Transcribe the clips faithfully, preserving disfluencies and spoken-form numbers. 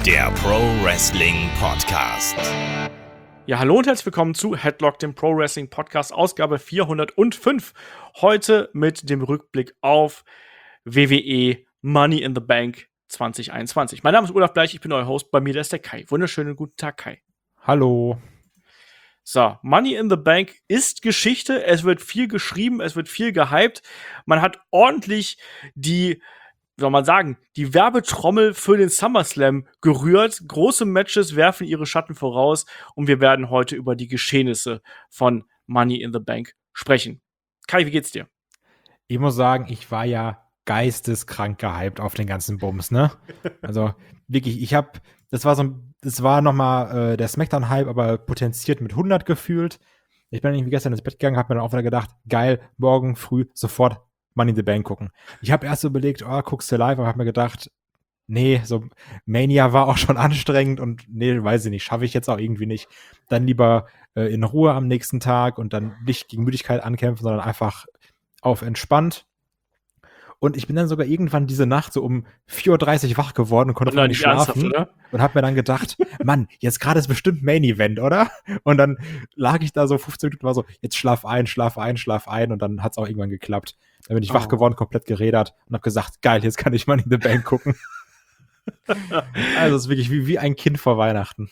der Pro Wrestling Podcast. Ja, hallo und herzlich willkommen zu Headlock, dem Pro Wrestling Podcast, Ausgabe vierhundertfünf. Heute mit dem Rückblick auf W W E Money in the Bank zwanzig einundzwanzig. Mein Name ist Olaf Bleich, ich bin euer Host. Bei mir ist der Kai. Wunderschönen guten Tag, Kai. Hallo. So, Money in the Bank ist Geschichte. Es wird viel geschrieben, es wird viel gehypt. Man hat ordentlich die, wie soll man sagen, die Werbetrommel für den SummerSlam gerührt. Große Matches werfen ihre Schatten voraus und wir werden heute über die Geschehnisse von Money in the Bank sprechen. Kai, wie geht's dir? Ich muss sagen, ich war ja geisteskrank gehypt auf den ganzen Bums, ne? Also wirklich, ich hab, das war so, das war nochmal äh, der Smackdown-Hype, aber potenziert mit hundert gefühlt. Ich bin irgendwie gestern ins Bett gegangen, hab mir dann auch wieder gedacht, geil, morgen früh sofort Money in the Bank gucken. Ich habe erst so überlegt, oh, guckst du live, aber hab mir gedacht, nee, so Mania war auch schon anstrengend und nee, weiß ich nicht, schaffe ich jetzt auch irgendwie nicht. Dann lieber äh, in Ruhe am nächsten Tag und dann nicht gegen Müdigkeit ankämpfen, sondern einfach auf entspannt. Und ich bin dann sogar irgendwann diese Nacht so um vier Uhr dreißig wach geworden und konnte Und dann nicht nicht ernsthaft, schlafen. oder? Und hab mir dann gedacht, Mann, jetzt gerade ist bestimmt Main Event, oder? Und dann lag ich da so fünfzehn Minuten und war so, jetzt schlaf ein, schlaf ein, schlaf ein. Und dann hat's auch irgendwann geklappt. Dann bin ich Oh. wach geworden, komplett gerädert und hab gesagt, geil, jetzt kann ich Money in the Bank gucken. Also es ist wirklich wie, wie ein Kind vor Weihnachten.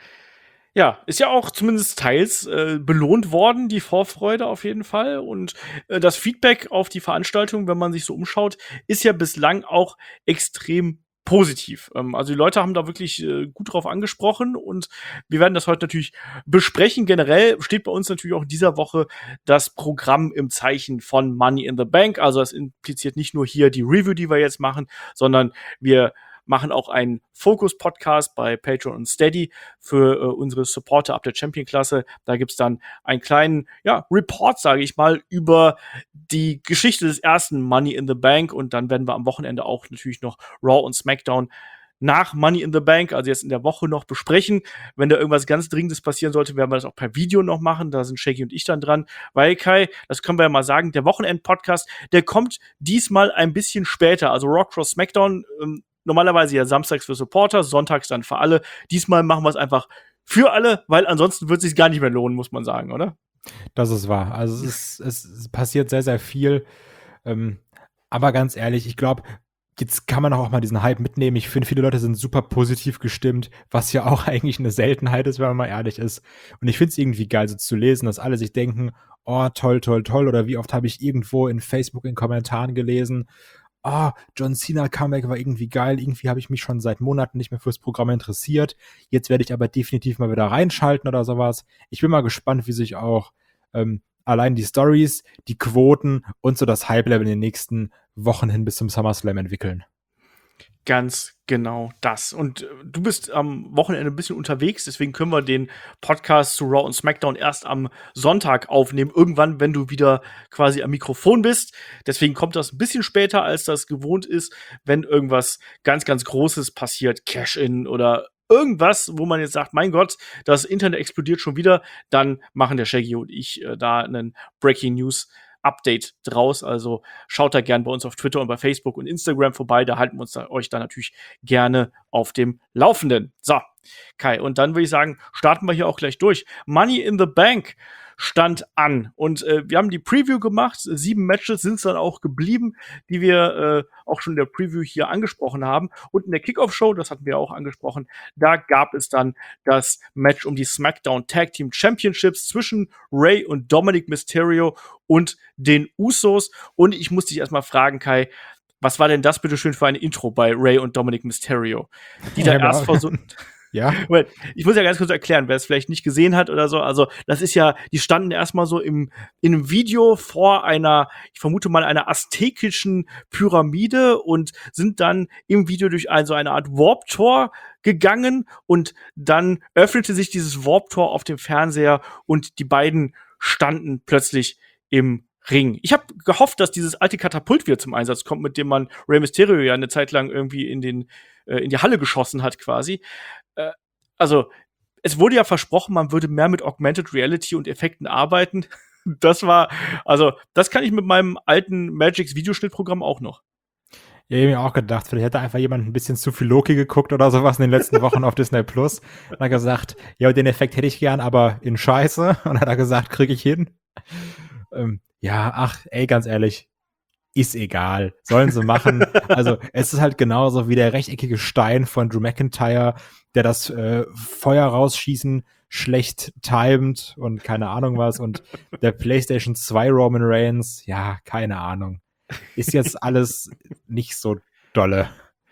Ja, ist ja auch zumindest teils äh, belohnt worden, die Vorfreude auf jeden Fall. Und äh, das Feedback auf die Veranstaltung, wenn man sich so umschaut, ist ja bislang auch extrem positiv. Ähm, also die Leute haben da wirklich äh, gut drauf angesprochen und wir werden das heute natürlich besprechen. Generell steht bei uns natürlich auch in dieser Woche das Programm im Zeichen von Money in the Bank. Also das impliziert nicht nur hier die Review, die wir jetzt machen, sondern wir machen auch einen Fokus-Podcast bei Patreon und Steady für äh, unsere Supporter ab der Champion-Klasse. Da gibt's dann einen kleinen ja, Report, sage ich mal, über die Geschichte des ersten Money in the Bank und dann werden wir am Wochenende auch natürlich noch Raw und SmackDown nach Money in the Bank, also jetzt in der Woche noch besprechen. Wenn da irgendwas ganz Dringendes passieren sollte, werden wir das auch per Video noch machen. Da sind Shaggy und ich dann dran. Weil, Kai, das können wir ja mal sagen, der Wochenend-Podcast, der kommt diesmal ein bisschen später. Also Raw Cross SmackDown, ähm, normalerweise ja samstags für Supporter, sonntags dann für alle. Diesmal machen wir es einfach für alle, weil ansonsten wird es sich gar nicht mehr lohnen, muss man sagen, oder? Das ist wahr. Also es, ist, es passiert sehr, sehr viel. Ähm, aber ganz ehrlich, ich glaube, jetzt kann man auch mal diesen Hype mitnehmen. Ich finde, viele Leute sind super positiv gestimmt, was ja auch eigentlich eine Seltenheit ist, wenn man mal ehrlich ist. Und ich finde es irgendwie geil, so zu lesen, dass alle sich denken, oh, toll, toll, toll. Oder wie oft habe ich irgendwo in Facebook in Kommentaren gelesen, oh, John Cena Comeback war irgendwie geil. Irgendwie habe ich mich schon seit Monaten nicht mehr fürs Programm interessiert. Jetzt werde ich aber definitiv mal wieder reinschalten oder sowas. Ich bin mal gespannt, wie sich auch ähm, allein die Stories, die Quoten und so das Hype-Level in den nächsten Wochen hin bis zum SummerSlam entwickeln. Ganz genau das. Und äh, du bist am Wochenende ein bisschen unterwegs, deswegen können wir den Podcast zu Raw und SmackDown erst am Sonntag aufnehmen. Irgendwann, wenn du wieder quasi am Mikrofon bist. Deswegen kommt das ein bisschen später, als das gewohnt ist, wenn irgendwas ganz, ganz Großes passiert, Cash-In oder irgendwas, wo man jetzt sagt, mein Gott, das Internet explodiert schon wieder, dann machen der Shaggy und ich äh, da einen Breaking News Update draus, also schaut da gern bei uns auf Twitter und bei Facebook und Instagram vorbei, da halten wir uns da, euch da natürlich gerne auf dem Laufenden. So, Kai, und dann würde ich sagen, starten wir hier auch gleich durch. Money in the Bank stand an und äh, wir haben die Preview gemacht, sieben Matches sind es dann auch geblieben, die wir äh, auch schon in der Preview hier angesprochen haben und in der Kickoff-Show, das hatten wir auch angesprochen, da gab es dann das Match um die SmackDown Tag Team Championships zwischen Rey und Dominic Mysterio und den Usos und ich muss dich erstmal fragen, Kai, was war denn das bitte schön für ein Intro bei Rey und Dominic Mysterio? Die da Ja, erst genau. versucht Ja. Ich muss ja ganz kurz erklären, wer es vielleicht nicht gesehen hat oder so. Also, das ist ja, die standen erstmal so im, in einem Video vor einer, ich vermute mal, einer aztekischen Pyramide und sind dann im Video durch ein, so eine Art Warp-Tor gegangen und dann öffnete sich dieses Warp-Tor auf dem Fernseher und die beiden standen plötzlich im Ring. Ich habe gehofft, dass dieses alte Katapult wieder zum Einsatz kommt, mit dem man Rey Mysterio ja eine Zeit lang irgendwie in den äh, in die Halle geschossen hat quasi. Äh, also es wurde ja versprochen, man würde mehr mit Augmented Reality und Effekten arbeiten. Das war, also das kann ich mit meinem alten Magix Videoschnittprogramm auch noch. Ja, ich hab mir auch gedacht, vielleicht hätte einfach jemand ein bisschen zu viel Loki geguckt oder sowas in den letzten Wochen auf Disney Plus. Und hat gesagt, ja, den Effekt hätte ich gern, aber in Scheiße. Und hat er gesagt, kriege ich hin. Ähm, ja, ach, ey, ganz ehrlich, ist egal. Sollen sie machen. Also, es ist halt genauso wie der rechteckige Stein von Drew McIntyre, der das äh, Feuer rausschießen schlecht timed und keine Ahnung was. Und der PlayStation zwei Roman Reigns, ja, keine Ahnung. Ist jetzt alles nicht so dolle.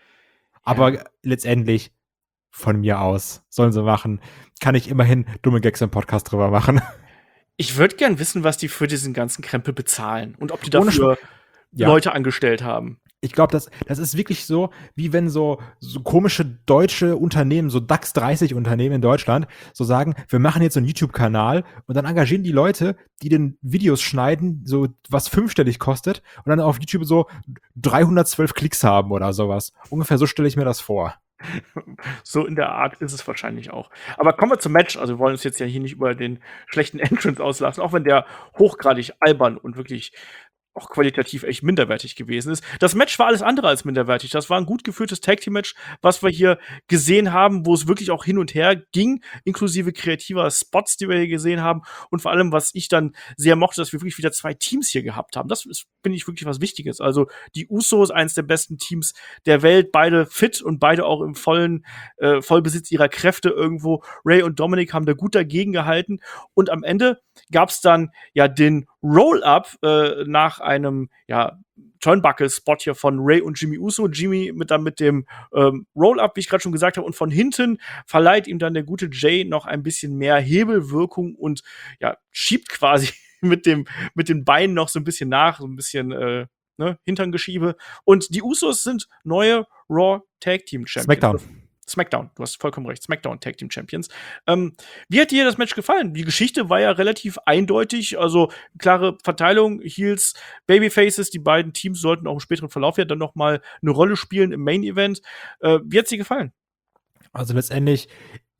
Aber Ja. letztendlich von mir aus sollen sie machen. Kann ich immerhin dumme Gags im Podcast drüber machen. Ich würde gern wissen, was die für diesen ganzen Krempel bezahlen und ob die Ohne Sch- dafür Ja. Leute angestellt haben. Ich glaube, das, das ist wirklich so, wie wenn so, so komische deutsche Unternehmen, so DAX dreißig Unternehmen in Deutschland, so sagen, wir machen jetzt so einen YouTube-Kanal und dann engagieren die Leute, die den Videos schneiden, so was fünfstellig kostet und dann auf YouTube so dreihundertzwölf Klicks haben oder sowas. Ungefähr so stelle ich mir das vor. So in der Art ist es wahrscheinlich auch. Aber kommen wir zum Match. Also wir wollen uns jetzt ja hier nicht über den schlechten Entrance auslassen, auch wenn der hochgradig albern und wirklich auch qualitativ echt minderwertig gewesen ist. Das Match war alles andere als minderwertig. Das war ein gut geführtes Tag-Team-Match, was wir hier gesehen haben, wo es wirklich auch hin und her ging, inklusive kreativer Spots, die wir hier gesehen haben. Und vor allem, was ich dann sehr mochte, dass wir wirklich wieder zwei Teams hier gehabt haben. Das ist, finde ich, wirklich was Wichtiges. Also die Usos, eines der besten Teams der Welt, beide fit und beide auch im vollen äh, Vollbesitz ihrer Kräfte irgendwo. Ray und Dominic haben da gut dagegen gehalten. Und am Ende gab es dann ja den Roll-Up äh, nach einem ja, Turnbuckle-Spot hier von Ray und Jimmy Uso. Jimmy mit dann mit dem ähm, Roll-Up, wie ich gerade schon gesagt habe, und von hinten verleiht ihm dann der gute Jay noch ein bisschen mehr Hebelwirkung und ja, schiebt quasi mit dem mit den Beinen noch so ein bisschen nach, so ein bisschen äh, ne, Hinterngeschiebe. Und die Usos sind neue Raw Tag Team Champions. Smackdown. Smackdown, du hast vollkommen recht. Smackdown Tag Team Champions. Ähm, wie hat dir das Match gefallen? Die Geschichte war ja relativ eindeutig, also klare Verteilung, Heels, Babyfaces, die beiden Teams sollten auch im späteren Verlauf ja dann noch mal eine Rolle spielen im Main Event. Äh, wie hat's dir gefallen? Also letztendlich,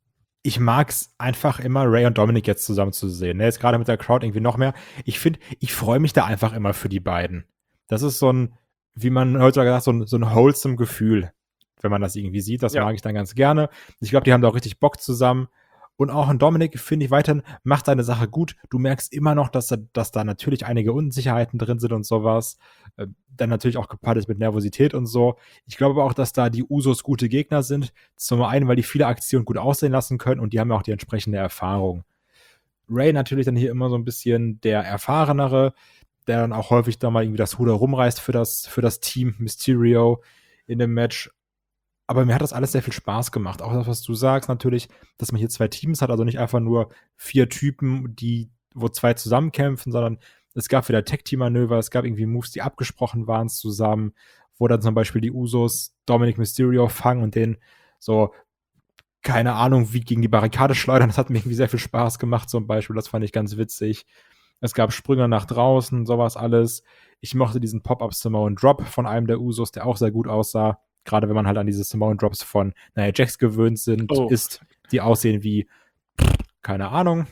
ich mag's einfach immer, Ray und Dominic jetzt zusammen zu sehen. Ne? Jetzt gerade mit der Crowd irgendwie noch mehr. Ich finde, ich freue mich da einfach immer für die beiden. Das ist so ein, wie man heutzutage sagt, so ein, so ein wholesome Gefühl, wenn man das irgendwie sieht. Das Ja. mag ich dann ganz gerne. Ich glaube, die haben da auch richtig Bock zusammen. Und auch in Dominic, finde ich weiterhin, macht seine Sache gut. Du merkst immer noch, dass da, dass da natürlich einige Unsicherheiten drin sind und sowas. Äh, dann natürlich auch gepaart ist mit Nervosität und so. Ich glaube aber auch, dass da die Usos gute Gegner sind. Zum einen, weil die viele Aktionen gut aussehen lassen können und die haben ja auch die entsprechende Erfahrung. Ray natürlich dann hier immer so ein bisschen der Erfahrenere, der dann auch häufig da mal irgendwie das Ruder rumreißt für das, für das Team Mysterio in dem Match. Aber mir hat das alles sehr viel Spaß gemacht. Auch das, was du sagst, natürlich, dass man hier zwei Teams hat, also nicht einfach nur vier Typen, die, wo zwei zusammenkämpfen, sondern es gab wieder Tag-Team-Manöver, es gab irgendwie Moves, die abgesprochen waren zusammen, wo dann zum Beispiel die Usos Dominic Mysterio fangen und den so, keine Ahnung, wie gegen die Barrikade schleudern. Das hat mir irgendwie sehr viel Spaß gemacht, zum Beispiel. Das fand ich ganz witzig. Es gab Sprünge nach draußen, sowas alles. Ich mochte diesen Pop-Up Samoan Drop von einem der Usos, der auch sehr gut aussah. Gerade wenn man halt an diese Samoan Drops von Nia Jax gewöhnt sind, Oh. ist, die aussehen wie, keine Ahnung.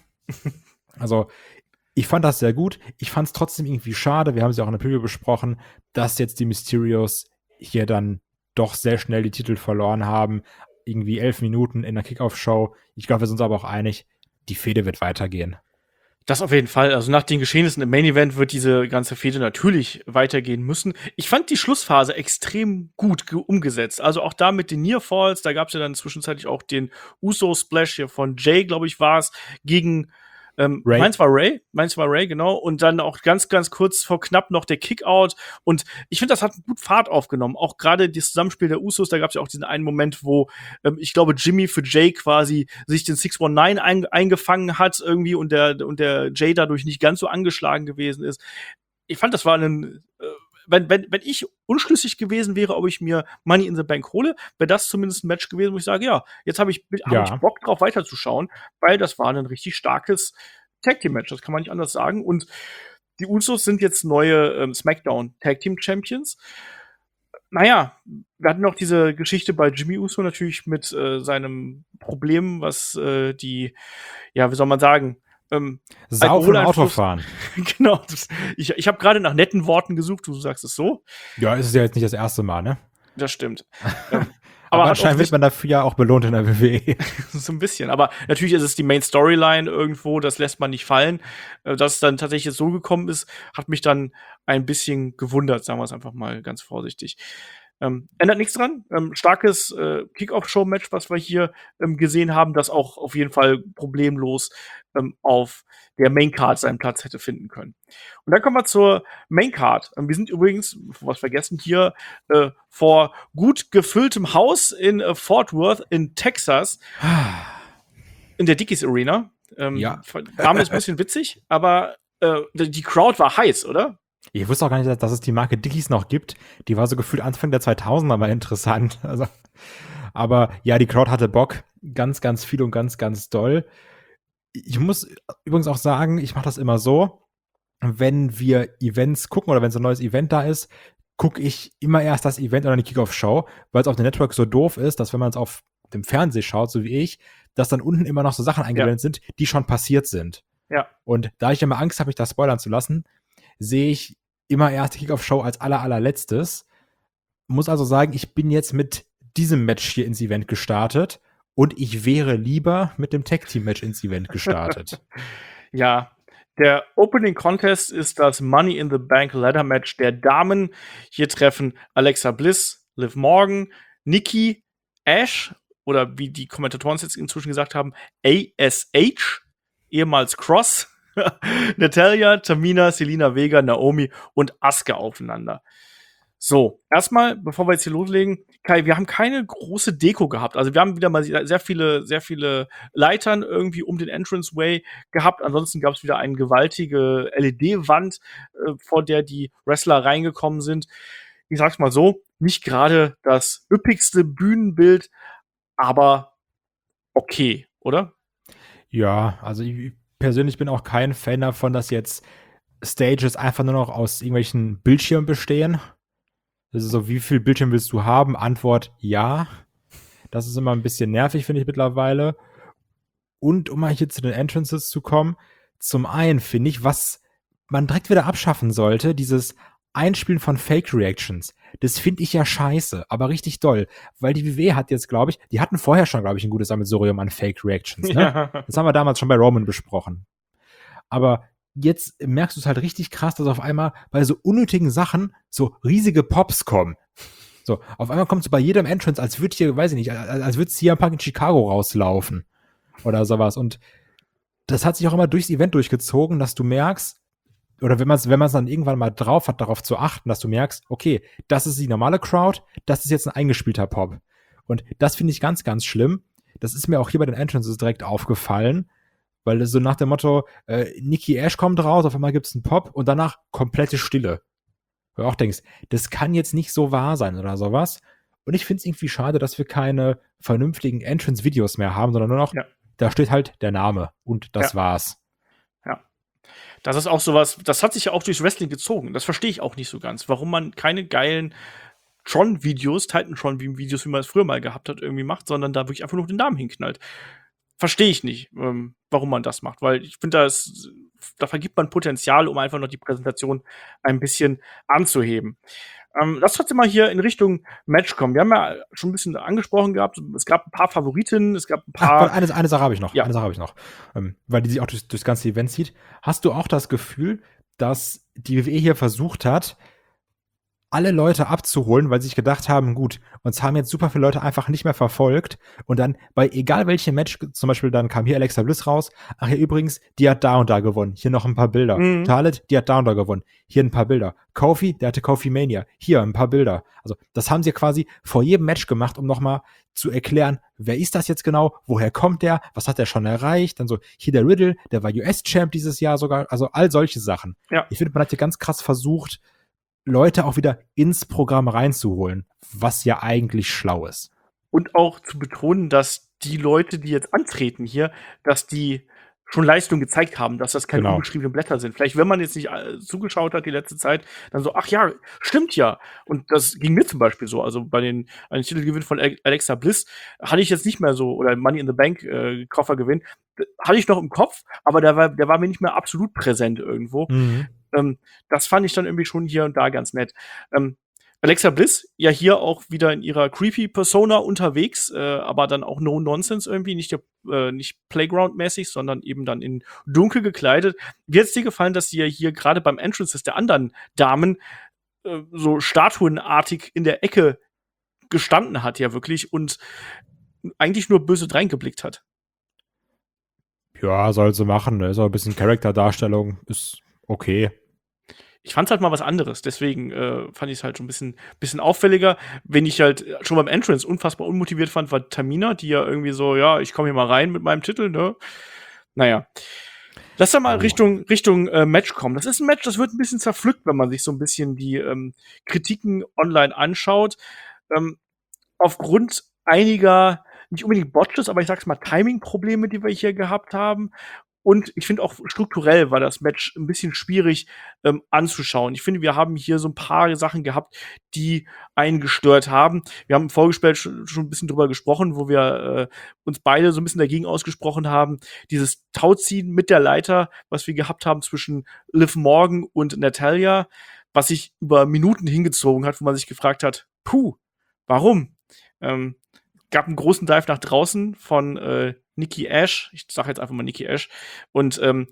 Also, ich fand das sehr gut. Ich fand es trotzdem irgendwie schade, wir haben es ja auch in der Preview besprochen, dass jetzt die Mysterios hier dann doch sehr schnell die Titel verloren haben. Irgendwie elf Minuten in der Kickoff-Show. Ich glaube, wir sind uns aber auch einig, die Fehde wird weitergehen. Das auf jeden Fall. Also nach den Geschehnissen im Main Event wird diese ganze Fehde natürlich weitergehen müssen. Ich fand die Schlussphase extrem gut ge- umgesetzt. Also auch da mit den Near Falls, da gab es ja dann zwischenzeitlich auch den Uso-Splash hier von Jay, glaube ich, war es, gegen ähm, Ray. Meins war Ray, meins war Ray, genau. Und dann auch ganz, ganz kurz vor knapp noch der Kickout. Und ich finde, das hat gut Fahrt aufgenommen. Auch gerade das Zusammenspiel der Usos, da gab es ja auch diesen einen Moment, wo ähm, ich glaube, Jimmy für Jay quasi sich den six one nine ein, eingefangen hat irgendwie und der, und der Jay dadurch nicht ganz so angeschlagen gewesen ist. Ich fand, das war ein, äh, wenn, wenn, wenn ich unschlüssig gewesen wäre, ob ich mir Money in the Bank hole, wäre das zumindest ein Match gewesen, wo ich sage, ja, jetzt habe ich, hab Ja. ich Bock drauf weiterzuschauen, weil das war ein richtig starkes Tag Team Match, das kann man nicht anders sagen. Und die Usos sind jetzt neue ähm, SmackDown Tag Team Champions. Naja, wir hatten noch diese Geschichte bei Jimmy Uso natürlich mit äh, seinem Problem, was äh, die, ja, wie soll man sagen, Ähm, Saufen und Alkoholeinfluss- Autofahren. Genau. Das, ich ich habe gerade nach netten Worten gesucht, du sagst es so. Ja, ist ja jetzt nicht das erste Mal, ne? Das stimmt. ähm, Aber, aber hat anscheinend wird offensichtlich man dafür ja auch belohnt in der W W E. so ein bisschen. Aber natürlich ist es die Main Storyline irgendwo, das lässt man nicht fallen. Äh, dass es dann tatsächlich jetzt so gekommen ist, hat mich dann ein bisschen gewundert, sagen wir es einfach mal ganz vorsichtig. Ähm, ändert nichts dran. Ähm, starkes äh, Kick-Off-Show-Match, was wir hier ähm, gesehen haben, das auch auf jeden Fall problemlos ähm, auf der Main-Card seinen Platz hätte finden können. Und dann kommen wir zur Main-Card. Ähm, wir sind übrigens, was vergessen, hier äh, vor gut gefülltem Haus in äh, Fort Worth in Texas in der Dickies Arena. Ähm, Ja. Name ist ein bisschen witzig, aber äh, die Crowd war heiß, oder? Ich wusste auch gar nicht, dass es die Marke Dickies noch gibt. Die war so gefühlt Anfang der zweitausender mal interessant. Also, aber ja, die Crowd hatte Bock. Ganz, ganz viel und ganz, ganz doll. Ich muss übrigens auch sagen, ich mache das immer so, wenn wir Events gucken oder wenn so ein neues Event da ist, gucke ich immer erst das Event oder die Kickoff-Show, weil es auf dem Network so doof ist, dass wenn man es auf dem Fernsehen schaut, so wie ich, dass dann unten immer noch so Sachen eingeblendet sind, die schon passiert sind. Ja. Und da ich immer Angst habe, mich da spoilern zu lassen, sehe ich immer erst die Kickoff-Show als aller, allerletztes. Muss also sagen, ich bin jetzt mit diesem Match hier ins Event gestartet und ich wäre lieber mit dem Tag-Team-Match ins Event gestartet. Ja, der Opening Contest ist das Money in the Bank Ladder Match der Damen. Hier treffen Alexa Bliss, Liv Morgan, Nikki, Ash oder wie die Kommentatoren es jetzt inzwischen gesagt haben, A S H, ehemals Cross, Natalia, Tamina, Selena Vega, Naomi und Asuka aufeinander. So, erstmal, bevor wir jetzt hier loslegen, Kai, wir haben keine große Deko gehabt. Also wir haben wieder mal sehr viele, sehr viele Leitern irgendwie um den Entranceway gehabt. Ansonsten gab es wieder eine gewaltige L E D-Wand, äh, vor der die Wrestler reingekommen sind. Ich sag's mal so, nicht gerade das üppigste Bühnenbild, aber okay, oder? Ja, also ich persönlich bin auch kein Fan davon, dass jetzt Stages einfach nur noch aus irgendwelchen Bildschirmen bestehen. Das ist so, wie viel Bildschirm willst du haben? Antwort, ja. Das ist immer ein bisschen nervig, finde ich mittlerweile. Und um mal hier zu den Entrances zu kommen, zum einen finde ich, was man direkt wieder abschaffen sollte, dieses Einspielen von Fake-Reactions. Das finde ich ja scheiße, aber richtig doll. Weil die W W E hat jetzt, glaube ich, die hatten vorher schon, glaube ich, ein gutes Sammelsurium an Fake-Reactions. Ne? Ja. Das haben wir damals schon bei Roman besprochen. Aber jetzt merkst du es halt richtig krass, dass auf einmal bei so unnötigen Sachen so riesige Pops kommen. So, auf einmal kommt es bei jedem Entrance, als würde hier, weiß ich nicht, als, als würde C M Punk in Chicago rauslaufen. Oder sowas. Und das hat sich auch immer durchs Event durchgezogen, dass du merkst, oder wenn man es wenn man es dann irgendwann mal drauf hat, darauf zu achten, dass du merkst, okay, das ist die normale Crowd, das ist jetzt ein eingespielter Pop. Und das finde ich ganz, ganz schlimm. Das ist mir auch hier bei den Entrances direkt aufgefallen, weil das so nach dem Motto, äh, Nikki Ash kommt raus, auf einmal gibt es einen Pop und danach komplette Stille. Wo du auch denkst, das kann jetzt nicht so wahr sein oder sowas. Und ich finde es irgendwie schade, dass wir keine vernünftigen Entrance-Videos mehr haben, sondern nur noch, Ja. da steht halt der Name und das Ja. war's. Ja. Das ist auch sowas, das hat sich ja auch durchs Wrestling gezogen. Das verstehe ich auch nicht so ganz. Warum man keine geilen Tron-Videos, Titan-Tron-Videos, wie man es früher mal gehabt hat, irgendwie macht, sondern da wirklich einfach nur den Namen hinknallt. Verstehe ich nicht, ähm, warum man das macht, weil ich finde, da ist- da vergibt man Potenzial, um einfach noch die Präsentation ein bisschen anzuheben. Ähm, lass trotzdem mal hier in Richtung Match kommen. Wir haben ja schon ein bisschen angesprochen gehabt, es gab ein paar Favoriten, es gab ein Ach, paar. warte, eine, eine Sache habe ich noch. Ja. Eine Sache habe ich noch. Ähm, weil die sich auch durchs, durchs ganze Event zieht. Hast du auch das Gefühl, dass die W W E hier versucht hat, alle Leute abzuholen, weil sie sich gedacht haben, gut, uns haben jetzt super viele Leute einfach nicht mehr verfolgt und dann bei egal welchem Match, zum Beispiel dann kam hier Alexa Bliss raus, ach ja übrigens, die hat da und da gewonnen, hier noch ein paar Bilder. Mhm. Charlotte, die hat da und da gewonnen, hier ein paar Bilder. Kofi, der hatte Kofi Mania, hier ein paar Bilder. Also das haben sie quasi vor jedem Match gemacht, um nochmal zu erklären, wer ist das jetzt genau, woher kommt der, was hat er schon erreicht, dann so, hier der Riddle, der war U S-Champ dieses Jahr sogar, also all solche Sachen. Ja. Ich finde, man hat hier ganz krass versucht, Leute auch wieder ins Programm reinzuholen, was ja eigentlich schlau ist. Und auch zu betonen, dass die Leute, die jetzt antreten hier, dass die schon Leistung gezeigt haben, dass das keine Genau. unbeschriebenen Blätter sind. Vielleicht, wenn man jetzt nicht äh, zugeschaut hat die letzte Zeit, dann so, ach ja, stimmt ja. Und das ging mir zum Beispiel so. Also bei den, einen Titelgewinn von Ale- Alexa Bliss hatte ich jetzt nicht mehr so, oder Money in the Bank äh, Koffergewinn, d- hatte ich noch im Kopf, aber der war, der war mir nicht mehr absolut präsent irgendwo. Mhm. Ähm, das fand ich dann irgendwie schon hier und da ganz nett. Ähm, Alexa Bliss, ja hier auch wieder in ihrer creepy Persona unterwegs, äh, aber dann auch No Nonsense irgendwie, nicht, der, äh, nicht Playground-mäßig, sondern eben dann in dunkel gekleidet. Wie hat's dir gefallen, dass sie ja hier gerade beim Entrances der anderen Damen äh, so statuenartig in der Ecke gestanden hat, ja wirklich, und eigentlich nur böse reingeblickt hat? Ja, soll sie machen, ne? Ist auch ein bisschen Charakterdarstellung, ist okay. Ich fand's halt mal was anderes, deswegen äh, fand ich es halt schon ein bisschen, bisschen auffälliger. Wen ich halt schon beim Entrance unfassbar unmotiviert fand, war Tamina, die ja irgendwie so, ja, ich komme hier mal rein mit meinem Titel, ne? Naja. Lass da mal Oh. Richtung, Richtung äh, Match kommen. Das ist ein Match, das wird ein bisschen zerpflückt, wenn man sich so ein bisschen die ähm, Kritiken online anschaut. Ähm, aufgrund einiger, nicht unbedingt Botches, aber ich sag's mal, Timing-Probleme, die wir hier gehabt haben. Und ich finde auch strukturell war das Match ein bisschen schwierig ähm, anzuschauen. Ich finde, wir haben hier so ein paar Sachen gehabt, die einen gestört haben. Wir haben im Vorgespräch schon, schon ein bisschen drüber gesprochen, wo wir äh, uns beide so ein bisschen dagegen ausgesprochen haben. Dieses Tauziehen mit der Leiter, was wir gehabt haben zwischen Liv Morgan und Natalia, was sich über Minuten hingezogen hat, wo man sich gefragt hat, puh, warum? Ähm, gab einen großen Dive nach draußen von äh, Nikki Ash, ich sage jetzt einfach mal Nikki Ash, und ähm,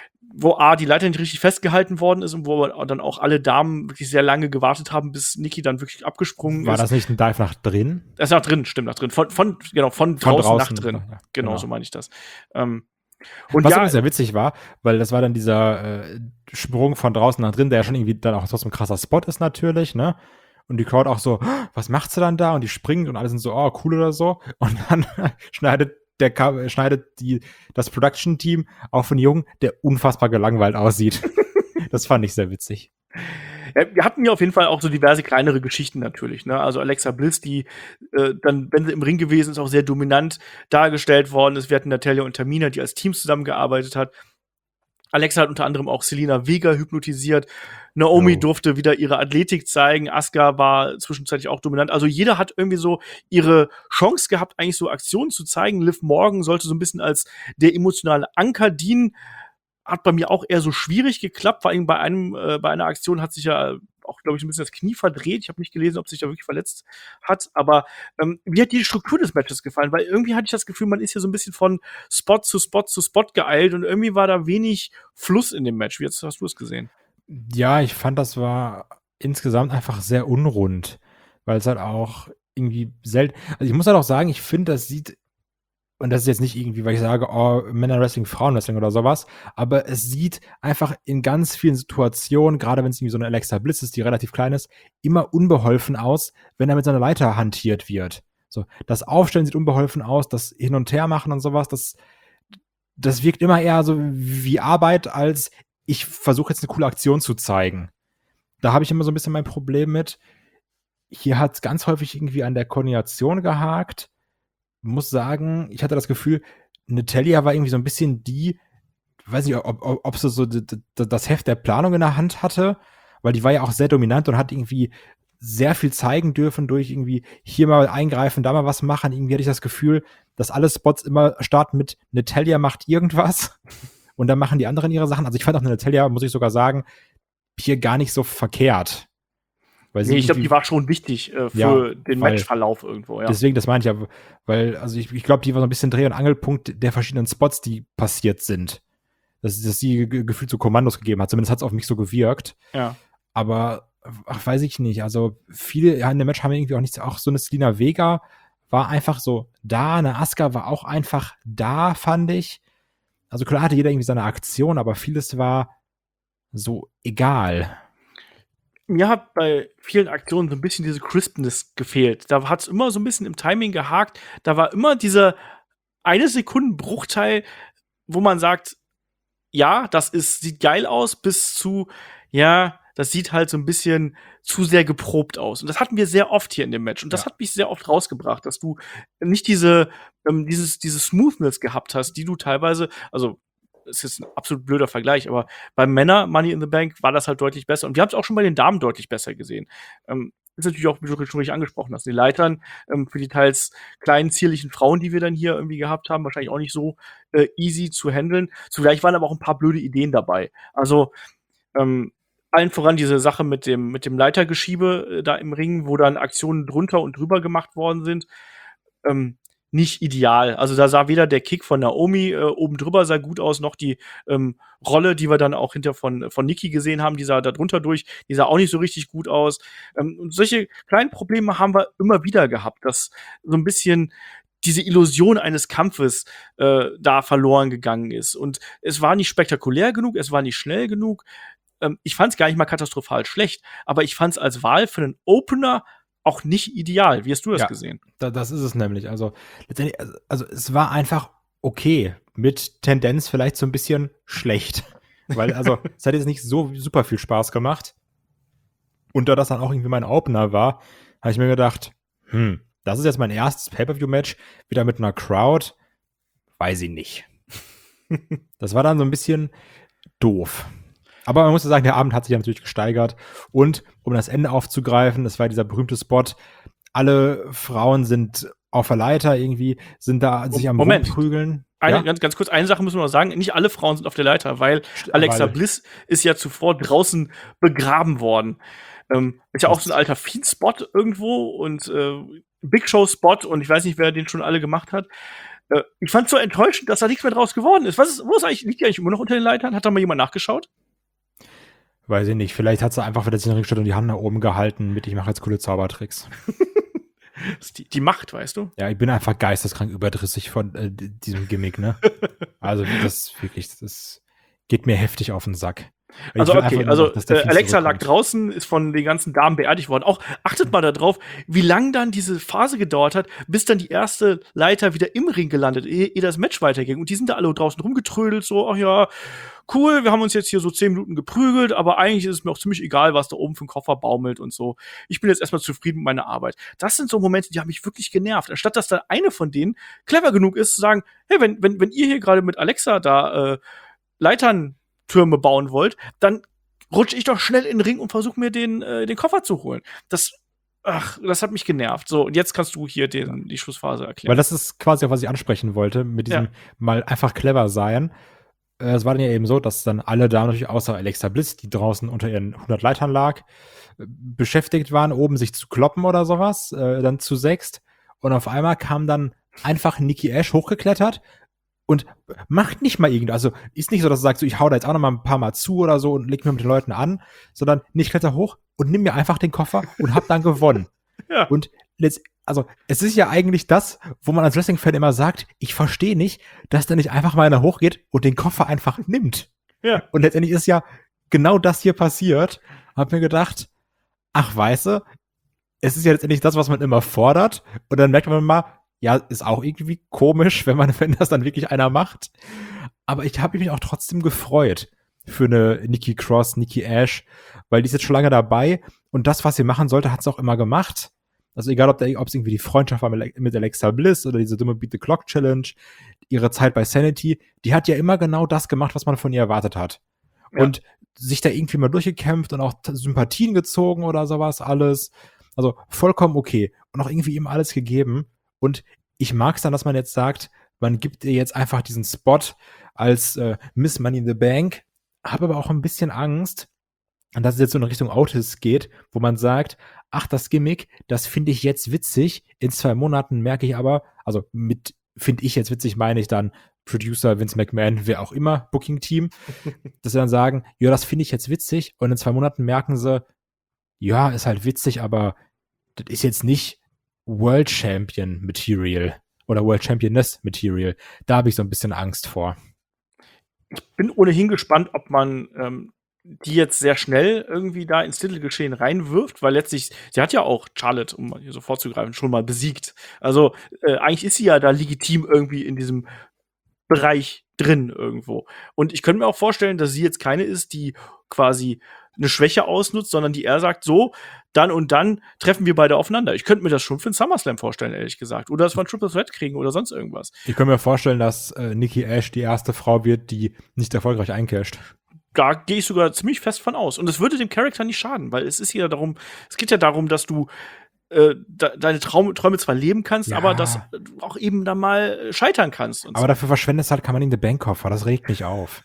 wo A, die Leiter nicht richtig festgehalten worden ist und wo dann auch alle Damen wirklich sehr lange gewartet haben, bis Nikki dann wirklich abgesprungen War ist. das nicht ein Dive nach drin? Das ist nach drin, stimmt, nach drin. Von, von, genau, von, Von draußen, draußen, nach drin. ja, Genau, genau. so meine ich das. Ähm, und Was ja, übrigens sehr witzig war, weil das war dann dieser äh, Sprung von draußen nach drin, der ja schon irgendwie dann auch trotzdem ein krasser Spot ist natürlich, ne? Und die Crowd auch so, was macht sie dann da? Und die springt und alle sind so, oh, cool oder so. Und dann schneidet der Ka- schneidet die, das Production-Team auf einen Jungen, der unfassbar gelangweilt aussieht. Das fand ich sehr witzig. Ja, wir hatten ja auf jeden Fall auch so diverse kleinere Geschichten natürlich, ne? Also Alexa Bliss, die äh, dann, wenn sie im Ring gewesen ist, auch sehr dominant dargestellt worden ist. Wir hatten Natalia und Tamina, die als Team zusammengearbeitet hat. Alexa hat unter anderem auch Selena Vega hypnotisiert. Naomi Oh. durfte wieder ihre Athletik zeigen. Asuka war zwischenzeitlich auch dominant. Also jeder hat irgendwie so ihre Chance gehabt, eigentlich so Aktionen zu zeigen. Liv Morgan sollte so ein bisschen als der emotionale Anker dienen. Hat bei mir auch eher so schwierig geklappt. Vor allem bei einem, äh, bei einer Aktion hat sich ja auch, glaube ich, ein bisschen das Knie verdreht. Ich habe nicht gelesen, ob sich da wirklich verletzt hat. Aber ähm, mir hat die Struktur des Matches gefallen, weil irgendwie hatte ich das Gefühl, man ist hier so ein bisschen von Spot zu Spot zu Spot geeilt und irgendwie war da wenig Fluss in dem Match. Wie hast, hast du es gesehen? Ja, ich fand, das war insgesamt einfach sehr unrund, weil es halt auch irgendwie selten. Also ich muss halt auch sagen, ich finde, das sieht, und das ist jetzt nicht irgendwie, weil ich sage, oh, Männerwrestling, Frauenwrestling oder sowas, aber es sieht einfach in ganz vielen Situationen, gerade wenn es irgendwie so eine Alexa Bliss ist, die relativ klein ist, immer unbeholfen aus, wenn er mit seiner Leiter hantiert wird. So, das Aufstellen sieht unbeholfen aus, das Hin- und Her-Machen und sowas, das, das wirkt immer eher so wie Arbeit, als ich versuche jetzt eine coole Aktion zu zeigen. Da habe ich immer so ein bisschen mein Problem mit. Hier hat es ganz häufig irgendwie an der Koordination gehakt. Muss sagen, ich hatte das Gefühl, Natalia war irgendwie so ein bisschen die, weiß nicht, ob, ob, ob sie so d- d- das Heft der Planung in der Hand hatte, weil die war ja auch sehr dominant und hat irgendwie sehr viel zeigen dürfen durch irgendwie hier mal eingreifen, da mal was machen. Irgendwie hatte ich das Gefühl, dass alle Spots immer starten mit Natalia macht irgendwas und dann machen die anderen ihre Sachen. Also ich fand auch Natalia, muss ich sogar sagen, hier gar nicht so verkehrt. Weil sie Nee, ich glaube, irgendwie- die war schon wichtig äh, für Ja, den weil- Matchverlauf irgendwo, ja. Deswegen, das meine ich ja, weil, also ich, ich glaube, die war so ein bisschen Dreh- und Angelpunkt der verschiedenen Spots, die passiert sind. Dass, dass sie ge gefühlt so Kommandos gegeben hat. Zumindest hat es auf mich so gewirkt. ja. Aber, ach, weiß ich nicht. Also, viele ja, in dem Match haben irgendwie auch nichts. Auch so eine Selena Vega war einfach so da. Eine Asuka war auch einfach da, fand ich. Also, klar hatte jeder irgendwie seine Aktion, aber vieles war so egal. Mir hat bei vielen Aktionen so ein bisschen diese Crispness gefehlt. Da hat es immer so ein bisschen im Timing gehakt. Da war immer dieser eine Sekunden Bruchteil, wo man sagt, ja, das ist, sieht geil aus, bis zu, ja, das sieht halt so ein bisschen zu sehr geprobt aus. Und das hatten wir sehr oft hier in dem Match. Und das Ja. hat mich sehr oft rausgebracht, dass du nicht diese, ähm, dieses, diese Smoothness gehabt hast, die du teilweise, also es ist ein absolut blöder Vergleich, aber beim Männer Money in the Bank war das halt deutlich besser. Und wir haben es auch schon bei den Damen deutlich besser gesehen. Ähm, ist natürlich auch, wie du schon richtig angesprochen hast, die Leitern ähm, für die teils kleinen, zierlichen Frauen, die wir dann hier irgendwie gehabt haben, wahrscheinlich auch nicht so äh, easy zu handeln. Zugleich waren aber auch ein paar blöde Ideen dabei. Also, ähm, allen voran diese Sache mit dem, mit dem Leitergeschiebe äh, da im Ring, wo dann Aktionen drunter und drüber gemacht worden sind. Ähm, nicht ideal. Also da sah weder der Kick von Naomi äh, oben drüber sah gut aus, noch die ähm, Rolle, die wir dann auch hinter von, von Nikki gesehen haben, die sah da drunter durch, die sah auch nicht so richtig gut aus. Ähm, und solche kleinen Probleme haben wir immer wieder gehabt, dass so ein bisschen diese Illusion eines Kampfes äh, da verloren gegangen ist. Und es war nicht spektakulär genug, es war nicht schnell genug. Ähm, ich fand es gar nicht mal katastrophal schlecht, aber ich fand es als Wahl für einen Opener auch nicht ideal. Wie hast du das Ja. gesehen? Da, das ist es nämlich. Also letztendlich, also, also es war einfach okay, mit Tendenz vielleicht so ein bisschen schlecht. Weil, also, es hat jetzt nicht so super viel Spaß gemacht. Und da das dann auch irgendwie mein Opener war, habe ich mir gedacht, hm, das ist jetzt mein erstes Pay-Per-View-Match, wieder mit einer Crowd. Weiß ich nicht. Das war dann so ein bisschen doof. Aber man muss ja sagen, der Abend hat sich ja natürlich gesteigert. Und um das Ende aufzugreifen, das war dieser berühmte Spot, alle Frauen sind auf der Leiter irgendwie, sind da sich am Moment. Rumprügeln. Eine, Ja? ganz, ganz kurz, eine Sache müssen wir noch sagen. Nicht alle Frauen sind auf der Leiter, weil Alexa weil- Bliss ist ja zuvor draußen begraben worden. Ähm, ist ja auch so ein alter Feed-Spot irgendwo und äh, Big Show-Spot und ich weiß nicht, wer den schon alle gemacht hat. Äh, ich fand so enttäuschend, dass da nichts mehr draus geworden ist. Was ist, wo ist eigentlich, liegt die eigentlich immer noch unter den Leitern? Hat da mal jemand nachgeschaut? Weiß ich nicht. Vielleicht hat sie einfach wieder sich in den Ring gestellt und die Hand nach oben gehalten mit, ich mache jetzt coole Zaubertricks. Das ist die, die Macht, weißt du? Ja, ich bin einfach geisteskrank überdrüssig von äh, diesem Gimmick, ne? Also das wirklich, das geht mir heftig auf den Sack. Weil Also ich will okay, einfach nur also noch, dass der äh, Fiend Alexa lag zurückkommt. draußen, ist von den ganzen Damen beerdigt worden. Auch achtet mal darauf, wie lang dann diese Phase gedauert hat, bis dann die erste Leiter wieder im Ring gelandet, ehe, ehe das Match weiterging. Und die sind da alle draußen rumgetrödelt, so, ach ja, cool, wir haben uns jetzt hier so zehn Minuten geprügelt, aber eigentlich ist es mir auch ziemlich egal, was da oben für ein Koffer baumelt und so. Ich bin jetzt erstmal zufrieden mit meiner Arbeit. Das sind so Momente, die haben mich wirklich genervt. Anstatt dass dann eine von denen clever genug ist, zu sagen, hey, wenn, wenn, wenn ihr hier gerade mit Alexa da äh, Leiterntürme bauen wollt, dann rutsche ich doch schnell in den Ring und versuche mir den, äh, den Koffer zu holen. Das, ach, das hat mich genervt. So, und jetzt kannst du hier den, die Schlussphase erklären. Weil das ist quasi auch, was ich ansprechen wollte, mit diesem Ja. mal einfach clever sein. Äh, Es war dann ja eben so, dass dann alle da natürlich außer Alexa Bliss, die draußen unter ihren hundert Leitern lag, äh, beschäftigt waren, oben sich zu kloppen oder sowas, äh, dann zu sechst. Und auf einmal kam dann einfach Nikki Ash hochgeklettert und macht nicht mal irgendwas. Also ist nicht so, dass er sagt, so, ich hau da jetzt auch noch mal ein paar Mal zu oder so und leg mir mit den Leuten an, sondern nicht kletter hoch und nimm mir einfach den Koffer und hab dann gewonnen. Ja. Und letzt, also es ist ja eigentlich das, wo man als Wrestling-Fan immer sagt, ich verstehe nicht, dass da nicht einfach mal einer hochgeht und den Koffer einfach nimmt. Ja. Und letztendlich ist ja genau das hier passiert. Hab mir gedacht, ach weiße, es ist ja letztendlich das, was man immer fordert. Und dann merkt man mal, ja, ist auch irgendwie komisch, wenn man, wenn das dann wirklich einer macht. Aber ich habe mich auch trotzdem gefreut für eine Nikki Cross, Nikki Ash, weil die ist jetzt schon lange dabei und das, was sie machen sollte, hat sie auch immer gemacht. Also egal, ob es irgendwie die Freundschaft war mit Alexa Bliss oder diese dumme Beat the Clock Challenge, ihre Zeit bei Sanity, die hat ja immer genau das gemacht, was man von ihr erwartet hat. Ja. Und sich da irgendwie mal durchgekämpft und auch Sympathien gezogen oder sowas alles. Also vollkommen okay. Und auch irgendwie ihm alles gegeben. Und ich mag es dann, dass man jetzt sagt, man gibt ihr jetzt einfach diesen Spot als äh, Miss Money in the Bank, habe aber auch ein bisschen Angst, dass es jetzt so in Richtung Otis geht, wo man sagt, ach, das Gimmick, das finde ich jetzt witzig. In zwei Monaten merke ich aber, also mit finde ich jetzt witzig, meine ich dann Producer Vince McMahon, wer auch immer, Booking-Team, dass sie dann sagen, ja, das finde ich jetzt witzig. Und in zwei Monaten merken sie, ja, ist halt witzig, aber das ist jetzt nicht World Champion Material oder World Championess Material. Da habe ich so ein bisschen Angst vor. Ich bin ohnehin gespannt, ob man ähm, die jetzt sehr schnell irgendwie da ins Titelgeschehen reinwirft, weil letztlich, sie hat ja auch Charlotte, um mal hier so vorzugreifen, schon mal besiegt. Also äh, eigentlich ist sie ja da legitim irgendwie in diesem Bereich drin irgendwo. Und ich könnte mir auch vorstellen, dass sie jetzt keine ist, die quasi eine Schwäche ausnutzt, sondern die er sagt, so, dann und dann treffen wir beide aufeinander. Ich könnte mir das schon für einen SummerSlam vorstellen, ehrlich gesagt. Oder dass wir ein Triple Threat kriegen oder sonst irgendwas. Ich kann mir vorstellen, dass äh, Nikki Ash die erste Frau wird, die nicht erfolgreich eincasht. Da gehe ich sogar ziemlich fest von aus. Und es würde dem Charakter nicht schaden, weil es ist ja darum, es geht ja darum, dass du äh, de- deine Traum Träume zwar leben kannst, Ja. aber dass du auch eben da mal scheitern kannst. Und Aber so. dafür verschwendest halt, kann man in den Bankkoffer. Das regt mich auf.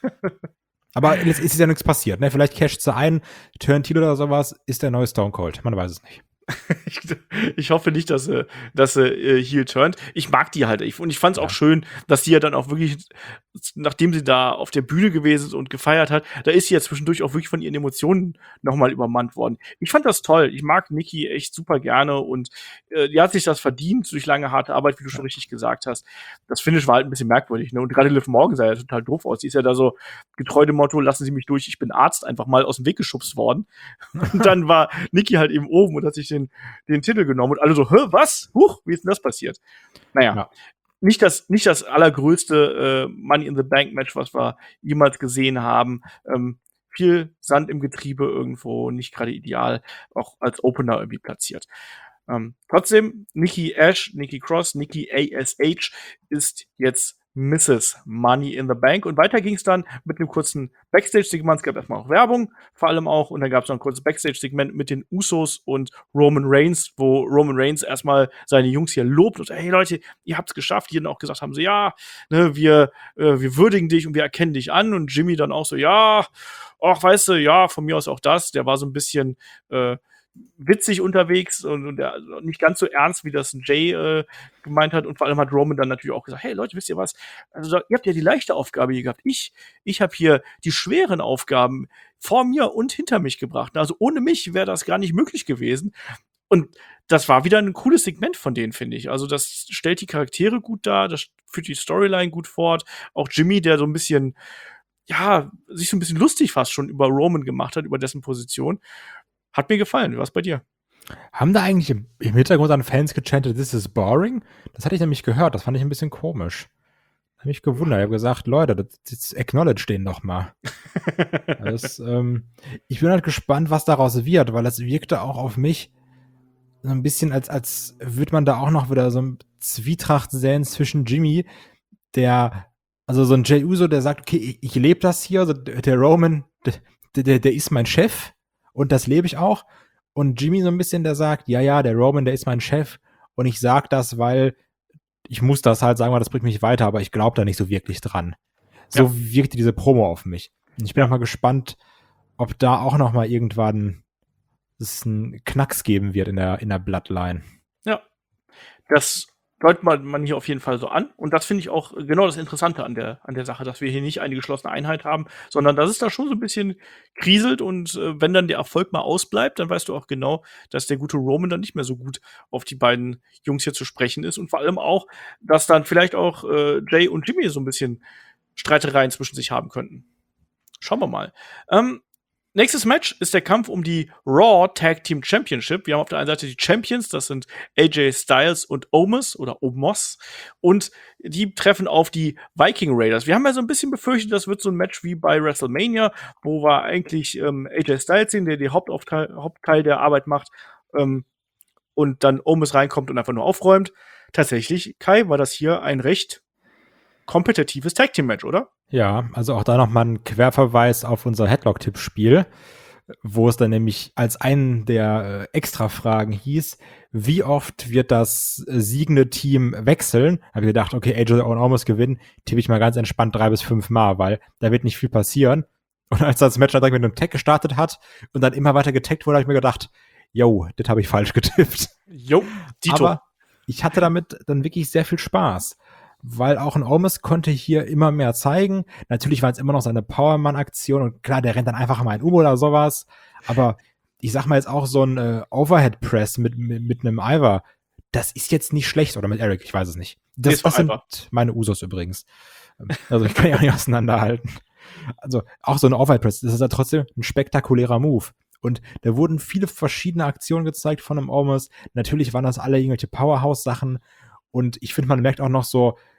Aber es ist ja nichts passiert. Ne? Vielleicht casht sie ein, Turntile oder sowas, ist der neue Stone Cold. Man weiß es nicht. ich, ich hoffe nicht, dass sie, dass sie äh, heel turnt. Ich mag die halt. Ich, und ich fand es Ja. auch schön, dass sie ja dann auch wirklich, nachdem sie da auf der Bühne gewesen ist und gefeiert hat, da ist sie ja zwischendurch auch wirklich von ihren Emotionen nochmal übermannt worden. Ich fand das toll. Ich mag Nikki echt super gerne und äh, die hat sich das verdient durch lange, harte Arbeit, wie du schon richtig gesagt hast. Das Finish war halt ein bisschen merkwürdig. Ne? Und gerade Liv Morgan sah ja total doof aus. Die ist ja da so getreu dem Motto, lassen Sie mich durch, ich bin Arzt, einfach mal aus dem Weg geschubst worden. Und dann war Nikki halt eben oben und hat sich den, den Titel genommen und alle so, hä, was? Huch, wie ist denn das passiert? Naja, Ja. nicht das, nicht das allergrößte äh, Money in the Bank Match, was wir jemals gesehen haben. Ähm, viel Sand im Getriebe irgendwo, nicht gerade ideal, auch als Opener irgendwie platziert. Ähm, trotzdem, Nikki Ash, Nikki Cross, Nikki A S H ist jetzt Misses Money in the Bank. Und weiter ging es dann mit einem kurzen Backstage-Segment. Es gab erstmal auch Werbung, vor allem auch. Und dann gab es noch ein kurzes Backstage-Segment mit den Usos und Roman Reigns, wo Roman Reigns erstmal seine Jungs hier lobt und sagt, hey Leute, ihr habt's geschafft. Die dann auch gesagt haben so, ja, ne, wir, äh, wir würdigen dich und wir erkennen dich an. Und Jimmy dann auch so, ja, ach, weißt du, ja, von mir aus auch das. Der war so ein bisschen äh, witzig unterwegs und, und der, nicht ganz so ernst, wie das Jay äh, gemeint hat. Und vor allem hat Roman dann natürlich auch gesagt, hey Leute, wisst ihr was? Also ihr habt ja die leichte Aufgabe hier gehabt. Ich, ich habe hier die schweren Aufgaben vor mir und hinter mich gebracht. Also ohne mich wäre das gar nicht möglich gewesen. Und das war wieder ein cooles Segment von denen, finde ich. Also das stellt die Charaktere gut dar, das führt die Storyline gut fort. Auch Jimmy, der so ein bisschen, ja, sich so ein bisschen lustig fast schon über Roman gemacht hat, über dessen Position. Hat mir gefallen. Was bei dir? Haben da eigentlich im, im Hintergrund an Fans gechantet, this is boring? Das hatte ich nämlich gehört. Das fand ich ein bisschen komisch. Hab mich gewundert. Ich habe gesagt, Leute, das, das acknowledge den noch mal. das, ähm, ich bin halt gespannt, was daraus wird, weil das wirkte auch auf mich so ein bisschen, als, als würde man da auch noch wieder so ein Zwietracht sehen zwischen Jimmy, der, also so ein Jey Uso, der sagt, okay, ich, ich lebe das hier, also der Roman, der, der, der ist mein Chef und das lebe ich auch. Und Jimmy so ein bisschen, der sagt, ja, ja, der Roman, der ist mein Chef und ich sag das, weil ich muss das halt sagen, weil das bringt mich weiter, aber ich glaube da nicht so wirklich dran. So ja. wirkte diese Promo auf mich. Und ich bin auch mal gespannt, ob da auch noch mal irgendwann es einen Knacks geben wird in der, in der Bloodline. Ja, das deutet man, man hier auf jeden Fall so an. Und das finde ich auch genau das Interessante an der, an der Sache, dass wir hier nicht eine geschlossene Einheit haben, sondern dass es da schon so ein bisschen kriselt. Und äh, wenn dann der Erfolg mal ausbleibt, dann weißt du auch genau, dass der gute Roman dann nicht mehr so gut auf die beiden Jungs hier zu sprechen ist. Und vor allem auch, dass dann vielleicht auch äh, Jay und Jimmy so ein bisschen Streitereien zwischen sich haben könnten. Schauen wir mal. Ähm, Nächstes Match ist der Kampf um die Raw Tag Team Championship. Wir haben auf der einen Seite die Champions, das sind A J Styles und Omos oder Omos. Und die treffen auf die Viking Raiders. Wir haben ja so ein bisschen befürchtet, das wird so ein Match wie bei WrestleMania, wo wir eigentlich ähm, A J Styles sehen, der den Hauptaufteil, Hauptteil der Arbeit macht. Ähm, und dann Omos reinkommt und einfach nur aufräumt. Tatsächlich, Kai, war das hier ein recht kompetitives Tag Team Match, oder? Ja, also auch da nochmal ein Querverweis auf unser Headlock-Tipp-Spiel, wo es dann nämlich als einen der äh, Extra-Fragen hieß, wie oft wird das äh, siegende Team wechseln? Habe ich gedacht, okay, A J und Omos gewinnen, tippe ich mal ganz entspannt drei bis fünf Mal, weil da wird nicht viel passieren. Und als das Match dann direkt mit einem Tag gestartet hat und dann immer weiter getaggt wurde, habe ich mir gedacht, yo, das habe ich falsch getippt. Jo, Dito. Aber ich hatte damit dann wirklich sehr viel Spaß. Weil auch ein Omos konnte hier immer mehr zeigen. Natürlich waren es immer noch seine Powerman-Aktion und klar, der rennt dann einfach mal ein U oder sowas. Aber ich sag mal jetzt auch so ein äh, Overhead-Press mit, mit, mit einem Ivar, das ist jetzt nicht schlecht. Oder mit Eric, ich weiß es nicht. Das, das sind meine Usos übrigens. Also ich kann ja auch nicht auseinanderhalten. Also auch so ein Overhead-Press, das ist ja trotzdem ein spektakulärer Move. Und da wurden viele verschiedene Aktionen gezeigt von einem Omos. Natürlich waren das alle irgendwelche Powerhouse-Sachen. Und ich finde, man merkt auch noch so,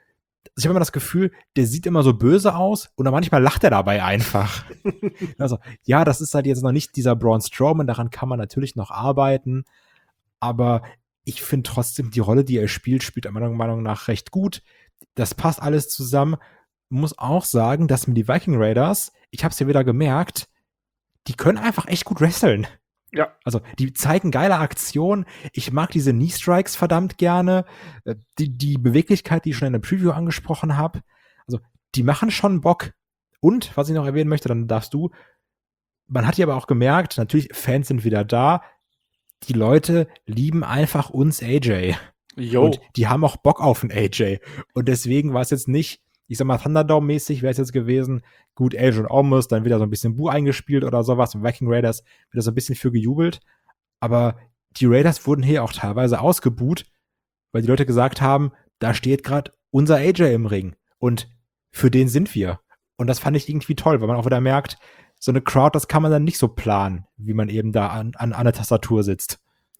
ich habe immer das Gefühl, der sieht immer so böse aus und dann manchmal lacht er dabei einfach. Also, ja, das ist halt jetzt noch nicht dieser Braun Strowman, daran kann man natürlich noch arbeiten, aber ich finde trotzdem, die Rolle, die er spielt, spielt meiner Meinung nach recht gut. Das passt alles zusammen. Muss auch sagen, dass mir die Viking Raiders, ich habe es ja wieder gemerkt, die können einfach echt gut wresteln. Ja. Also, die zeigen geile Aktionen. Ich mag diese Knee-Strikes verdammt gerne. Die, die Beweglichkeit, die ich schon in der Preview angesprochen habe. Also, die machen schon Bock. Und, was ich noch erwähnen möchte, dann darfst du, man hat ja aber auch gemerkt, natürlich, Fans sind wieder da. Die Leute lieben einfach uns A J. Jo. Und die haben auch Bock auf einen A J. Und deswegen war es jetzt nicht, ich sag mal, Thunderdome-mäßig wäre es jetzt gewesen, gut, A J und Omos, dann wieder so ein bisschen Bu eingespielt oder sowas, und Viking Raiders wieder so ein bisschen für gejubelt. Aber die Raiders wurden hier auch teilweise ausgebuht, weil die Leute gesagt haben, da steht gerade unser A J im Ring. Und für den sind wir. Und das fand ich irgendwie toll, weil man auch wieder merkt, so eine Crowd, das kann man dann nicht so planen, wie man eben da an, an, an der Tastatur sitzt.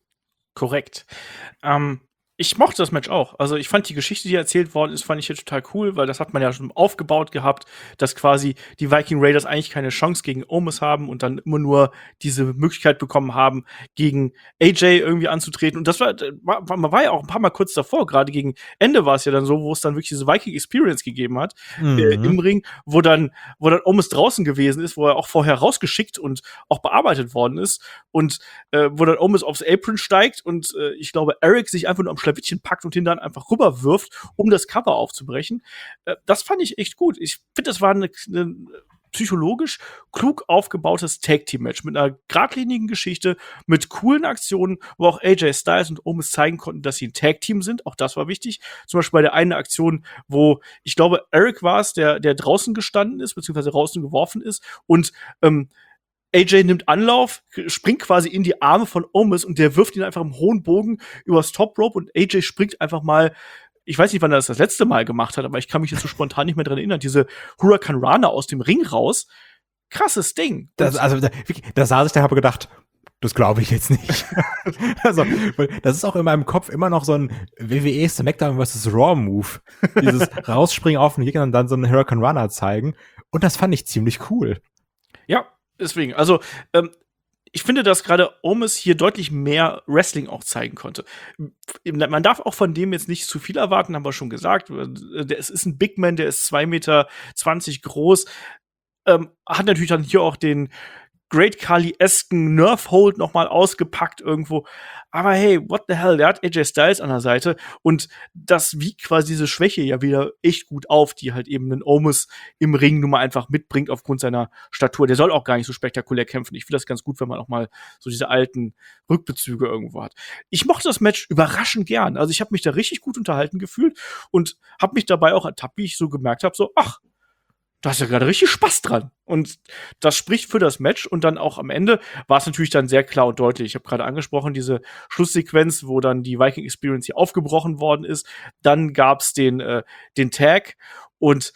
Korrekt. Ähm, ich mochte das Match auch. Also ich fand die Geschichte, die erzählt worden ist, fand ich hier total cool, weil das hat man ja schon aufgebaut gehabt, dass quasi die Viking Raiders eigentlich keine Chance gegen Omos haben und dann immer nur diese Möglichkeit bekommen haben, gegen A J irgendwie anzutreten. Und das war, war man war ja auch ein paar Mal kurz davor, gerade gegen Ende war es ja dann so, wo es dann wirklich diese Viking Experience gegeben hat, Mhm. äh, im Ring, wo dann, wo dann Omos draußen gewesen ist, wo er auch vorher rausgeschickt und auch bearbeitet worden ist und äh, wo dann Omos aufs Apron steigt und äh, ich glaube, Eric sich einfach nur am Schlawittchen packt und ihn dann einfach rüberwirft, um das Cover aufzubrechen. Äh, das fand ich echt gut. Ich finde, das war eine, eine psychologisch klug aufgebautes Tag-Team-Match mit einer geradlinigen Geschichte, mit coolen Aktionen, wo auch A J Styles und Omos zeigen konnten, dass sie ein Tag-Team sind. Auch das war wichtig. Zum Beispiel bei der einen Aktion, wo ich glaube, Eric war es, der, der draußen gestanden ist, beziehungsweise draußen geworfen ist und ähm, A J nimmt Anlauf, springt quasi in die Arme von Omos und der wirft ihn einfach im hohen Bogen übers Top Rope und A J springt einfach mal, ich weiß nicht, wann er das das letzte Mal gemacht hat, aber ich kann mich jetzt so spontan nicht mehr dran erinnern, diese Hurricane Rana aus dem Ring raus. Krasses Ding. Das, also, da, da saß ich da, habe gedacht, das glaube ich jetzt nicht. Also, das ist auch in meinem Kopf immer noch so ein W W E SmackDown versus Raw Move. Dieses Rausspringen auf den Gegner und dann so einen Hurricane Runner zeigen. Und das fand ich ziemlich cool. Ja, deswegen, also ähm, ich finde, dass gerade Omos hier deutlich mehr Wrestling auch zeigen konnte. Man darf auch von dem jetzt nicht zu viel erwarten, haben wir schon gesagt. Es ist ein Big Man, der ist zwei Meter zwanzig groß. Ähm, hat natürlich dann hier auch den Great Khali-esken Nerf-Hold noch mal ausgepackt irgendwo. Aber hey, what the hell, der hat A J Styles an der Seite und das wiegt quasi diese Schwäche ja wieder echt gut auf, die halt eben einen Omos im Ring nun mal einfach mitbringt aufgrund seiner Statur. Der soll auch gar nicht so spektakulär kämpfen. Ich finde das ganz gut, wenn man auch mal so diese alten Rückbezüge irgendwo hat. Ich mochte das Match überraschend gern. Also ich habe mich da richtig gut unterhalten gefühlt und habe mich dabei auch ertappt, wie ich so gemerkt habe, so, ach, da hast ja gerade richtig Spaß dran. Und das spricht für das Match. Und dann auch am Ende war es natürlich dann sehr klar und deutlich. Ich habe gerade angesprochen, diese Schlusssequenz, wo dann die Viking Experience hier aufgebrochen worden ist. Dann gab's den, äh, den Tag. Und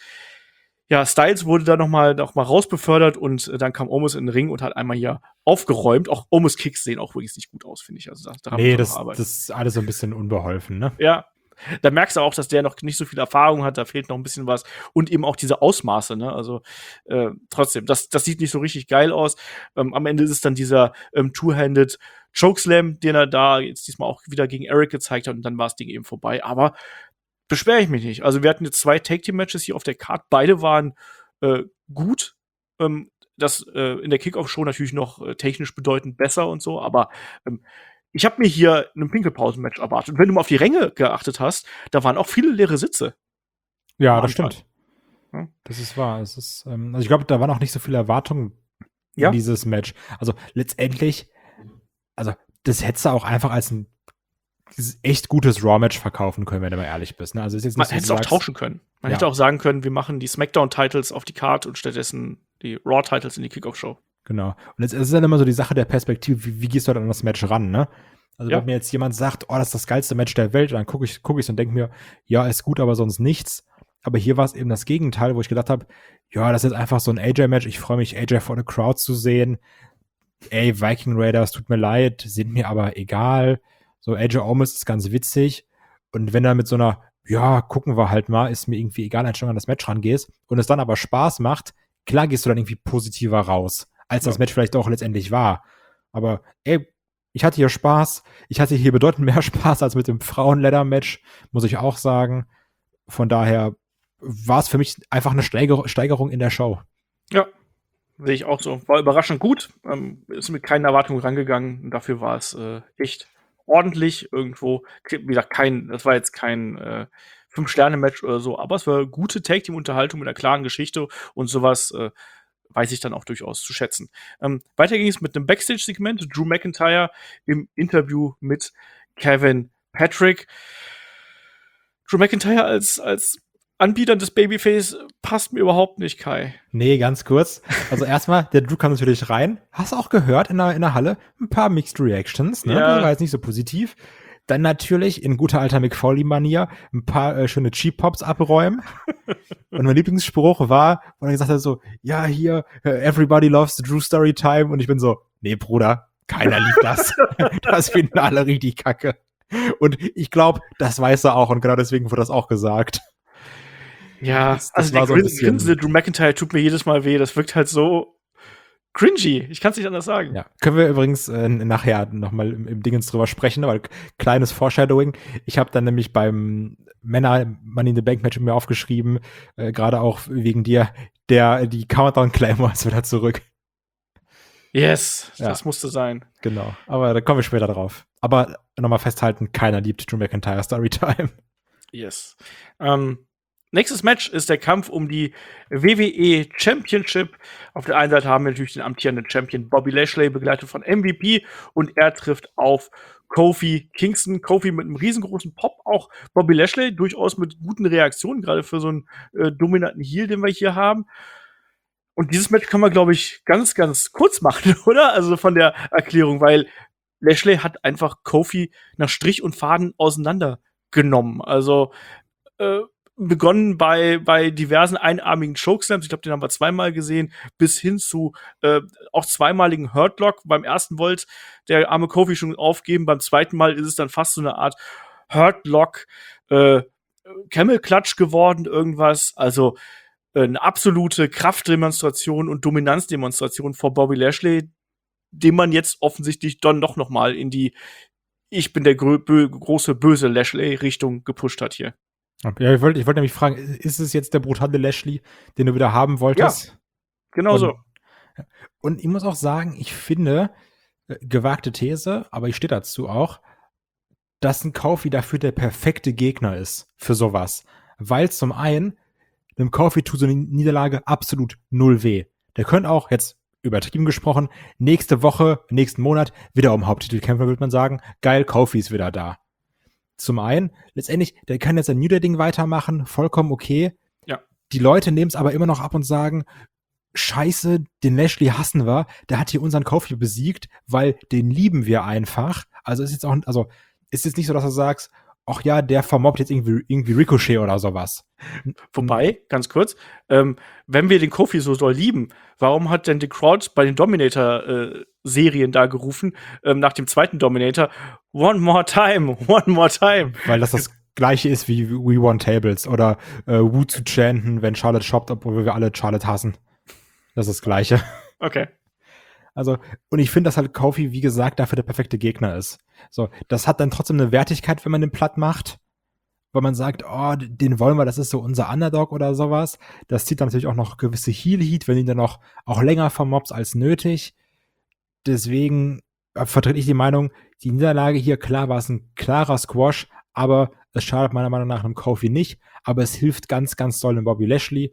ja, Styles wurde da noch mal, noch mal rausbefördert. Und äh, dann kam Omos in den Ring und hat einmal hier aufgeräumt. Auch Omos Kicks sehen auch wirklich nicht gut aus, finde ich. Also da Nee, das, das ist alles so ein bisschen unbeholfen, ne? Ja. Da merkst du auch, dass der noch nicht so viel Erfahrung hat, da fehlt noch ein bisschen was. Und eben auch diese Ausmaße, ne? Also äh, trotzdem, das, das sieht nicht so richtig geil aus. Ähm, am Ende ist es dann dieser ähm, Two-Handed Chokeslam, den er da jetzt diesmal auch wieder gegen Eric gezeigt hat und dann war das Ding eben vorbei. Aber beschwere ich mich nicht. Also wir hatten jetzt zwei Tag-Team-Matches hier auf der Card. Beide waren äh, gut. Ähm, das äh, in der Kickoff-Show natürlich noch äh, technisch bedeutend besser und so, aber ähm, ich habe mir hier ein Pinkelpausen-Match erwartet. Und wenn du mal auf die Ränge geachtet hast, da waren auch viele leere Sitze. Ja, das stimmt. Hm? Das ist wahr. Es ist, ähm, also ich glaube, da waren auch nicht so viele Erwartungen in Ja. dieses Match. Also letztendlich, also das hättest du auch einfach als ein echt gutes Raw-Match verkaufen können, wenn du mal ehrlich bist. Ne? Also ist jetzt Man nicht so, hätte es du auch sagst- tauschen können. Man Ja. hätte auch sagen können, wir machen die SmackDown-Titles auf die Card und stattdessen die Raw-Titles in die Kickoff-Show. Genau. Und jetzt ist es dann immer so die Sache der Perspektive, wie, wie gehst du halt an das Match ran, ne? Also Ja. wenn mir jetzt jemand sagt, oh, das ist das geilste Match der Welt, dann gucke ich guck ich und denke mir, ja, ist gut, aber sonst nichts. Aber hier war es eben das Gegenteil, wo ich gedacht habe, ja, das ist einfach so ein A J-Match. Ich freue mich, A J vor der Crowd zu sehen. Ey, Viking Raiders, tut mir leid, sind mir aber egal. So, A J Omos ist ganz witzig. Und wenn er mit so einer, ja, gucken wir halt mal, ist mir irgendwie egal, wenn du an das Match rangehst und es dann aber Spaß macht, klar gehst du dann irgendwie positiver raus, als das Ja. Match vielleicht auch letztendlich war. Aber ey, ich hatte hier Spaß. Ich hatte hier bedeutend mehr Spaß als mit dem Frauen-Ladder-Match, muss ich auch sagen. Von daher war es für mich einfach eine Steiger- Steigerung in der Show. Ja, sehe ich auch so. War überraschend gut. Ähm, ist mit keinen Erwartungen rangegangen. Und dafür war es äh, echt ordentlich irgendwo. Wie gesagt, kein, das war jetzt kein äh, Fünf-Sterne-Match oder so, aber es war gute Tag-Team-Unterhaltung mit einer klaren Geschichte und sowas äh, weiß ich dann auch durchaus zu schätzen. Ähm, weiter ging es mit einem Backstage-Segment. Drew McIntyre im Interview mit Kevin Patrick. Drew McIntyre als, als Anbieter des Babyface passt mir überhaupt nicht, Kai. Nee, ganz kurz. Also erstmal, der Drew kam natürlich rein. Hast du auch gehört in der, in der Halle? Ein paar Mixed Reactions, ne? Ja. Das war jetzt nicht so positiv. Dann natürlich in guter alter Mick Foley-Manier ein paar äh, schöne Cheap-Pops abräumen. Und mein Lieblingsspruch war, wo er gesagt hat so, ja, hier, uh, everybody loves the Drew Story Time. Und ich bin so, nee, Bruder, keiner liebt das. Das finden alle richtig kacke. Und ich glaube, das weiß er auch und genau deswegen wurde das auch gesagt. Ja, Das- das also war der so ein Grin bisschen- grinsende Drew McIntyre tut mir jedes Mal weh. Das wirkt halt so cringy. Ich kann es nicht anders sagen. Ja, können wir übrigens äh, nachher nochmal im, im Dingens drüber sprechen, weil kleines Foreshadowing. Ich habe dann nämlich beim Männer Money in the Bank Match mir aufgeschrieben, äh, gerade auch wegen dir, der die Countdown Claymore ist wieder zurück. Yes, Ja. das musste sein. Genau, aber da kommen wir später drauf. Aber nochmal festhalten, keiner liebt Drew McIntyre Storytime. Yes. Ähm, nächstes Match ist der Kampf um die W W E Championship. Auf der einen Seite haben wir natürlich den amtierenden Champion Bobby Lashley, begleitet von M V P, und er trifft auf Kofi Kingston. Kofi mit einem riesengroßen Pop, auch Bobby Lashley durchaus mit guten Reaktionen, gerade für so einen äh, dominanten Heel, den wir hier haben. Und dieses Match kann man, glaube ich, ganz, ganz kurz machen, oder? Also von der Erklärung, weil Lashley hat einfach Kofi nach Strich und Faden auseinandergenommen. Also äh, begonnen bei, bei diversen einarmigen Chokeslams, ich glaube, den haben wir zweimal gesehen, bis hin zu äh, auch zweimaligen Hurtlock. Beim ersten wollte der arme Kofi schon aufgeben, beim zweiten Mal ist es dann fast so eine Art Hurtlock, äh, Camel Clutch geworden, irgendwas. Also äh, eine absolute Kraftdemonstration und Dominanzdemonstration vor Bobby Lashley, den man jetzt offensichtlich dann doch noch mal in die Ich bin der grö bö große böse Lashley-Richtung gepusht hat hier. Ja, ich wollte ich wollt nämlich fragen, ist es jetzt der brutale Lashley, den du wieder haben wolltest? Genau Und- so. Und ich muss auch sagen, ich finde, äh, gewagte These, aber ich stehe dazu auch, dass ein Kofi dafür der perfekte Gegner ist für sowas. Weil zum einen, einem Kofi tut so eine Niederlage absolut null weh. Der könnte auch, jetzt übertrieben gesprochen, nächste Woche, nächsten Monat wieder um Haupttitel kämpfen, würde man sagen. Geil, Kofi ist wieder da. Zum einen, letztendlich, der kann jetzt ein New Day-Ding weitermachen, vollkommen okay. Ja. Die Leute nehmen es aber immer noch ab und sagen, Scheiße, den Lashley hassen wir, der hat hier unseren Kofi besiegt, weil den lieben wir einfach. Also ist jetzt auch, also ist jetzt nicht so, dass du sagst, ach ja, der vermobbt jetzt irgendwie, irgendwie Ricochet oder sowas. Wobei, ganz kurz, ähm, wenn wir den Kofi so doll lieben, warum hat denn die Crowd bei den Dominator-Serien da gerufen, ähm, nach dem zweiten Dominator, one more time, one more time? Weil das das gleiche ist wie We Want Tables oder äh, Wu zu chanten, wenn Charlotte shoppt, obwohl wir alle Charlotte hassen. Das ist das Gleiche. Okay. Also, und ich finde, dass halt Kofi, wie gesagt, dafür der perfekte Gegner ist. So, das hat dann trotzdem eine Wertigkeit, wenn man den platt macht, weil man sagt, oh, den wollen wir, das ist so unser Underdog oder sowas. Das zieht dann natürlich auch noch gewisse Heel-Heat, wenn ihn dann noch auch länger vermobst als nötig. Deswegen äh, vertrete ich die Meinung, die Niederlage hier, klar war es ein klarer Squash, aber es schadet meiner Meinung nach einem Kofi nicht, aber es hilft ganz, ganz doll dem Bobby Lashley.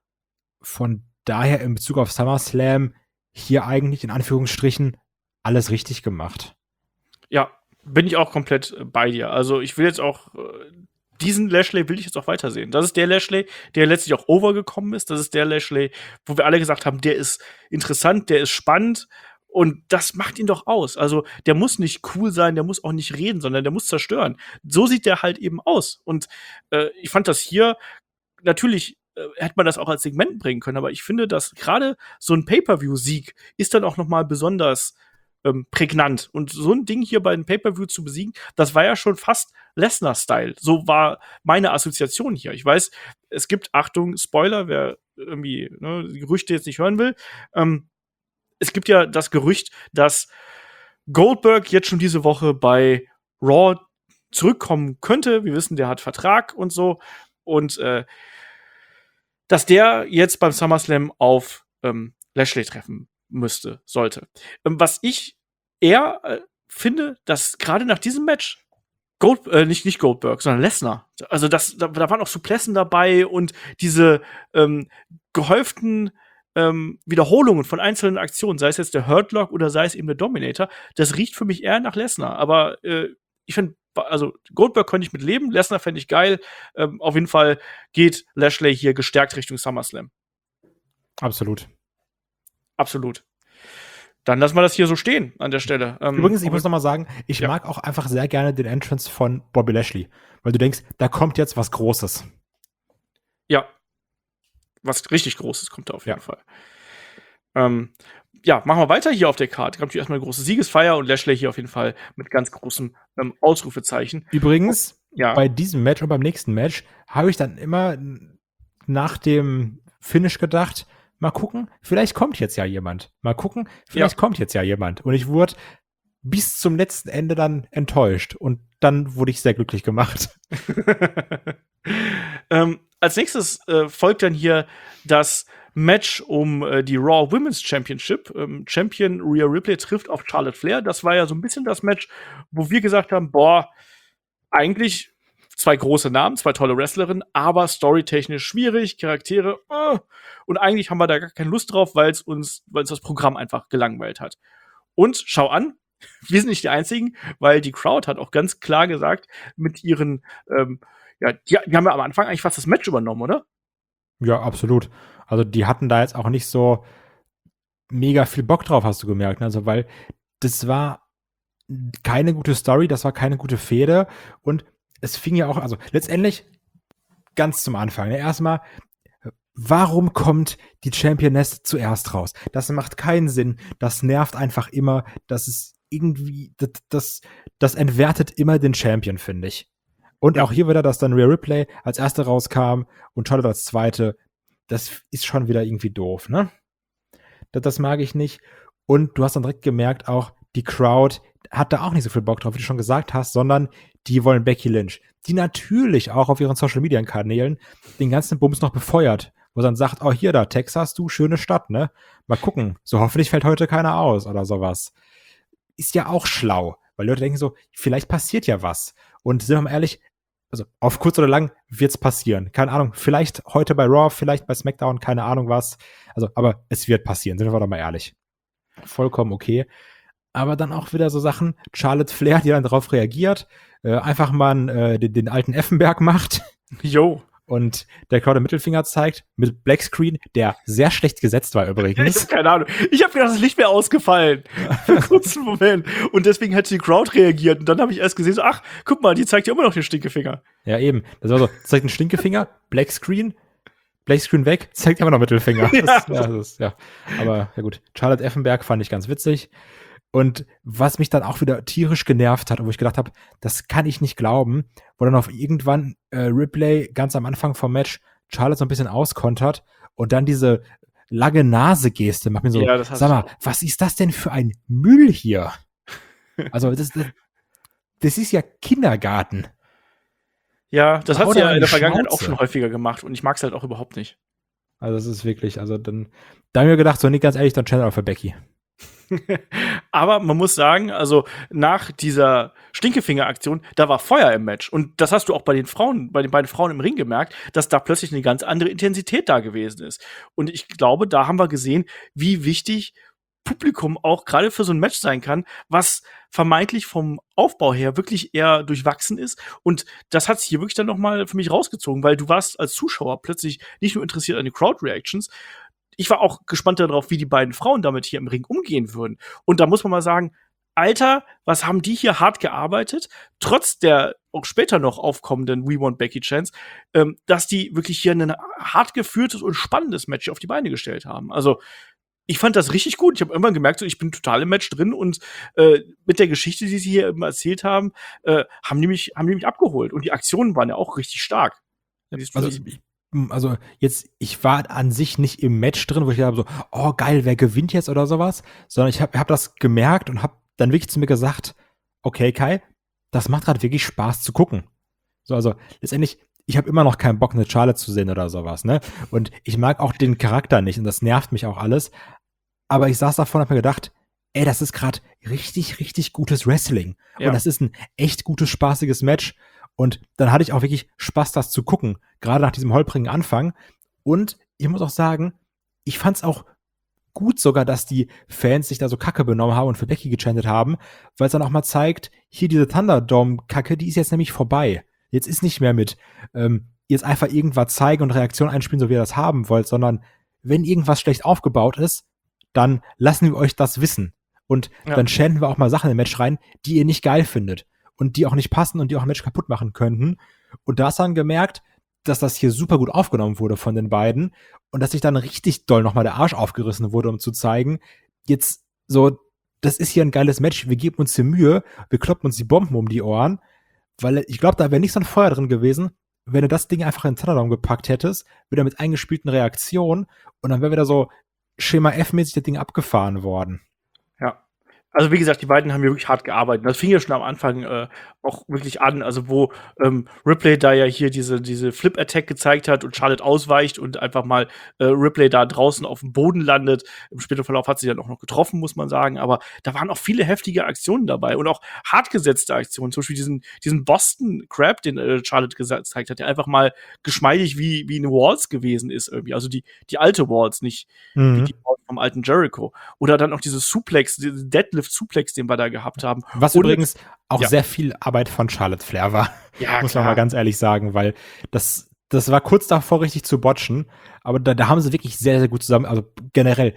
Von daher in Bezug auf SummerSlam hier eigentlich in Anführungsstrichen alles richtig gemacht. Ja, bin ich auch komplett äh, bei dir. Also ich will jetzt auch äh, diesen Lashley will ich jetzt auch weitersehen. Das ist der Lashley, der letztlich auch overgekommen ist. Das ist der Lashley, wo wir alle gesagt haben, der ist interessant, der ist spannend. Und das macht ihn doch aus. Also der muss nicht cool sein, der muss auch nicht reden, sondern der muss zerstören. So sieht der halt eben aus. Und äh, ich fand das hier, natürlich äh, hätte man das auch als Segment bringen können, aber ich finde, dass gerade so ein Pay-Per-View-Sieg ist dann auch noch mal besonders ähm, prägnant. Und so ein Ding hier bei dem Pay-Per-View zu besiegen, das war ja schon fast Lesnar-Style. So war meine Assoziation hier. Ich weiß, es gibt, Achtung, Spoiler, wer irgendwie ne, die Gerüchte jetzt nicht hören will. Ähm, es gibt ja das Gerücht, dass Goldberg jetzt schon diese Woche bei Raw zurückkommen könnte. Wir wissen, der hat Vertrag und so. Und äh, dass der jetzt beim SummerSlam auf ähm, Lashley treffen müsste, sollte. Ähm, was ich eher äh, finde, dass gerade nach diesem Match Gold, äh, nicht, nicht Goldberg, sondern Lesnar. Also das, da, da waren auch Suplessen dabei und diese ähm, gehäuften ähm, Wiederholungen von einzelnen Aktionen, sei es jetzt der Hurt Lock oder sei es eben der Dominator, das riecht für mich eher nach Lesnar. Aber äh, ich finde, also Goldberg könnte ich mit leben, Lesnar fände ich geil. Ähm, auf jeden Fall geht Lashley hier gestärkt Richtung SummerSlam. Absolut. Absolut. Dann lassen wir das hier so stehen an der Stelle. Ähm, Übrigens, ich muss noch mal sagen, ich ja. mag auch einfach sehr gerne den Entrance von Bobby Lashley, weil du denkst, da kommt jetzt was Großes. Ja. Was richtig Großes kommt da auf jeden Ja. Fall. Ähm, ja, machen wir weiter hier auf der Karte. Kommt hier erstmal eine große Siegesfeier und Lashley hier auf jeden Fall mit ganz großem ähm, Ausrufezeichen. Übrigens, Ja. bei diesem Match und beim nächsten Match habe ich dann immer nach dem Finish gedacht, mal gucken, vielleicht kommt jetzt ja jemand. Mal gucken, vielleicht Ja. kommt jetzt ja jemand. Und ich wurde bis zum letzten Ende dann enttäuscht. Und dann wurde ich sehr glücklich gemacht. ähm, als nächstes äh, folgt dann hier das Match um äh, die Raw Women's Championship. Ähm, Champion Rhea Ripley trifft auf Charlotte Flair. Das war ja so ein bisschen das Match, wo wir gesagt haben, boah, eigentlich zwei große Namen, zwei tolle Wrestlerinnen, aber storytechnisch schwierig, Charaktere, äh, und eigentlich haben wir da gar keine Lust drauf, weil es uns, weil uns das Programm einfach gelangweilt hat. Und schau an, wir sind nicht die Einzigen, weil die Crowd hat auch ganz klar gesagt, mit ihren, ähm, ja, die, die haben ja am Anfang eigentlich fast das Match übernommen, oder? Ja, absolut. Also die hatten da jetzt auch nicht so mega viel Bock drauf, hast du gemerkt. Also weil das war keine gute Story, das war keine gute Fehde und es fing ja auch, also letztendlich ganz zum Anfang. Ne? Erstmal, warum kommt die Championess zuerst raus? Das macht keinen Sinn. Das nervt einfach immer. Das ist irgendwie, das, das, das entwertet immer den Champion, finde ich. Und auch hier wieder, dass dann Rhea Ripley als erste rauskam und Charlotte als zweite. Das ist schon wieder irgendwie doof, ne? Das, das mag ich nicht. Und du hast dann direkt gemerkt, auch die Crowd hat da auch nicht so viel Bock drauf, wie du schon gesagt hast, sondern die wollen Becky Lynch, die natürlich auch auf ihren Social-Media-Kanälen den ganzen Bums noch befeuert, wo dann sagt, oh, hier da, Texas, du, schöne Stadt, ne? Mal gucken, so hoffentlich fällt heute keiner aus oder sowas. Ist ja auch schlau, weil Leute denken so, vielleicht passiert ja was. Und sind wir mal ehrlich, also auf kurz oder lang wird's passieren. Keine Ahnung, vielleicht heute bei Raw, vielleicht bei SmackDown, keine Ahnung was. Also, aber es wird passieren, sind wir doch mal ehrlich. Vollkommen okay. Aber dann auch wieder so Sachen, Charlotte Flair, die dann darauf reagiert, äh, einfach mal äh, den, den alten Effenberg macht. Jo. Und der Crowd den Mittelfinger zeigt mit Blackscreen, der sehr schlecht gesetzt war Ich übrigens. hab keine Ahnung. Ich habe gedacht, das Licht wäre ausgefallen. Für einen kurzen Moment. Und deswegen hat die Crowd reagiert. Und dann habe ich erst gesehen, so, ach, guck mal, die zeigt ja immer noch den Stinkefinger. Ja, eben. Das war so, zeigt einen Stinkefinger, Blackscreen, Blackscreen weg, zeigt immer noch Mittelfinger. Ja. Das, ja, das ist, ja. Aber ja gut, Charlotte Effenberg fand ich ganz witzig. Und was mich dann auch wieder tierisch genervt hat, und wo ich gedacht habe, das kann ich nicht glauben, wo dann auf irgendwann äh, Ripley ganz am Anfang vom Match Charlotte so ein bisschen auskontert und dann diese lange Nase-Geste macht mir so, Ja, das hast sag du mal, auch. was ist das denn für ein Müll hier? Also das, das, das ist ja Kindergarten. Ja, das hat Hau sie doch ja in in die der Vergangenheit auch Schnauze. schon häufiger gemacht. Und ich mag's halt auch überhaupt nicht. Also das ist wirklich, also dann, da haben wir gedacht, so nicht ganz ehrlich, dann Channel für Becky. Aber man muss sagen, also nach dieser Stinkefinger-Aktion, da war Feuer im Match. Und das hast du auch bei den Frauen, bei den beiden Frauen im Ring gemerkt, dass da plötzlich eine ganz andere Intensität da gewesen ist. Und ich glaube, da haben wir gesehen, wie wichtig Publikum auch gerade für so ein Match sein kann, was vermeintlich vom Aufbau her wirklich eher durchwachsen ist. Und das hat sich hier wirklich dann noch mal für mich rausgezogen, weil du warst als Zuschauer plötzlich nicht nur interessiert an den Crowd-Reactions. Ich war auch gespannt darauf, wie die beiden Frauen damit hier im Ring umgehen würden. Und da muss man mal sagen, Alter, was haben die hier hart gearbeitet, trotz der auch später noch aufkommenden We Want Becky Chance, ähm, dass die wirklich hier ein hart geführtes und spannendes Match auf die Beine gestellt haben. Also ich fand das richtig gut. Ich habe irgendwann gemerkt, so, ich bin total im Match drin und äh, mit der Geschichte, die sie hier immer erzählt haben, äh, haben die mich, haben die mich abgeholt. Und die Aktionen waren ja auch richtig stark. Also, ich, ich, also jetzt, ich war an sich nicht im Match drin, wo ich habe so, oh geil, wer gewinnt jetzt oder sowas, sondern ich habe hab das gemerkt und habe dann wirklich zu mir gesagt, okay Kai, das macht gerade wirklich Spaß zu gucken. So, also letztendlich, ich habe immer noch keinen Bock, eine Charlotte zu sehen oder sowas, ne? Und ich mag auch den Charakter nicht und das nervt mich auch alles. Aber ich saß davor und hab mir gedacht, ey, das ist gerade richtig, richtig gutes Wrestling. Ja. Und das ist ein echt gutes, spaßiges Match. Und dann hatte ich auch wirklich Spaß, das zu gucken. Gerade nach diesem holprigen Anfang. Und ich muss auch sagen, ich fand's auch gut sogar, dass die Fans sich da so kacke benommen haben und für Becky gechantet haben, weil es dann auch mal zeigt, hier diese Thunderdome-Kacke, die ist jetzt nämlich vorbei. Jetzt ist nicht mehr mit, ähm, jetzt einfach irgendwas zeigen und Reaktion einspielen, so wie ihr das haben wollt, sondern wenn irgendwas schlecht aufgebaut ist, dann lassen wir euch das wissen. Und Ja. dann chanten wir auch mal Sachen im Match rein, die ihr nicht geil findet. Und die auch nicht passen und die auch ein Match kaputt machen könnten. Und da hast du dann gemerkt, dass das hier super gut aufgenommen wurde von den beiden. Und dass sich dann richtig doll nochmal der Arsch aufgerissen wurde, um zu zeigen, jetzt so, das ist hier ein geiles Match, wir geben uns hier Mühe, wir kloppen uns die Bomben um die Ohren. Weil ich glaube, da wäre nicht so ein Feuer drin gewesen, wenn du das Ding einfach in den Thunderdome gepackt hättest, wieder mit eingespielten Reaktionen. Und dann wäre wieder so Schema F-mäßig das Ding abgefahren worden. Ja. Also wie gesagt, die beiden haben ja wirklich hart gearbeitet. Das fing ja schon am Anfang äh, auch wirklich an, also wo ähm, Ripley da ja hier diese, diese Flip-Attack gezeigt hat und Charlotte ausweicht und einfach mal äh, Ripley da draußen auf dem Boden landet. Im späteren Verlauf hat sie dann auch noch getroffen, muss man sagen. Aber da waren auch viele heftige Aktionen dabei und auch hart gesetzte Aktionen. Zum Beispiel diesen, diesen Boston Crab, den äh, Charlotte gezeigt hat, der einfach mal geschmeidig wie, wie eine Waltz gewesen ist irgendwie. Also die, die alte Waltz, nicht Mhm. wie die Waltz vom alten Jericho. Oder dann auch dieses Suplex, diesen Deadlift-Suplex, den wir da gehabt haben. Was Und- übrigens auch ja. sehr viel Arbeit von Charlotte Flair war, Ja, muss man klar. mal ganz ehrlich sagen, weil das, das war kurz davor richtig zu botchen, aber da, da haben sie wirklich sehr, sehr gut zusammen, also generell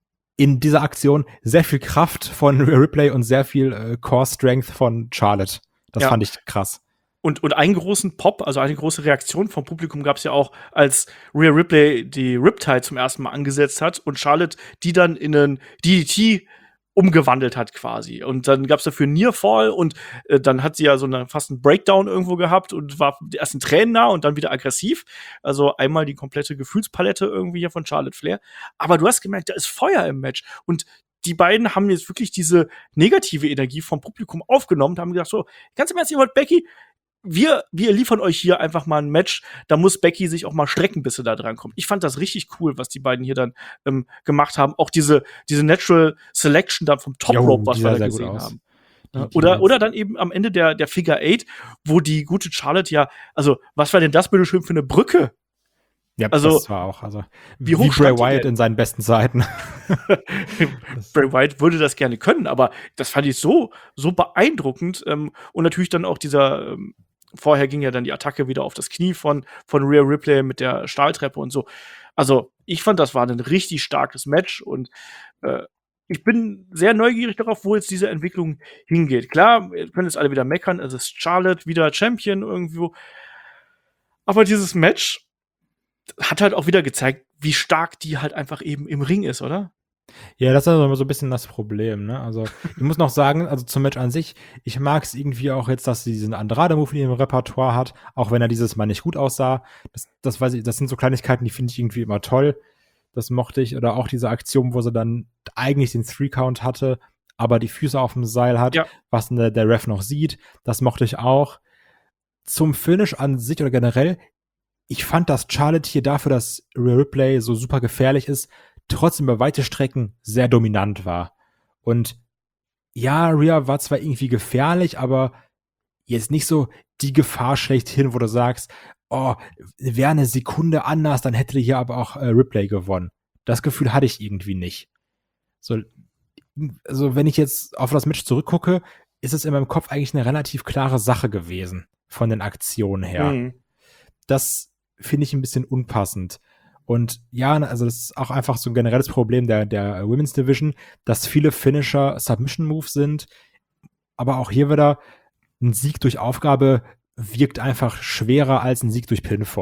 in dieser Aktion sehr viel Kraft von Rhea Ripley und sehr viel äh, Core Strength von Charlotte. Das Ja. fand ich krass. Und, und einen großen Pop, also eine große Reaktion vom Publikum gab es ja auch, als Rhea Ripley die Riptide zum ersten Mal angesetzt hat und Charlotte die dann in einen D D T umgewandelt hat quasi. Und dann gab es dafür Nearfall und äh, dann hat sie ja so eine, fast einen Breakdown irgendwo gehabt und war erst in Tränen nah und dann wieder aggressiv. Also einmal die komplette Gefühlspalette irgendwie hier von Charlotte Flair. Aber du hast gemerkt, da ist Feuer im Match. Und die beiden haben jetzt wirklich diese negative Energie vom Publikum aufgenommen und haben gesagt, so, ganz im Ernst, ihr wollt Becky, wir, wir liefern euch hier einfach mal ein Match, da muss Becky sich auch mal strecken, bis sie da dran kommt. Ich fand das richtig cool, was die beiden hier dann ähm, gemacht haben. Auch diese, diese Natural Selection dann vom Top Jo, Rope, was die wir sah da sehr gut gesehen aus. haben. Die- Ja, die oder, Dance. oder dann eben am Ende der, der Figure Eight, wo die gute Charlotte ja, also, was war denn das bitte schön für eine Brücke? Ja, Also, das war auch, also wie wie, hoch wie Bray stand die Wyatt denn? in seinen besten Zeiten. Bray Wyatt würde das gerne können, aber das fand ich so, so beeindruckend. Ähm, und natürlich dann auch dieser, ähm, vorher ging ja dann die Attacke wieder auf das Knie von, von Rhea Ripley mit der Stahltreppe und so. Also, ich fand, das war ein richtig starkes Match und äh, ich bin sehr neugierig darauf, wo jetzt diese Entwicklung hingeht. Klar, wir können jetzt alle wieder meckern, es ist Charlotte wieder Champion irgendwo. Aber dieses Match hat halt auch wieder gezeigt, wie stark die halt einfach eben im Ring ist, oder? Ja, das ist also immer so ein bisschen das Problem, ne? Also, ich muss noch sagen, also zum Match an sich, ich mag es irgendwie auch jetzt, dass sie diesen Andrade-Move in ihrem Repertoire hat, auch wenn er dieses Mal nicht gut aussah. Das, das weiß ich, das sind so Kleinigkeiten, die finde ich irgendwie immer toll. Das mochte ich. Oder auch diese Aktion, wo sie dann eigentlich den Three-Count hatte, aber die Füße auf dem Seil hat, Ja. was der, der Ref noch sieht. Das mochte ich auch. Zum Finish an sich oder generell, ich fand, dass Charlotte hier dafür, dass Rhea Ripley so super gefährlich ist, trotzdem über weite Strecken sehr dominant war. Und ja, Rhea war zwar irgendwie gefährlich, aber jetzt nicht so die Gefahr schlechthin, wo du sagst, oh, wäre eine Sekunde anders, dann hätte hier aber auch äh, Ripley gewonnen. Das Gefühl hatte ich irgendwie nicht. So, also wenn ich jetzt auf das Match zurückgucke, ist es in meinem Kopf eigentlich eine relativ klare Sache gewesen, von den Aktionen her. Mhm. Das finde ich ein bisschen unpassend. Und ja, also das ist auch einfach so ein generelles Problem der, der Women's Division, dass viele Finisher Submission Moves sind. Aber auch hier wieder, ein Sieg durch Aufgabe wirkt einfach schwerer als ein Sieg durch Pinfall.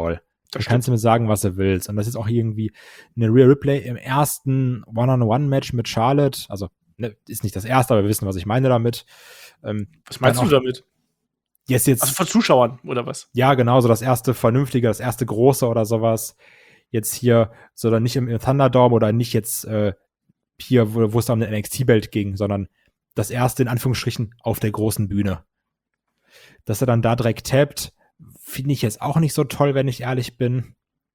Da kannst du mir sagen, was du willst. Und das ist auch irgendwie eine Rhea Ripley im ersten One-on-One-Match mit Charlotte. Also, ne, ist nicht das erste, aber wir wissen, was ich meine damit. Ähm, was meinst du auch, damit? Yes, jetzt, also von Zuschauern, oder was? Ja, genau, so das erste Vernünftige, das erste Große oder sowas. Jetzt hier, so dann nicht im, im Thunderdome oder nicht jetzt äh, hier, wo, wo es da um den N X T-Belt ging, sondern das erste in Anführungsstrichen auf der großen Bühne. Dass er dann da direkt tappt, finde ich jetzt auch nicht so toll, wenn ich ehrlich bin.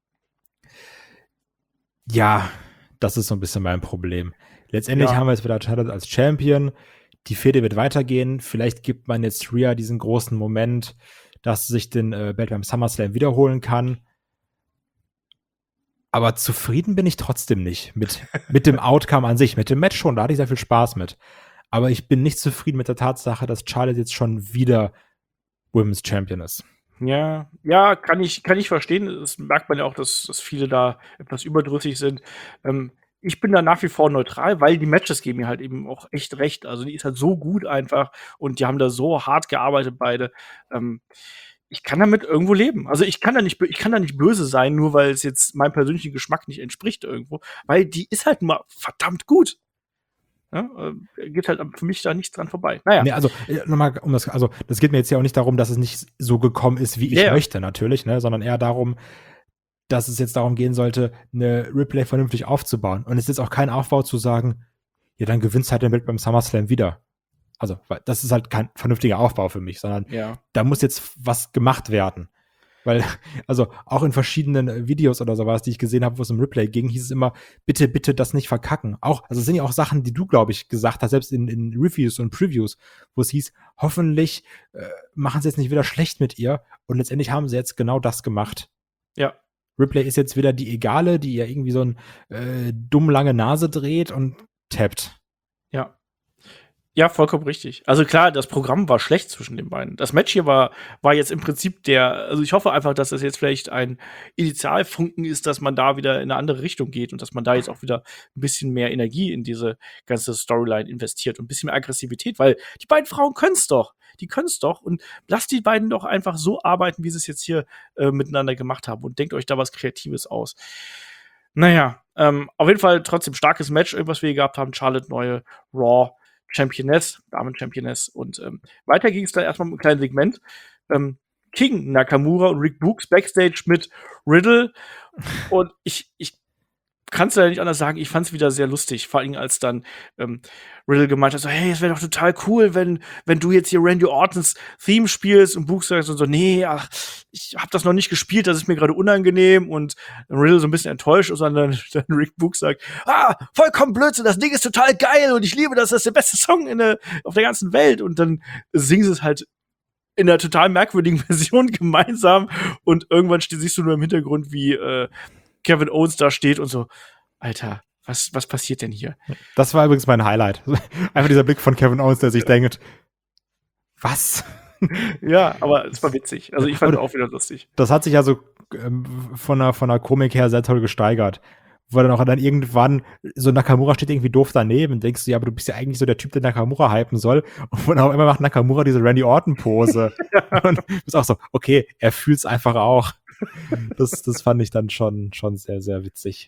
Ja, das ist so ein bisschen mein Problem. Letztendlich ja. haben wir jetzt wieder Charlotte als Champion. Die Fehde wird weitergehen. Vielleicht gibt man jetzt Rhea diesen großen Moment, dass sie sich den äh, Belt beim SummerSlam wiederholen kann. Aber zufrieden bin ich trotzdem nicht mit, mit dem Outcome an sich. Mit dem Match schon, da hatte ich sehr viel Spaß mit. Aber ich bin nicht zufrieden mit der Tatsache, dass Charlotte jetzt schon wieder Women's Champion ist. Ja, ja, kann ich, kann ich verstehen. Das merkt man ja auch, dass, dass viele da etwas überdrüssig sind. Ähm, ich bin da nach wie vor neutral, weil die Matches geben mir halt eben auch echt recht. Also die ist halt so gut einfach und die haben da so hart gearbeitet beide. Ähm, ich kann damit irgendwo leben. Also ich kann da nicht, ich kann da nicht böse sein, nur weil es jetzt meinem persönlichen Geschmack nicht entspricht irgendwo, weil die ist halt mal verdammt gut. Ja, äh, geht halt für mich da nichts dran vorbei. Naja. Nee, also nochmal, um das, also das geht mir jetzt ja auch nicht darum, dass es nicht so gekommen ist, wie ich yeah. möchte, natürlich, ne, sondern eher darum, dass es jetzt darum gehen sollte, eine Ripley vernünftig aufzubauen. Und es ist jetzt auch kein Aufbau zu sagen, ja, dann gewinnst halt den Bild beim SummerSlam wieder. Also, das ist halt kein vernünftiger Aufbau für mich, sondern ja. da muss jetzt was gemacht werden. Weil, also auch in verschiedenen Videos oder sowas, die ich gesehen habe, wo es um Ripley ging, hieß es immer, bitte, bitte das nicht verkacken. Auch, also es sind ja auch Sachen, die du, glaube ich, gesagt hast, selbst in, in Reviews und Previews, wo es hieß, hoffentlich äh, machen sie jetzt nicht wieder schlecht mit ihr. Und letztendlich haben sie jetzt genau das gemacht. Ja. Ripley ist jetzt wieder die Egale, die ihr irgendwie so ein äh, dumm lange Nase dreht und tappt. Ja. Ja, vollkommen richtig. Also klar, das Programm war schlecht zwischen den beiden. Das Match hier war, war jetzt im Prinzip der, also ich hoffe einfach, dass das jetzt vielleicht ein Initialfunken ist, dass man da wieder in eine andere Richtung geht und dass man da jetzt auch wieder ein bisschen mehr Energie in diese ganze Storyline investiert und ein bisschen mehr Aggressivität, weil die beiden Frauen können's doch. Die können's doch und lasst die beiden doch einfach so arbeiten, wie sie es jetzt hier äh, miteinander gemacht haben und denkt euch da was Kreatives aus. Naja, ähm, auf jeden Fall trotzdem starkes Match, was wir hier gehabt haben. Charlotte, neue Raw Championess, Damen-Championess. Und ähm, weiter ging es dann erstmal mit einem kleinen Segment. Ähm, King Nakamura und Rick Books Backstage mit Riddle. Und ich, ich kann es leider nicht anders sagen, ich fand es wieder sehr lustig. Vor allem, als dann ähm, Riddle gemeint hat, so, hey, es wäre doch total cool, wenn, wenn du jetzt hier Randy Ortons Theme spielst und Books sagt so, so, nee, ach, ich habe das noch nicht gespielt, das ist mir gerade unangenehm. Und Riddle so ein bisschen enttäuscht ist, und dann, dann Rick Books sagt, ah, vollkommen Blödsinn, das Ding ist total geil und ich liebe das, das ist der beste Song in der, auf der ganzen Welt. Und dann singen sie es halt in einer total merkwürdigen Version gemeinsam und irgendwann siehst du nur im Hintergrund, wie äh, Kevin Owens da steht und so, Alter, was, was passiert denn hier? Das war übrigens mein Highlight. Einfach dieser Blick von Kevin Owens, der sich ja. denkt, was? Ja, aber es war witzig. Also ich fand es auch wieder lustig. Das hat sich also ähm, von, der, von der Komik her sehr toll gesteigert. Wo dann auch dann irgendwann so Nakamura steht irgendwie doof daneben, denkst du, ja, aber du bist ja eigentlich so der Typ, der Nakamura hypen soll. Und dann auf einmal macht Nakamura diese Randy Orton-Pose. Und du bist auch so, okay, er fühlt's einfach auch. Das, das fand ich dann schon, schon sehr, sehr witzig.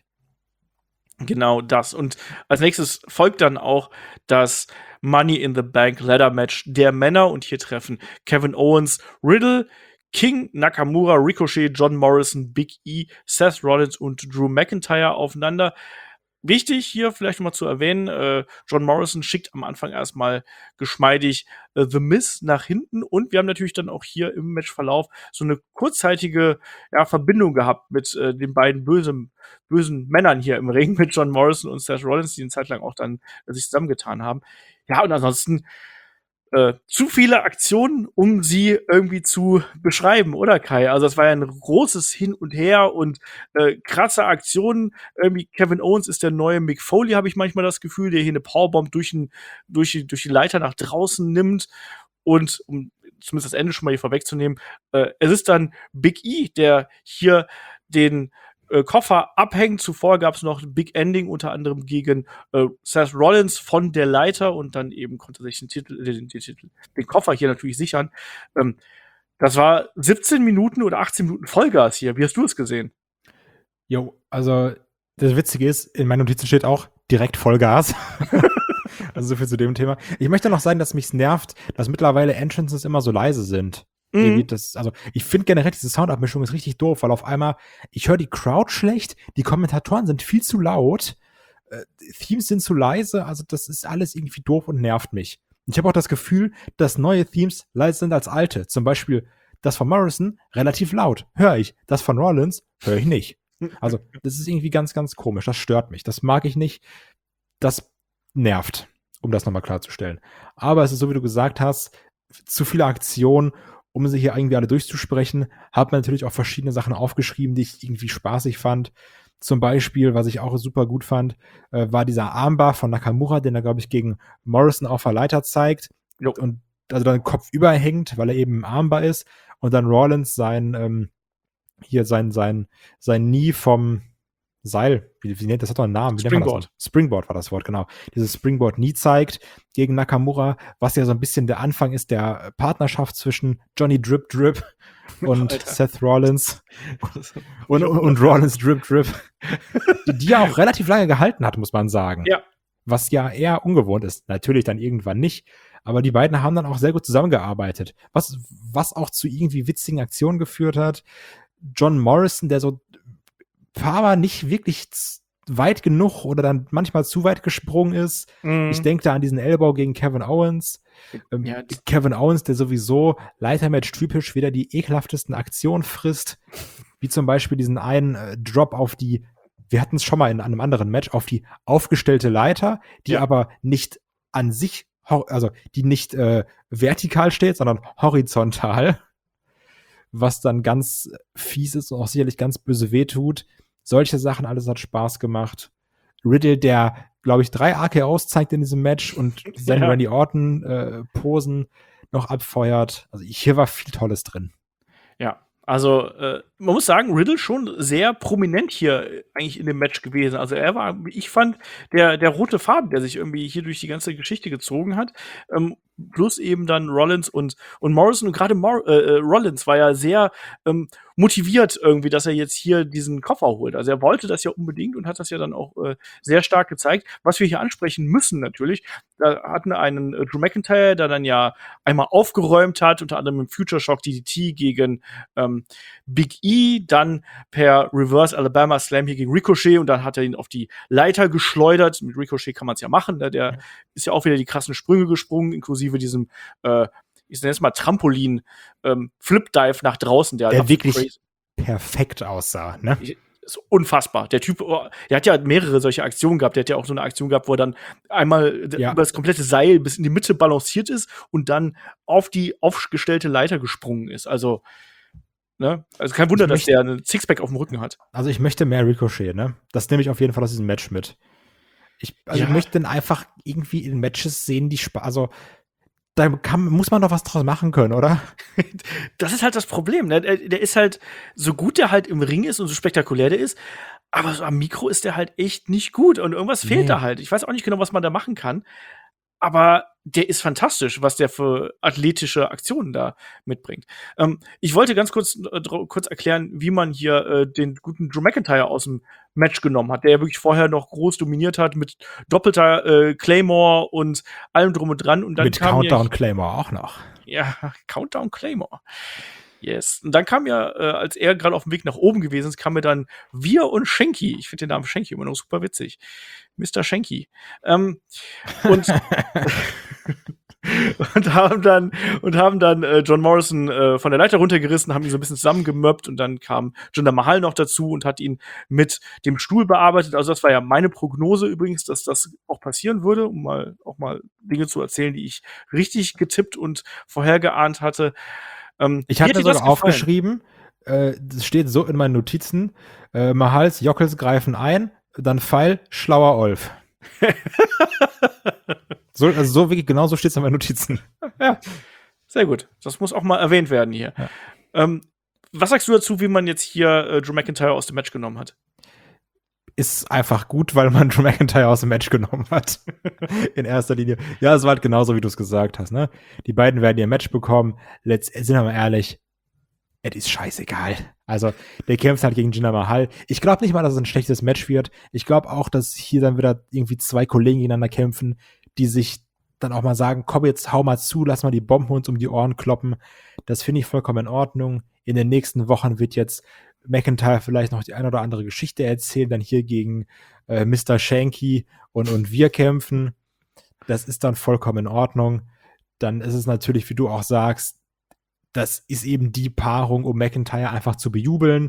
Genau das. Und als nächstes folgt dann auch das Money in the Bank Ladder Match der Männer. Und hier treffen Kevin Owens, Riddle, King, Nakamura, Ricochet, John Morrison, Big E, Seth Rollins und Drew McIntyre aufeinander. Wichtig hier vielleicht noch mal zu erwähnen, äh, John Morrison schickt am Anfang erstmal geschmeidig äh, The Miz nach hinten und wir haben natürlich dann auch hier im Matchverlauf so eine kurzzeitige ja, Verbindung gehabt mit äh, den beiden bösen, bösen Männern hier im Ring, mit John Morrison und Seth Rollins, die eine Zeit lang auch dann äh, sich zusammengetan haben. Ja, und ansonsten Äh, zu viele Aktionen, um sie irgendwie zu beschreiben, oder Kai? Also es war ja ein großes Hin und Her und äh, krasse Aktionen. Irgendwie Kevin Owens ist der neue Mick Foley, habe ich manchmal das Gefühl, der hier eine Powerbomb durch, ein, durch, die, durch die Leiter nach draußen nimmt. Und um zumindest das Ende schon mal hier vorwegzunehmen, äh, es ist dann Big E, der hier den Äh, Koffer abhängt. Zuvor gab es noch ein Big Ending, unter anderem gegen äh, Seth Rollins von der Leiter und dann eben konnte sich den Titel, den, den, Titel, den Koffer hier natürlich sichern. Ähm, Das war siebzehn Minuten oder achtzehn Minuten Vollgas hier. Wie hast du es gesehen? Jo, also das Witzige ist, in meinen Notizen steht auch direkt Vollgas. Also so viel zu dem Thema. Ich möchte noch sagen, dass mich's nervt, dass mittlerweile Entrances immer so leise sind. Mhm. Das, also ich finde generell, diese Soundabmischung ist richtig doof, weil auf einmal, ich höre die Crowd schlecht, die Kommentatoren sind viel zu laut, äh, Themes sind zu leise, also das ist alles irgendwie doof und nervt mich. Ich habe auch das Gefühl, dass neue Themes leiser sind als alte. Zum Beispiel das von Morrison relativ laut, höre ich. Das von Rollins höre ich nicht. Also das ist irgendwie ganz, ganz komisch. Das stört mich. Das mag ich nicht. Das nervt, um das nochmal klarzustellen. Aber es ist so, wie du gesagt hast, zu viele Aktionen, um sie hier irgendwie alle durchzusprechen, hat man natürlich auch verschiedene Sachen aufgeschrieben, die ich irgendwie spaßig fand. Zum Beispiel, was ich auch super gut fand, äh, war dieser Armbar von Nakamura, den er, glaube ich, gegen Morrison auf der Leiter zeigt. Jo. Und also dann Kopf überhängt, weil er eben im Armbar ist. Und dann Rollins sein, ähm, hier sein, sein, sein Knie vom Seil, wie, wie nennt das? Hat doch einen Namen. Wie nennt man das? Springboard. Springboard war das Wort, genau. Dieses Springboard nie zeigt gegen Nakamura, was ja so ein bisschen der Anfang ist der Partnerschaft zwischen Johnny Drip Drip und Alter. Seth Rollins und, und, und Rollins Drip Drip, die, die ja auch relativ lange gehalten hat, muss man sagen. Ja. Was ja eher ungewohnt ist. Natürlich dann irgendwann nicht. Aber die beiden haben dann auch sehr gut zusammengearbeitet. Was, was auch zu irgendwie witzigen Aktionen geführt hat. John Morrison, der so aber nicht wirklich weit genug oder dann manchmal zu weit gesprungen ist. Mhm. Ich denke da an diesen Elbow gegen Kevin Owens. Ähm, Ja, Kevin Owens, der sowieso Leitermatch-typisch wieder die ekelhaftesten Aktionen frisst, wie zum Beispiel diesen einen äh, Drop auf die, wir hatten es schon mal in einem anderen Match, auf die aufgestellte Leiter, die Ja. aber nicht an sich, also die nicht äh, vertikal steht, sondern horizontal, was dann ganz fies ist und auch sicherlich ganz böse wehtut. Solche Sachen, alles hat Spaß gemacht. Riddle, der, glaube ich, drei A K Os zeigt in diesem Match und seine Ja. Randy Orton äh, Posen noch abfeuert. Also hier war viel Tolles drin. Ja, also äh, man muss sagen, Riddle schon sehr prominent hier äh, eigentlich in dem Match gewesen. Also er war, wie ich fand, der, der rote Faden, der sich irgendwie hier durch die ganze Geschichte gezogen hat. Ähm, plus eben dann Rollins und, und Morrison. Und gerade Mor äh, Rollins war ja sehr ähm, motiviert irgendwie, dass er jetzt hier diesen Koffer holt. Also er wollte das ja unbedingt und hat das ja dann auch äh, sehr stark gezeigt. Was wir hier ansprechen müssen natürlich, da hatten wir einen äh, Drew McIntyre, der dann ja einmal aufgeräumt hat, unter anderem im Future Shock D D T gegen ähm, Big E, dann per Reverse Alabama Slam hier gegen Ricochet und dann hat er ihn auf die Leiter geschleudert. Mit Ricochet kann man es ja machen, ne? Der Ja. ist ja auch wieder die krassen Sprünge gesprungen, inklusive diesem äh, ich nenne es mal Trampolin ähm, Flip Dive nach draußen, der, Der absolut wirklich crazy perfekt aussah, ne? Ich- ist unfassbar. Der Typ, oh, der hat ja mehrere solche Aktionen gehabt. Der hat ja auch so eine Aktion gehabt, wo er dann einmal d- Ja. über das komplette Seil bis in die Mitte balanciert ist und dann auf die aufgestellte Leiter gesprungen ist. Also, ne? Also kein Wunder, Ich dass möchte- der einen Sixpack auf dem Rücken hat. Also ich möchte mehr Ricochet, ne? Das nehme ich auf jeden Fall aus diesem Match mit. Ich, also Ja. ich möchte dann einfach irgendwie in Matches sehen, die Spaß, also da kann, muss man doch was draus machen können, oder? Das ist halt das Problem. Ne? Der, der ist halt, so gut der halt im Ring ist und so spektakulär der ist, aber so am Mikro ist der halt echt nicht gut und irgendwas fehlt Nee. da halt. Ich weiß auch nicht genau, was man da machen kann. Aber der ist fantastisch, was der für athletische Aktionen da mitbringt. Ähm, ich wollte ganz kurz, äh, dra- kurz erklären, wie man hier äh, den guten Drew McIntyre aus dem Match genommen hat, der ja wirklich vorher noch groß dominiert hat mit doppelter äh, Claymore und allem drum und dran. Und dann Mit kam Countdown ja, Claymore auch noch. ja, Countdown Claymore. Yes. Und dann kam ja, äh, als er gerade auf dem Weg nach oben gewesen ist, kam mir dann Wir und Shanky. Ich finde den Namen Shanky immer noch super witzig. Mister Shanky. Ähm, und und haben dann und haben dann äh, John Morrison äh, von der Leiter runtergerissen, haben ihn so ein bisschen zusammengemöppt und dann kam Jinder Mahal noch dazu und hat ihn mit dem Stuhl bearbeitet. Also das war ja meine Prognose übrigens, dass das auch passieren würde, um mal auch mal Dinge zu erzählen, die ich richtig getippt und vorhergeahnt hatte. Ähm, Ich wie hatte hat dir sogar das gefallen? aufgeschrieben, äh, das steht so in meinen Notizen, äh, Mahals Jockels greifen ein, dann Pfeil, schlauer Olf. So, also so wirklich genau so steht es in meinen Notizen. Ja, sehr gut. Das muss auch mal erwähnt werden hier. Ja. Ähm, was sagst du dazu, wie man jetzt hier äh, Drew McIntyre aus dem Match genommen hat? Ist einfach gut, weil man Drew McIntyre aus dem Match genommen hat. In erster Linie. Ja, es war halt genauso, wie du es gesagt hast, ne? Die beiden werden ihr Match bekommen. Letzt, sind wir mal ehrlich, es ist scheißegal. Also, der kämpft halt gegen Jinder Mahal. Ich glaube nicht mal, dass es ein schlechtes Match wird. Ich glaube auch, dass hier dann wieder irgendwie zwei Kollegen gegeneinander kämpfen, die sich dann auch mal sagen, komm jetzt, hau mal zu, lass mal die Bomben uns um die Ohren kloppen. Das finde ich vollkommen in Ordnung. In den nächsten Wochen wird jetzt McIntyre vielleicht noch die eine oder andere Geschichte erzählen, dann hier gegen äh, Mister Shanky und, und wir kämpfen. Das ist dann vollkommen in Ordnung. Dann ist es natürlich, wie du auch sagst, das ist eben die Paarung, um McIntyre einfach zu bejubeln.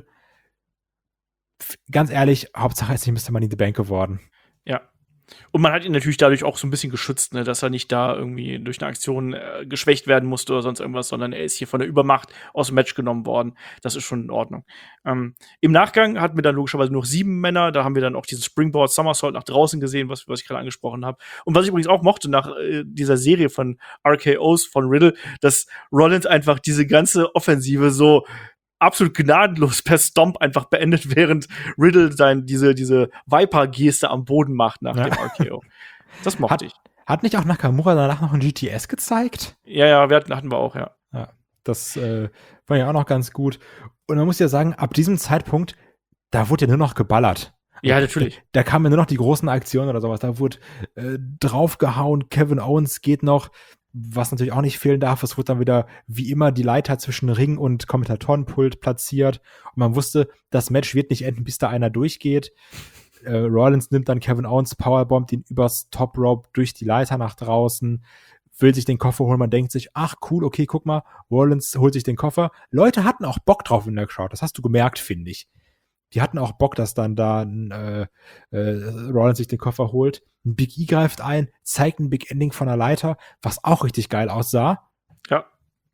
F- Ganz ehrlich, Hauptsache ist nicht Mister Money in the Bank geworden. Ja. Und man hat ihn natürlich dadurch auch so ein bisschen geschützt, ne, dass er nicht da irgendwie durch eine Aktion äh, geschwächt werden musste oder sonst irgendwas, sondern er ist hier von der Übermacht aus dem Match genommen worden. Das ist schon in Ordnung. Ähm, Im Nachgang hatten wir dann logischerweise nur sieben Männer. Da haben wir dann auch diesen Springboard Somersault nach draußen gesehen, was, was ich gerade angesprochen habe. Und was ich übrigens auch mochte nach äh, dieser Serie von R K Os von Riddle, dass Rollins einfach diese ganze Offensive so absolut gnadenlos per Stomp einfach beendet, während Riddle sein, diese, diese Viper-Geste am Boden macht nach Ja. dem R K O. Das mochte Hat, ich. hat nicht auch Nakamura danach noch ein G T S gezeigt? Ja, ja, wir hatten, hatten wir auch, ja. Ja, das äh, war ja auch noch ganz gut. Und man muss ja sagen, ab diesem Zeitpunkt, da wurde ja nur noch geballert. Ja, natürlich. Da, da kamen ja nur noch die großen Aktionen oder sowas. Da wurde äh, draufgehauen, Kevin Owens geht noch, was natürlich auch nicht fehlen darf. Es wurde dann wieder, wie immer, die Leiter zwischen Ring und Kommentatorenpult platziert. Und man wusste, das Match wird nicht enden, bis da einer durchgeht. Äh, Rollins nimmt dann Kevin Owens, powerbombt ihn übers Top Rope durch die Leiter nach draußen, will sich den Koffer holen. Man denkt sich, ach cool, okay, guck mal, Rollins holt sich den Koffer. Leute hatten auch Bock drauf in der Crowd. Das hast du gemerkt, finde ich. Die hatten auch Bock, dass dann da äh, äh, Rollins sich den Koffer holt. Ein Big E greift ein, zeigt ein Big Ending von der Leiter, was auch richtig geil aussah. Ja.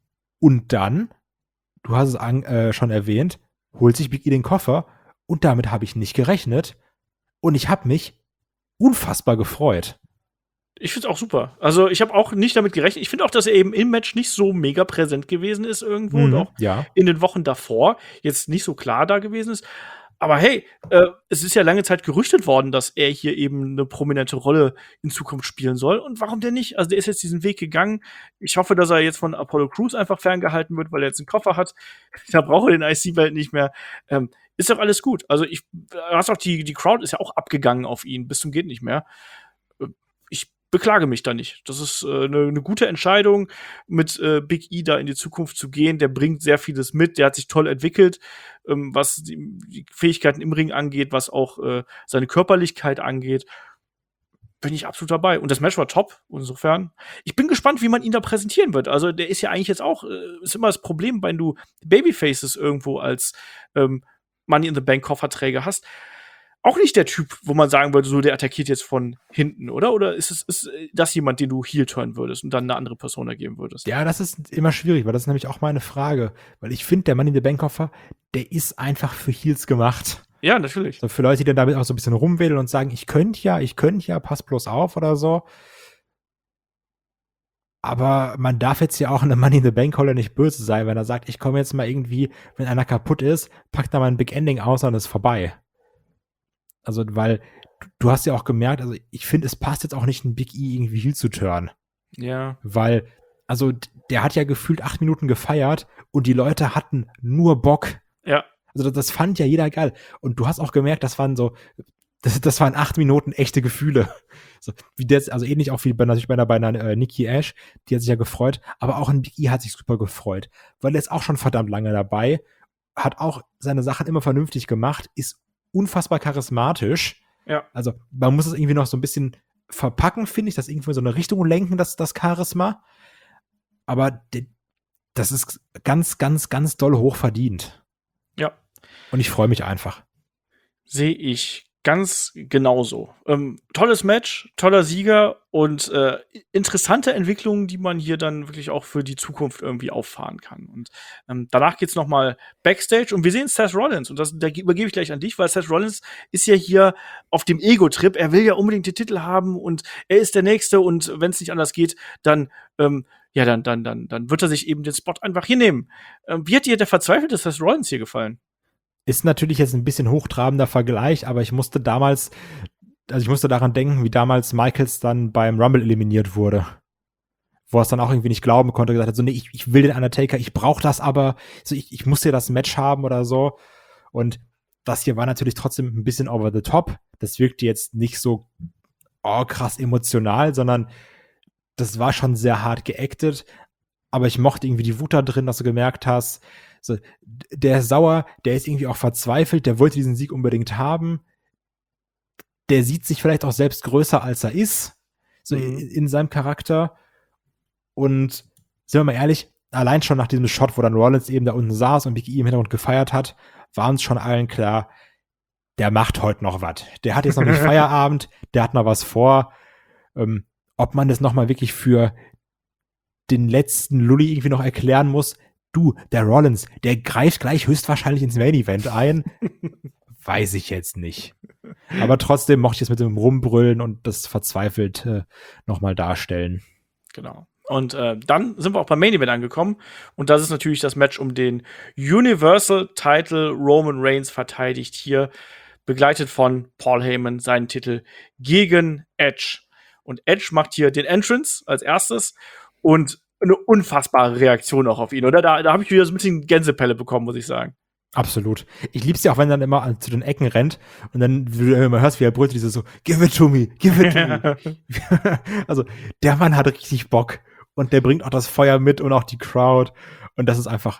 Und dann, du hast es an, äh, schon erwähnt, holt sich Big E den Koffer und damit habe ich nicht gerechnet. Und ich habe mich unfassbar gefreut. Ich find's auch super. Also, ich habe auch nicht damit gerechnet. Ich finde auch, dass er eben im Match nicht so mega präsent gewesen ist irgendwo und auch ja. in den Wochen davor jetzt nicht so klar da gewesen ist. Aber hey, äh, es ist ja lange Zeit gerüchtet worden, dass er hier eben eine prominente Rolle in Zukunft spielen soll. Und warum denn nicht? Also, der ist jetzt diesen Weg gegangen. Ich hoffe, dass er jetzt von Apollo Crews einfach ferngehalten wird, weil er jetzt einen Koffer hat. Da braucht er den I C-Belt nicht mehr. Ähm, ist doch alles gut. Also, ich, hast auch die, die Crowd ist ja auch abgegangen auf ihn, bis zum geht nicht mehr. Äh, Ich beklage mich da nicht. Das ist eine äh, ne, ne gute Entscheidung, mit äh, Big E da in die Zukunft zu gehen. Der bringt sehr vieles mit. Der hat sich toll entwickelt, ähm, was die, die Fähigkeiten im Ring angeht, was auch äh, seine Körperlichkeit angeht. Bin ich absolut dabei. Und das Match war top. Insofern, ich bin gespannt, wie man ihn da präsentieren wird. Also, der ist ja eigentlich jetzt auch, äh, ist immer das Problem, wenn du Babyfaces irgendwo als ähm, Money in the Bank Kofferträger hast. Auch nicht der Typ, wo man sagen würde, so, der attackiert jetzt von hinten, oder? Oder ist es ist das jemand, den du heel turnen würdest und dann eine andere Persona geben würdest? Ja, das ist immer schwierig, weil das ist nämlich auch meine Frage. Weil ich finde, der Money in the Bank Koffer, der ist einfach für Heels gemacht. Ja, natürlich. So für Leute, die dann damit auch so ein bisschen rumwedeln und sagen, ich könnte ja, ich könnte ja, pass bloß auf oder so. Aber man darf jetzt ja auch einem Money in the Bank Holder nicht böse sein, wenn er sagt, ich komme jetzt mal irgendwie, wenn einer kaputt ist, pack da mal ein Big Ending aus und ist vorbei. Also, weil du hast ja auch gemerkt, also ich finde, es passt jetzt auch nicht, ein Big E irgendwie heel zu turnen. Ja. Weil, also der hat ja gefühlt acht Minuten gefeiert und die Leute hatten nur Bock. Ja. Also das, das fand ja jeder geil. Und du hast auch gemerkt, das waren so, das, das waren acht Minuten echte Gefühle. So, wie das, also ähnlich auch wie bei, natürlich bei einer, bei einer äh, Nikki Ash, die hat sich ja gefreut, aber auch ein Big E hat sich super gefreut, weil er ist auch schon verdammt lange dabei, hat auch seine Sachen immer vernünftig gemacht, ist unfassbar charismatisch. Ja. Also man muss es irgendwie noch so ein bisschen verpacken, finde ich, das irgendwie in so eine Richtung lenken, das, das Charisma. Aber de, das ist ganz, ganz, ganz doll hoch verdient. Ja. Und ich freue mich einfach. Sehe ich ganz genauso. Ähm, tolles Match, toller Sieger und äh, interessante Entwicklungen, die man hier dann wirklich auch für die Zukunft irgendwie auffahren kann. Und ähm, danach geht's noch mal Backstage und wir sehen Seth Rollins und das da übergebe ich gleich an dich, weil Seth Rollins ist ja hier auf dem Ego-Trip. Er will ja unbedingt den Titel haben und er ist der Nächste und wenn es nicht anders geht, dann ähm, ja, dann, dann, dann, dann wird er sich eben den Spot einfach hier nehmen. Ähm, wie hat dir der verzweifelte Seth Rollins hier gefallen? Ist natürlich jetzt ein bisschen hochtrabender Vergleich, aber ich musste damals, also ich musste daran denken, wie damals Michaels dann beim Rumble eliminiert wurde. wo er es dann auch irgendwie nicht glauben konnte, gesagt hat, so, nee, ich, ich will den Undertaker, ich brauche das aber, so, ich, ich muss hier das Match haben oder so. Und das hier war natürlich trotzdem ein bisschen over the top. Das wirkte jetzt nicht so, oh, krass emotional, sondern das war schon sehr hart geactet. Aber ich mochte irgendwie die Wut da drin, dass du gemerkt hast, so, der ist sauer, der ist irgendwie auch verzweifelt, der wollte diesen Sieg unbedingt haben. Der sieht sich vielleicht auch selbst größer, als er ist, so mhm. in, in seinem Charakter. Und sind wir mal ehrlich, allein schon nach diesem Shot, wo dann Rollins eben da unten saß und Big E im Hintergrund gefeiert hat, war uns schon allen klar, der macht heute noch was. Der hat jetzt noch nicht Feierabend, der hat noch was vor. Ähm, ob man das nochmal wirklich für den letzten Lulli irgendwie noch erklären muss, du, der Rollins, der greift gleich höchstwahrscheinlich ins Main Event ein, weiß ich jetzt nicht. Aber trotzdem mochte ich es mit dem Rumbrüllen und das verzweifelt äh, nochmal darstellen. Genau. Und äh, dann sind wir auch beim Main Event angekommen. Und das ist natürlich das Match um den Universal Title. Roman Reigns verteidigt hier, begleitet von Paul Heyman, seinen Titel gegen Edge. Und Edge macht hier den Entrance als erstes und eine unfassbare Reaktion auch auf ihn, oder? Da, da habe ich wieder so ein bisschen Gänsepelle bekommen, muss ich sagen. Absolut. Ich lieb's ja auch, wenn er dann immer an, zu den Ecken rennt und dann du immer hörst, wie er brüllt, diese so, give it to me, give it to me. Also, der Mann hat richtig Bock und der bringt auch das Feuer mit und auch die Crowd und das ist einfach,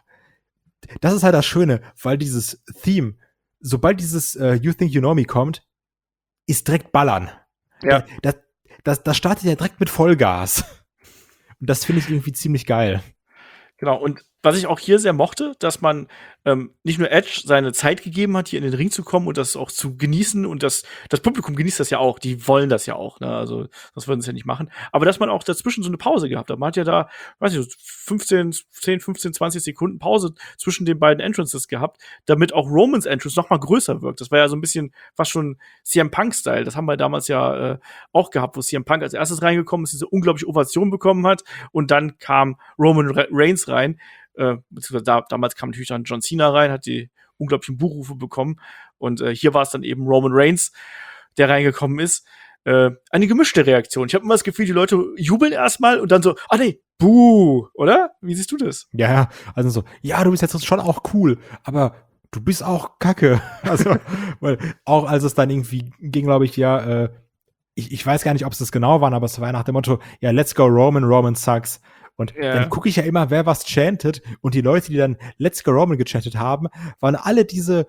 das ist halt das Schöne, weil dieses Theme, sobald dieses uh, You Think You Know Me kommt, ist direkt Ballern. Ja. Das, das, das startet ja direkt mit Vollgas. Und das finde ich irgendwie ziemlich geil. Genau, und was ich auch hier sehr mochte, dass man ähm, nicht nur Edge seine Zeit gegeben hat, hier in den Ring zu kommen und das auch zu genießen und das, das Publikum genießt das ja auch, die wollen das ja auch, ne? Also das würden sie ja nicht machen. Aber dass man auch dazwischen so eine Pause gehabt hat. Man hat ja da, weiß ich, fünfzehn, zehn, fünfzehn, zwanzig Sekunden Pause zwischen den beiden Entrances gehabt, damit auch Romans Entrance noch mal größer wirkt. Das war ja so ein bisschen fast schon C M Punk-Style. Das haben wir damals ja äh, auch gehabt, wo C M Punk als erstes reingekommen ist, diese unglaubliche Ovation bekommen hat und dann kam Roman Re- Reigns rein. Äh, beziehungsweise da, damals kam natürlich dann John Cena rein, hat die unglaublichen Buchrufe bekommen und äh, hier war es dann eben Roman Reigns, der reingekommen ist. Äh, eine gemischte Reaktion. Ich habe immer das Gefühl, die Leute jubeln erstmal und dann so, ah nee, buh, oder? Wie siehst du das? Ja, also so, ja, du bist jetzt schon auch cool, aber du bist auch kacke. Also, weil auch als es dann irgendwie ging, glaube ich, ja, äh, ich, ich weiß gar nicht, ob es das genau waren, aber es war nach dem Motto, ja, let's go Roman, Roman sucks. Und ja. Dann gucke ich ja immer, wer was chantet. Und die Leute, die dann Let's Go Roman gechantet haben, waren alle diese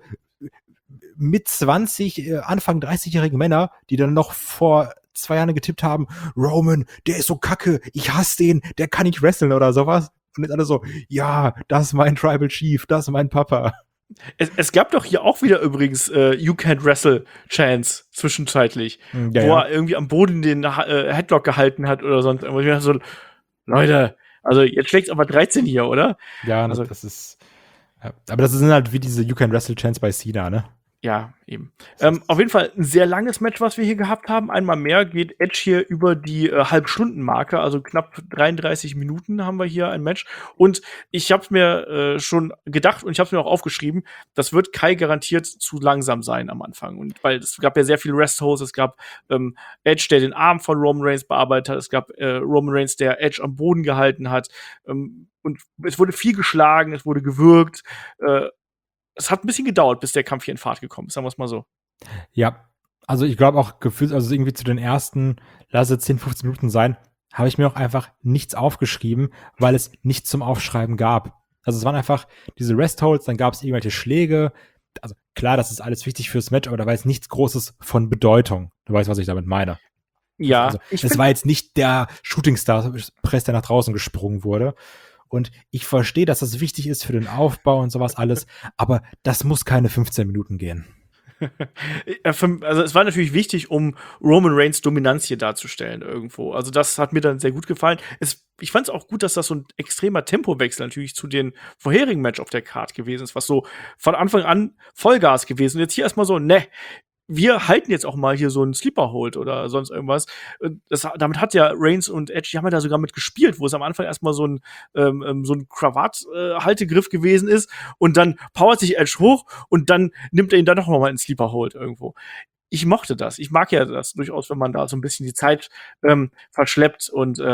mit zwanzig, Anfang dreißigjährigen Männer, die dann noch vor zwei Jahren getippt haben, Roman, der ist so kacke, ich hasse den, der kann nicht wresteln oder sowas. Und jetzt alle so, ja, das ist mein Tribal Chief, das ist mein Papa. Es, es gab doch hier auch wieder übrigens äh, You Can't Wrestle Chance zwischenzeitlich, ja, wo ja. er irgendwie am Boden den äh, Headlock gehalten hat oder sonst irgendwas. So, Leute, also jetzt schlägt's aber dreizehn hier, oder? Ja, also, das ist. Ja, aber das sind halt wie diese You Can Wrestle Chance bei Cena, ne? Ja, eben. Ähm, auf jeden Fall ein sehr langes Match, was wir hier gehabt haben. Einmal mehr geht Edge hier über die äh, Halbstunden-Marke, also knapp dreiunddreißig Minuten haben wir hier ein Match. Und ich habe mir äh, schon gedacht und ich habe mir auch aufgeschrieben, das wird Kai garantiert zu langsam sein am Anfang. Und weil es gab ja sehr viele Rest-Holds, es gab ähm, Edge, der den Arm von Roman Reigns bearbeitet hat, es gab äh, Roman Reigns, der Edge am Boden gehalten hat. Ähm, und es wurde viel geschlagen, es wurde gewürgt. Äh, Es hat ein bisschen gedauert, bis der Kampf hier in Fahrt gekommen ist, sagen wir es mal so. Ja, also ich glaube auch gefühlt, also irgendwie zu den ersten, lass es zehn, fünfzehn Minuten sein, habe ich mir auch einfach nichts aufgeschrieben, weil es nichts zum Aufschreiben gab. Also es waren einfach diese Rest-Holds, dann gab es irgendwelche Schläge. Also klar, das ist alles wichtig fürs Match, aber da war jetzt nichts Großes von Bedeutung. Du weißt, was ich damit meine. Ja. Also, es war jetzt nicht der Shootingstar-Press, der nach draußen gesprungen wurde. Und ich verstehe, dass das wichtig ist für den Aufbau und sowas alles, aber das muss keine fünfzehn Minuten gehen. Also es war natürlich wichtig, um Roman Reigns Dominanz hier darzustellen irgendwo. Also das hat mir dann sehr gut gefallen. Es, ich fand es auch gut, dass das so ein extremer Tempowechsel natürlich zu den vorherigen Match auf der Card gewesen ist, was so von Anfang an Vollgas gewesen. Und jetzt hier erstmal so, ne, wir halten jetzt auch mal hier so einen Sleeper-Hold oder sonst irgendwas. Das, damit hat ja Reigns und Edge, die haben ja da sogar mit gespielt, wo es am Anfang erstmal so ein, ähm, so ein Krawatt-Haltegriff äh, gewesen ist und dann powert sich Edge hoch und dann nimmt er ihn dann noch mal in Sleeper-Hold irgendwo. Ich mochte das. Ich mag ja das durchaus, wenn man da so ein bisschen die Zeit ähm, verschleppt und äh,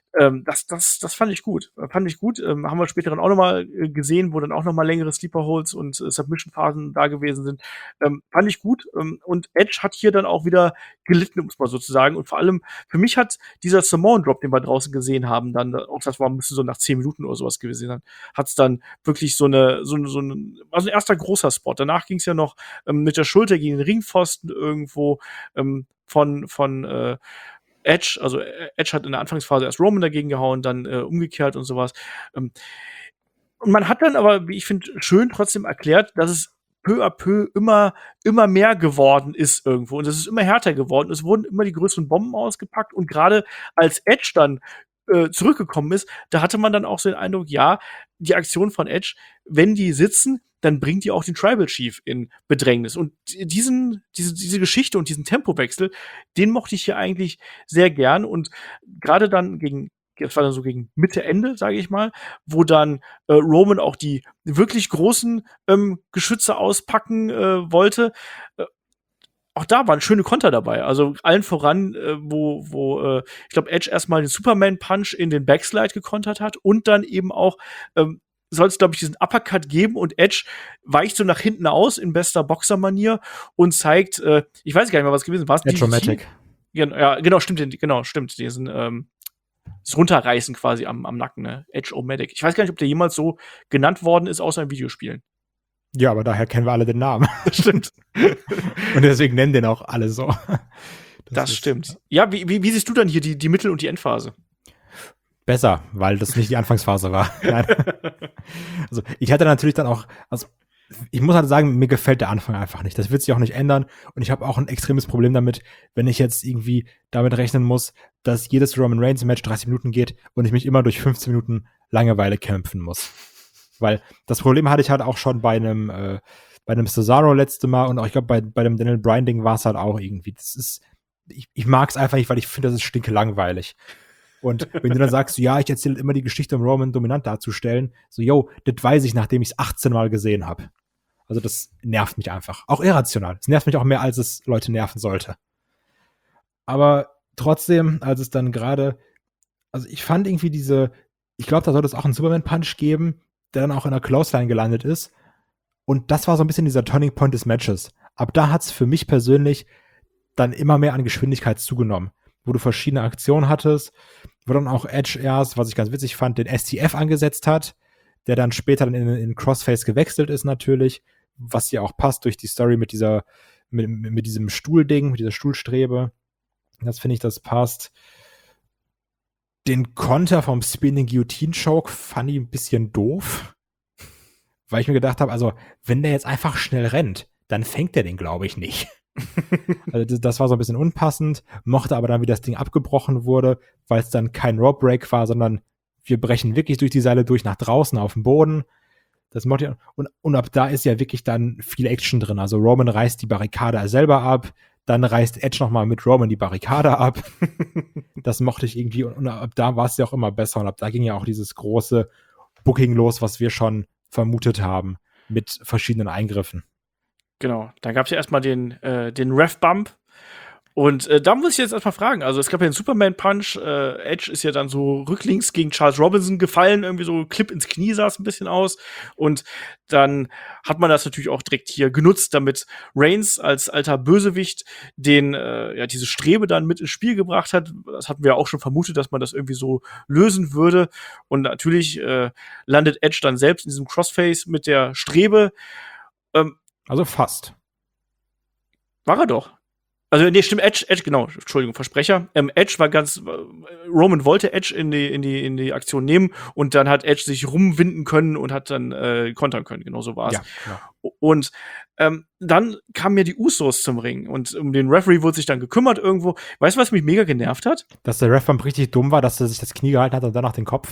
Ähm, das, das, das fand ich gut. Fand ich gut. Ähm, haben wir später dann auch nochmal gesehen, wo dann auch nochmal längere Sleeper Holds und äh, Submission-Phasen da gewesen sind. Ähm, fand ich gut. Ähm, und Edge hat hier dann auch wieder gelitten, um es mal so zu sagen. Und vor allem, für mich hat dieser Samoan-Drop, den wir draußen gesehen haben, dann, auch das war, müsste so nach zehn Minuten oder sowas gewesen sein, hat es dann wirklich so eine, so, so ein, also ein erster großer Spot. Danach ging es ja noch ähm, mit der Schulter gegen den Ringpfosten irgendwo ähm, von, von, äh, Edge, also Edge hat in der Anfangsphase erst Roman dagegen gehauen, dann äh, umgekehrt und sowas. Ähm, und man hat dann aber, wie ich finde, schön trotzdem erklärt, dass es peu à peu immer, immer mehr geworden ist irgendwo. Und es ist immer härter geworden. Es wurden immer die größeren Bomben ausgepackt. Und gerade als Edge dann äh, zurückgekommen ist, da hatte man dann auch so den Eindruck, ja, die Aktion von Edge, wenn die sitzen, dann bringt die auch den Tribal Chief in Bedrängnis. Und diesen, diese, diese Geschichte und diesen Tempowechsel, den mochte ich hier eigentlich sehr gern. Und gerade dann gegen, das war dann so gegen Mitte, Ende, sage ich mal, wo dann äh, Roman auch die wirklich großen ähm, Geschütze auspacken äh, wollte, äh, auch da waren schöne Konter dabei. Also allen voran, äh, wo, wo äh, ich glaube, Edge erstmal den Superman-Punch in den Backslide gekontert hat und dann eben auch ähm, soll es, glaube ich, diesen Uppercut geben und Edge weicht so nach hinten aus in bester Boxer-Manier und zeigt, äh, ich weiß gar nicht mehr, was gewesen war. Edge-O-Matic. Ja, genau, stimmt, genau, stimmt, diesen, ähm, das Runterreißen quasi am, am Nacken, ne? Edge-O-Matic. Ich weiß gar nicht, ob der jemals so genannt worden ist, außer in Videospielen. Ja, aber daher kennen wir alle den Namen. Stimmt. Und deswegen nennen den auch alle so. Das, das ist, stimmt. Ja, wie, wie, wie siehst du dann hier die, die Mittel- und die Endphase? Besser, weil das nicht die Anfangsphase war. Nein. Also ich hatte natürlich dann auch, also ich muss halt sagen, mir gefällt der Anfang einfach nicht. Das wird sich auch nicht ändern. Und ich habe auch ein extremes Problem damit, wenn ich jetzt irgendwie damit rechnen muss, dass jedes Roman Reigns Match dreißig Minuten geht und ich mich immer durch fünfzehn Minuten Langeweile kämpfen muss. Weil das Problem hatte ich halt auch schon bei einem äh, bei einem Cesaro letzte Mal und auch ich glaube bei bei dem Daniel Bryan Ding war es halt auch irgendwie. Das ist, ich, ich mag es einfach nicht, weil ich finde, das ist stinke langweilig. Und wenn du dann sagst, ja, ich erzähle immer die Geschichte, um Roman dominant darzustellen, so, yo, das weiß ich, nachdem ich es achtzehn Mal gesehen habe. Also das nervt mich einfach. Auch irrational. Es nervt mich auch mehr, als es Leute nerven sollte. Aber trotzdem, als es dann gerade, also ich fand irgendwie diese, ich glaube, da sollte es auch einen Superman-Punch geben, der dann auch in der Clothesline gelandet ist. Und das war so ein bisschen dieser Turning Point des Matches. Ab da hat es für mich persönlich dann immer mehr an Geschwindigkeit zugenommen, wo du verschiedene Aktionen hattest, wo dann auch Edge erst, was ich ganz witzig fand, den S T F angesetzt hat, der dann später dann in, in Crossface gewechselt ist natürlich, was ja auch passt durch die Story mit dieser, mit, mit diesem Stuhlding, mit dieser Stuhlstrebe. Das finde ich, das passt. Den Konter vom Spinning Guillotine Choke fand ich ein bisschen doof, weil ich mir gedacht habe, also wenn der jetzt einfach schnell rennt, dann fängt der den, glaube ich, nicht. Also das, das war so ein bisschen unpassend, mochte aber dann, wie das Ding abgebrochen wurde, weil es dann kein Rope Break war, sondern wir brechen wirklich durch die Seile durch nach draußen auf den Boden. Das mochte ich, und, und ab da ist ja wirklich dann viel Action drin. Also Roman reißt die Barrikade selber ab, dann reißt Edge nochmal mit Roman die Barrikade ab. Das mochte ich irgendwie und, und ab da war es ja auch immer besser und ab da ging ja auch dieses große Booking los, was wir schon vermutet haben, mit verschiedenen Eingriffen. Genau, dann gab es ja erstmal den, äh, den Ref-Bump. Und äh, da muss ich jetzt erstmal fragen, also es gab ja den Superman-Punch, äh, Edge ist ja dann so rücklings gegen Charles Robinson gefallen, irgendwie so Clip ins Knie sah es ein bisschen aus. Und dann hat man das natürlich auch direkt hier genutzt, damit Reigns als alter Bösewicht den, äh, ja, diese Strebe dann mit ins Spiel gebracht hat. Das hatten wir ja auch schon vermutet, dass man das irgendwie so lösen würde. Und natürlich äh, landet Edge dann selbst in diesem Crossface mit der Strebe. Ähm, Also fast. War er doch. Also, nee, stimmt, Edge, Edge, genau, Entschuldigung, Versprecher. Ähm, Edge war ganz, Roman wollte Edge in die, in die, in die Aktion nehmen und dann hat Edge sich rumwinden können und hat dann äh, kontern können, genau so war es. Ja, ja. Und ähm, dann kamen ja die Usos zum Ring und um den Referee wurde sich dann gekümmert irgendwo. Weißt du, was mich mega genervt hat? Dass der Ref-Bump richtig dumm war, dass er sich das Knie gehalten hat und danach den Kopf.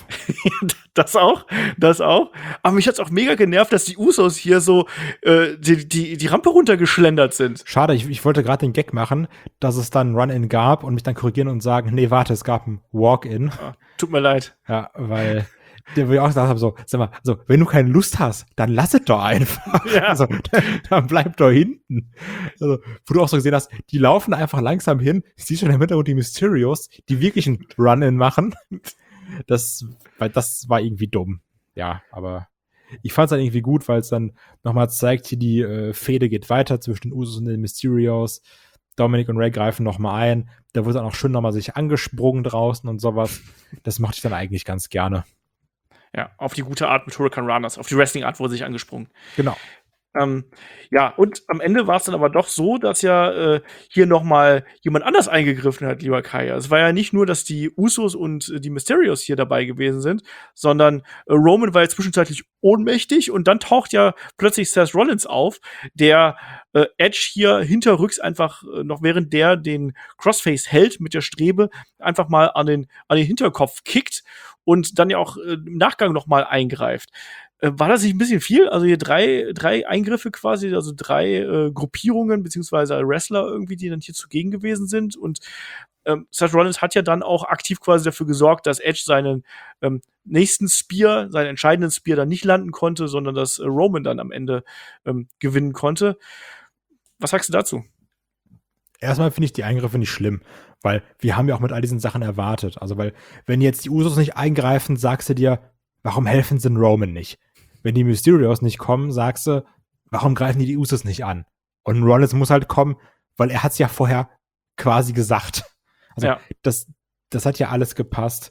Das auch, das auch. Aber mich hat's auch mega genervt, dass die Usos hier so äh, die, die, die Rampe runtergeschlendert sind. Schade, ich, ich wollte gerade den Gag machen, dass es dann Run-In gab und mich dann korrigieren und sagen, nee, warte, es gab ein Walk-In. Ah, tut mir leid. Ja, weil der, wo ich auch gesagt habe, so, sag mal, also, wenn du keine Lust hast, dann lass es doch einfach. Ja. Also, dann, dann bleib doch hinten. Also, wo du auch so gesehen hast, die laufen einfach langsam hin, siehst schon im Hintergrund die Mysterios, die wirklich einen Run-In machen. Das, weil das war irgendwie dumm. Ja, aber ich fand es dann irgendwie gut, weil es dann nochmal zeigt, hier die äh, Fehde geht weiter zwischen den Usos und den Mysterios. Dominic und Ray greifen nochmal ein. Da wurde dann auch schön nochmal sich angesprungen draußen und sowas. Das mochte ich dann eigentlich ganz gerne. Ja, auf die gute Art mit Hurricane Runners, auf die Wrestling-Art wurde sich angesprungen. Genau. Ähm, ja, und am Ende war es dann aber doch so, dass ja äh, hier noch mal jemand anders eingegriffen hat, lieber Kai. Es war ja nicht nur, dass die Usos und äh, die Mysterios hier dabei gewesen sind, sondern äh, Roman war ja zwischenzeitlich ohnmächtig und dann taucht ja plötzlich Seth Rollins auf, der äh, Edge hier hinterrücks einfach äh, noch während der den Crossface hält mit der Strebe, einfach mal an den, an den Hinterkopf kickt und dann ja auch äh, im Nachgang noch mal eingreift. War das nicht ein bisschen viel? Also hier drei, drei Eingriffe quasi, also drei äh, Gruppierungen beziehungsweise Wrestler irgendwie, die dann hier zugegen gewesen sind. Und ähm, Seth Rollins hat ja dann auch aktiv quasi dafür gesorgt, dass Edge seinen ähm, nächsten Spear, seinen entscheidenden Spear dann nicht landen konnte, sondern dass äh, Roman dann am Ende ähm, gewinnen konnte. Was sagst du dazu? Erstmal finde ich die Eingriffe nicht schlimm, weil wir haben ja auch mit all diesen Sachen erwartet. Also weil, wenn jetzt die Usos nicht eingreifen, sagst du dir, warum helfen sie den Roman nicht? Wenn die Mysterios nicht kommen, sagst du, warum greifen die die Usos nicht an? Und Rollins muss halt kommen, weil er hat es ja vorher quasi gesagt. Also ja. das, das hat ja alles gepasst.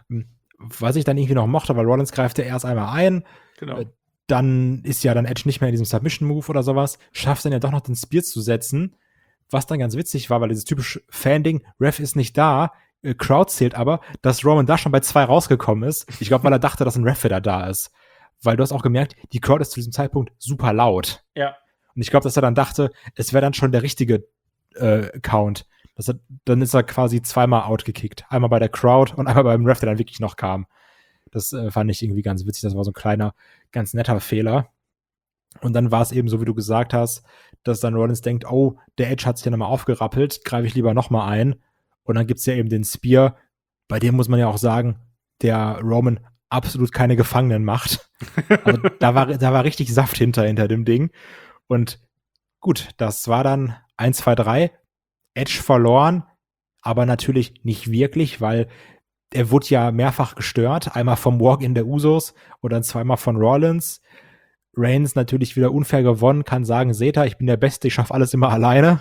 Was ich dann irgendwie noch mochte, weil Rollins greift ja erst einmal ein, genau. Dann ist ja dann Edge nicht mehr in diesem Submission-Move oder sowas, schafft dann ja doch noch den Spear zu setzen, was dann ganz witzig war, weil dieses typische Fan-Ding, Ref ist nicht da, Crowd zählt aber, dass Roman da schon bei zwei rausgekommen ist. Ich glaube, weil er dachte, dass ein Ref wieder da ist. Weil du hast auch gemerkt, die Crowd ist zu diesem Zeitpunkt super laut. Ja. Und ich glaube, dass er dann dachte, es wäre dann schon der richtige äh, Count. Das hat, dann ist er quasi zweimal outgekickt. Einmal bei der Crowd und einmal beim Ref, der dann wirklich noch kam. Das äh, fand ich irgendwie ganz witzig. Das war so ein kleiner, ganz netter Fehler. Und dann war es eben so, wie du gesagt hast, dass dann Rollins denkt, oh, der Edge hat sich ja nochmal aufgerappelt, greife ich lieber nochmal ein. Und dann gibt's ja eben den Spear, bei dem muss man ja auch sagen, der Roman absolut keine Gefangenen macht. Also da war, da war richtig Saft hinter, hinter dem Ding. Und gut, das war dann eins, zwei, drei. Edge verloren, aber natürlich nicht wirklich, weil er wurde ja mehrfach gestört. Einmal vom Walk-In der Usos und dann zweimal von Rollins. Reigns natürlich wieder unfair gewonnen, kann sagen, seht ihr, ich bin der Beste, ich schaffe alles immer alleine.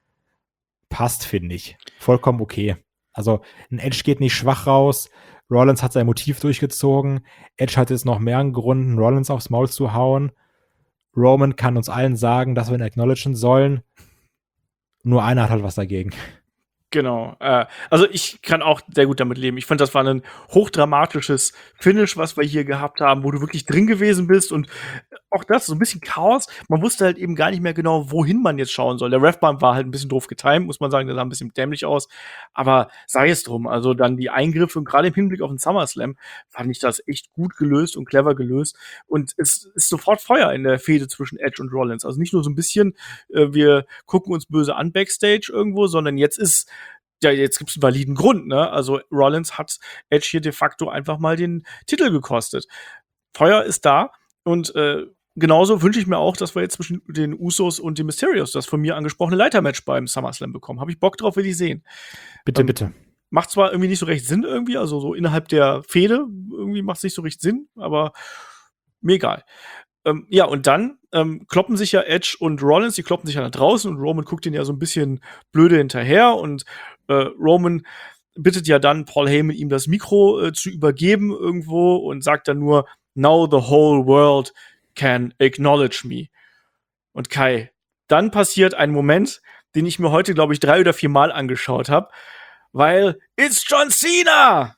Passt, finde ich. Vollkommen okay. Also ein Edge geht nicht schwach raus. Rollins hat sein Motiv durchgezogen. Edge hat jetzt noch mehr Gründen, Rollins aufs Maul zu hauen. Roman kann uns allen sagen, dass wir ihn acknowledgen sollen. Nur einer hat halt was dagegen. Genau. Äh, also ich kann auch sehr gut damit leben. Ich fand, das war ein hochdramatisches Finish, was wir hier gehabt haben, wo du wirklich drin gewesen bist und auch das, so ein bisschen Chaos. Man wusste halt eben gar nicht mehr genau, wohin man jetzt schauen soll. Der Refbump war halt ein bisschen doof getimed, muss man sagen, der sah ein bisschen dämlich aus. Aber sei es drum. Also dann die Eingriffe und gerade im Hinblick auf den SummerSlam fand ich das echt gut gelöst und clever gelöst. Und es ist sofort Feuer in der Fehde zwischen Edge und Rollins. Also nicht nur so ein bisschen, äh, wir gucken uns böse an Backstage irgendwo, sondern jetzt ist ja, jetzt gibt's einen validen Grund, ne? Also Rollins hat Edge hier de facto einfach mal den Titel gekostet. Feuer ist da und äh, genauso wünsche ich mir auch, dass wir jetzt zwischen den Usos und den Mysterios das von mir angesprochene Leitermatch beim SummerSlam bekommen. Habe ich Bock drauf, will ich sehen. Bitte, ähm, bitte. Macht zwar irgendwie nicht so recht Sinn irgendwie, also so innerhalb der Fehde irgendwie macht es nicht so recht Sinn, aber mir egal. Ähm, ja, und dann ähm, kloppen sich ja Edge und Rollins, die kloppen sich ja nach draußen und Roman guckt ihn ja so ein bisschen blöde hinterher und äh, Roman bittet ja dann Paul Heyman, ihm das Mikro äh, zu übergeben irgendwo und sagt dann nur, now the whole world can acknowledge me. Und Kai, dann passiert ein Moment, den ich mir heute, glaube ich, drei oder vier Mal angeschaut habe, weil it's John Cena!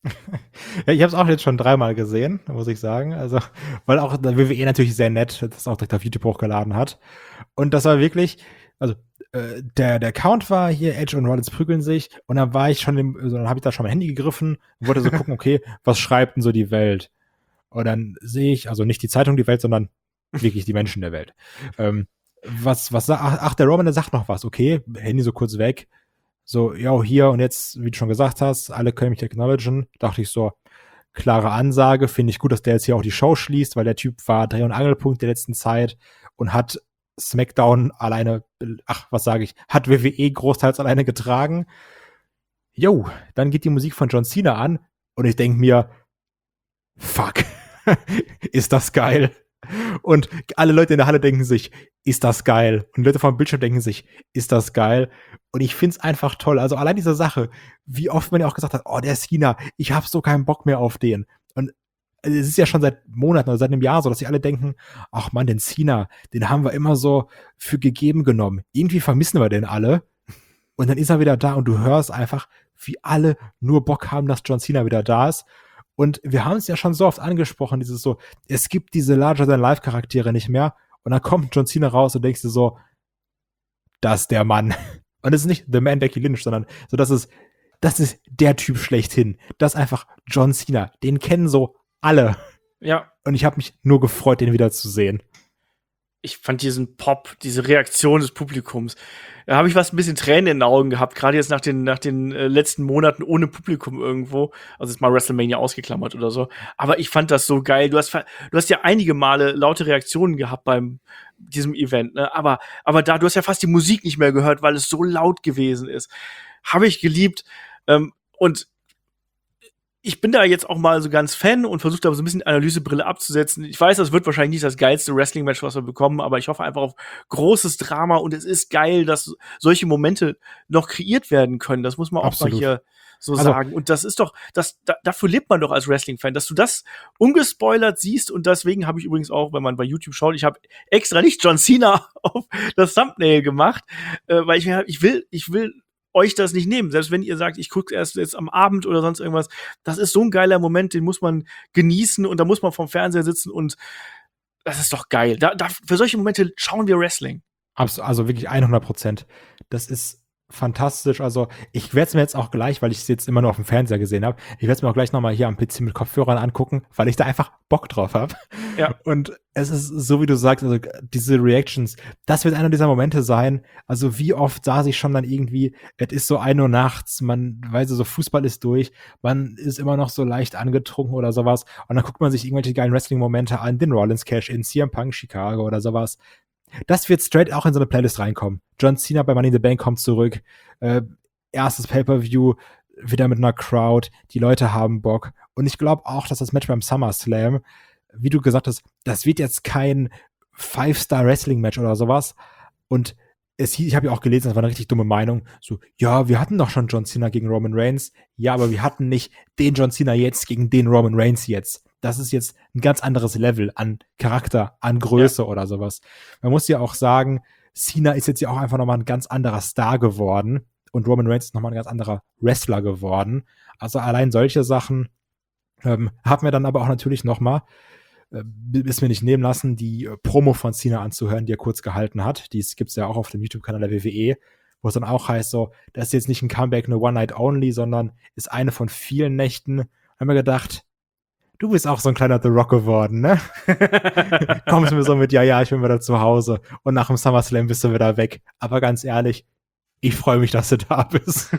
Ja, ich habe es auch jetzt schon dreimal gesehen, muss ich sagen. Also, weil auch der W W E natürlich sehr nett das auch direkt auf YouTube hochgeladen hat. Und das war wirklich, also äh, der der Count war hier, Edge und Rollins prügeln sich und dann war ich schon, im, also, dann habe ich da schon mein Handy gegriffen und wollte so gucken, okay, was schreibt denn so die Welt? Und dann sehe ich, also nicht die Zeitung die Welt, sondern wirklich die Menschen der Welt. Ähm, was was ach, ach der Roman, der sagt noch was, okay, Handy so kurz weg. So, ja, hier und jetzt, wie du schon gesagt hast, alle können mich acknowledgen. Dachte ich so, klare Ansage. Finde ich gut, dass der jetzt hier auch die Show schließt, weil der Typ war Dreh- und Angelpunkt der letzten Zeit und hat SmackDown alleine, ach, was sage ich, hat W W E großteils alleine getragen. Jo, dann geht die Musik von John Cena an Und ich denke mir, fuck, ist das geil. Und alle Leute in der Halle denken sich, ist das geil. Und Leute vom Bildschirm denken sich, ist das geil. Und ich find's einfach toll. Also allein diese Sache, wie oft man ja auch gesagt hat, oh, der Cena, ich hab so keinen Bock mehr auf den. Und es ist ja schon seit Monaten oder seit einem Jahr so, dass sie alle denken, ach man, den Cena, den haben wir immer so für gegeben genommen. Irgendwie vermissen wir den alle. Und dann ist er wieder da und du hörst einfach, wie alle nur Bock haben, dass John Cena wieder da ist. Und wir haben es ja schon so oft angesprochen, dieses so, es gibt diese Larger-than-Life-Charaktere nicht mehr. Und dann kommt John Cena raus und denkst du so, das ist der Mann. Und es ist nicht The Man Becky Lynch, sondern so, das ist, das ist der Typ schlechthin. Das ist einfach John Cena. Den kennen so alle. Ja. Und ich habe mich nur gefreut, den wieder zu sehen. Ich fand diesen Pop, diese Reaktion des Publikums, da habe ich fast ein bisschen Tränen in den Augen gehabt, gerade jetzt nach den, nach den äh, letzten Monaten ohne Publikum irgendwo. Also jetzt mal WrestleMania ausgeklammert oder so. Aber ich fand das so geil. Du hast, du hast ja einige Male laute Reaktionen gehabt beim diesem Event, ne? Aber, aber da, du hast ja fast die Musik nicht mehr gehört, weil es so laut gewesen ist. Habe ich geliebt. Ähm, und ich bin da jetzt auch mal so ganz Fan und versuche da so ein bisschen Analysebrille abzusetzen. Ich weiß, das wird wahrscheinlich nicht das geilste Wrestling-Match, was wir bekommen, aber ich hoffe einfach auf großes Drama und es ist geil, dass solche Momente noch kreiert werden können. Das muss man auch Absolut. mal hier so Also, sagen. Und das ist doch, das, da, dafür lebt man doch als Wrestling-Fan, dass du das ungespoilert siehst und deswegen habe ich übrigens auch, wenn man bei YouTube schaut, ich habe extra nicht John Cena auf das Thumbnail gemacht, äh, weil ich mir, ich will, ich will euch das nicht nehmen. Selbst wenn ihr sagt, ich gucke erst jetzt am Abend oder sonst irgendwas. Das ist so ein geiler Moment, den muss man genießen und da muss man vom Fernseher sitzen und das ist doch geil. Da, da, für solche Momente schauen wir Wrestling. Also wirklich hundert Prozent. Das ist fantastisch. Also ich werde es mir jetzt auch gleich, weil ich es jetzt immer nur auf dem Fernseher gesehen habe, ich werde es mir auch gleich nochmal hier am P C mit Kopfhörern angucken, weil ich da einfach Bock drauf habe. Ja. Und es ist so, wie du sagst, also diese Reactions, das wird einer dieser Momente sein. Also wie oft saß ich schon dann irgendwie, es ist so ein Uhr nachts, man weiß so, Fußball ist durch, man ist immer noch so leicht angetrunken oder sowas und dann guckt man sich irgendwelche geilen Wrestling-Momente an, den Rollins Cash in C M Punk Chicago oder sowas. Das wird straight auch in so eine Playlist reinkommen. John Cena bei Money in the Bank kommt zurück. Äh, erstes Pay-Per-View, wieder mit einer Crowd. Die Leute haben Bock. Und ich glaube auch, dass das Match beim SummerSlam, wie du gesagt hast, das wird jetzt kein Five-Star-Wrestling-Match oder sowas. Und es, ich habe ja auch gelesen, das war eine richtig dumme Meinung. So, ja, wir hatten doch schon John Cena gegen Roman Reigns. Ja, aber wir hatten nicht den John Cena jetzt gegen den Roman Reigns jetzt. Das ist jetzt ein ganz anderes Level an Charakter, an Größe ja. oder sowas. Man muss ja auch sagen, Cena ist jetzt ja auch einfach nochmal ein ganz anderer Star geworden und Roman Reigns ist nochmal ein ganz anderer Wrestler geworden. Also allein solche Sachen ähm, haben wir dann aber auch natürlich nochmal, äh, ist mir nicht nehmen lassen, die äh, Promo von Cena anzuhören, die er kurz gehalten hat. Die gibt's ja auch auf dem YouTube-Kanal der W W E, wo es dann auch heißt so, das ist jetzt nicht ein Comeback, eine One-Night-Only, sondern ist eine von vielen Nächten. Haben wir gedacht, du bist auch so ein kleiner The Rock geworden, ne? Kommst mir so mit, ja, ja, ich bin wieder zu Hause. Und nach dem SummerSlam bist du wieder weg. Aber ganz ehrlich, ich freue mich, dass du da bist.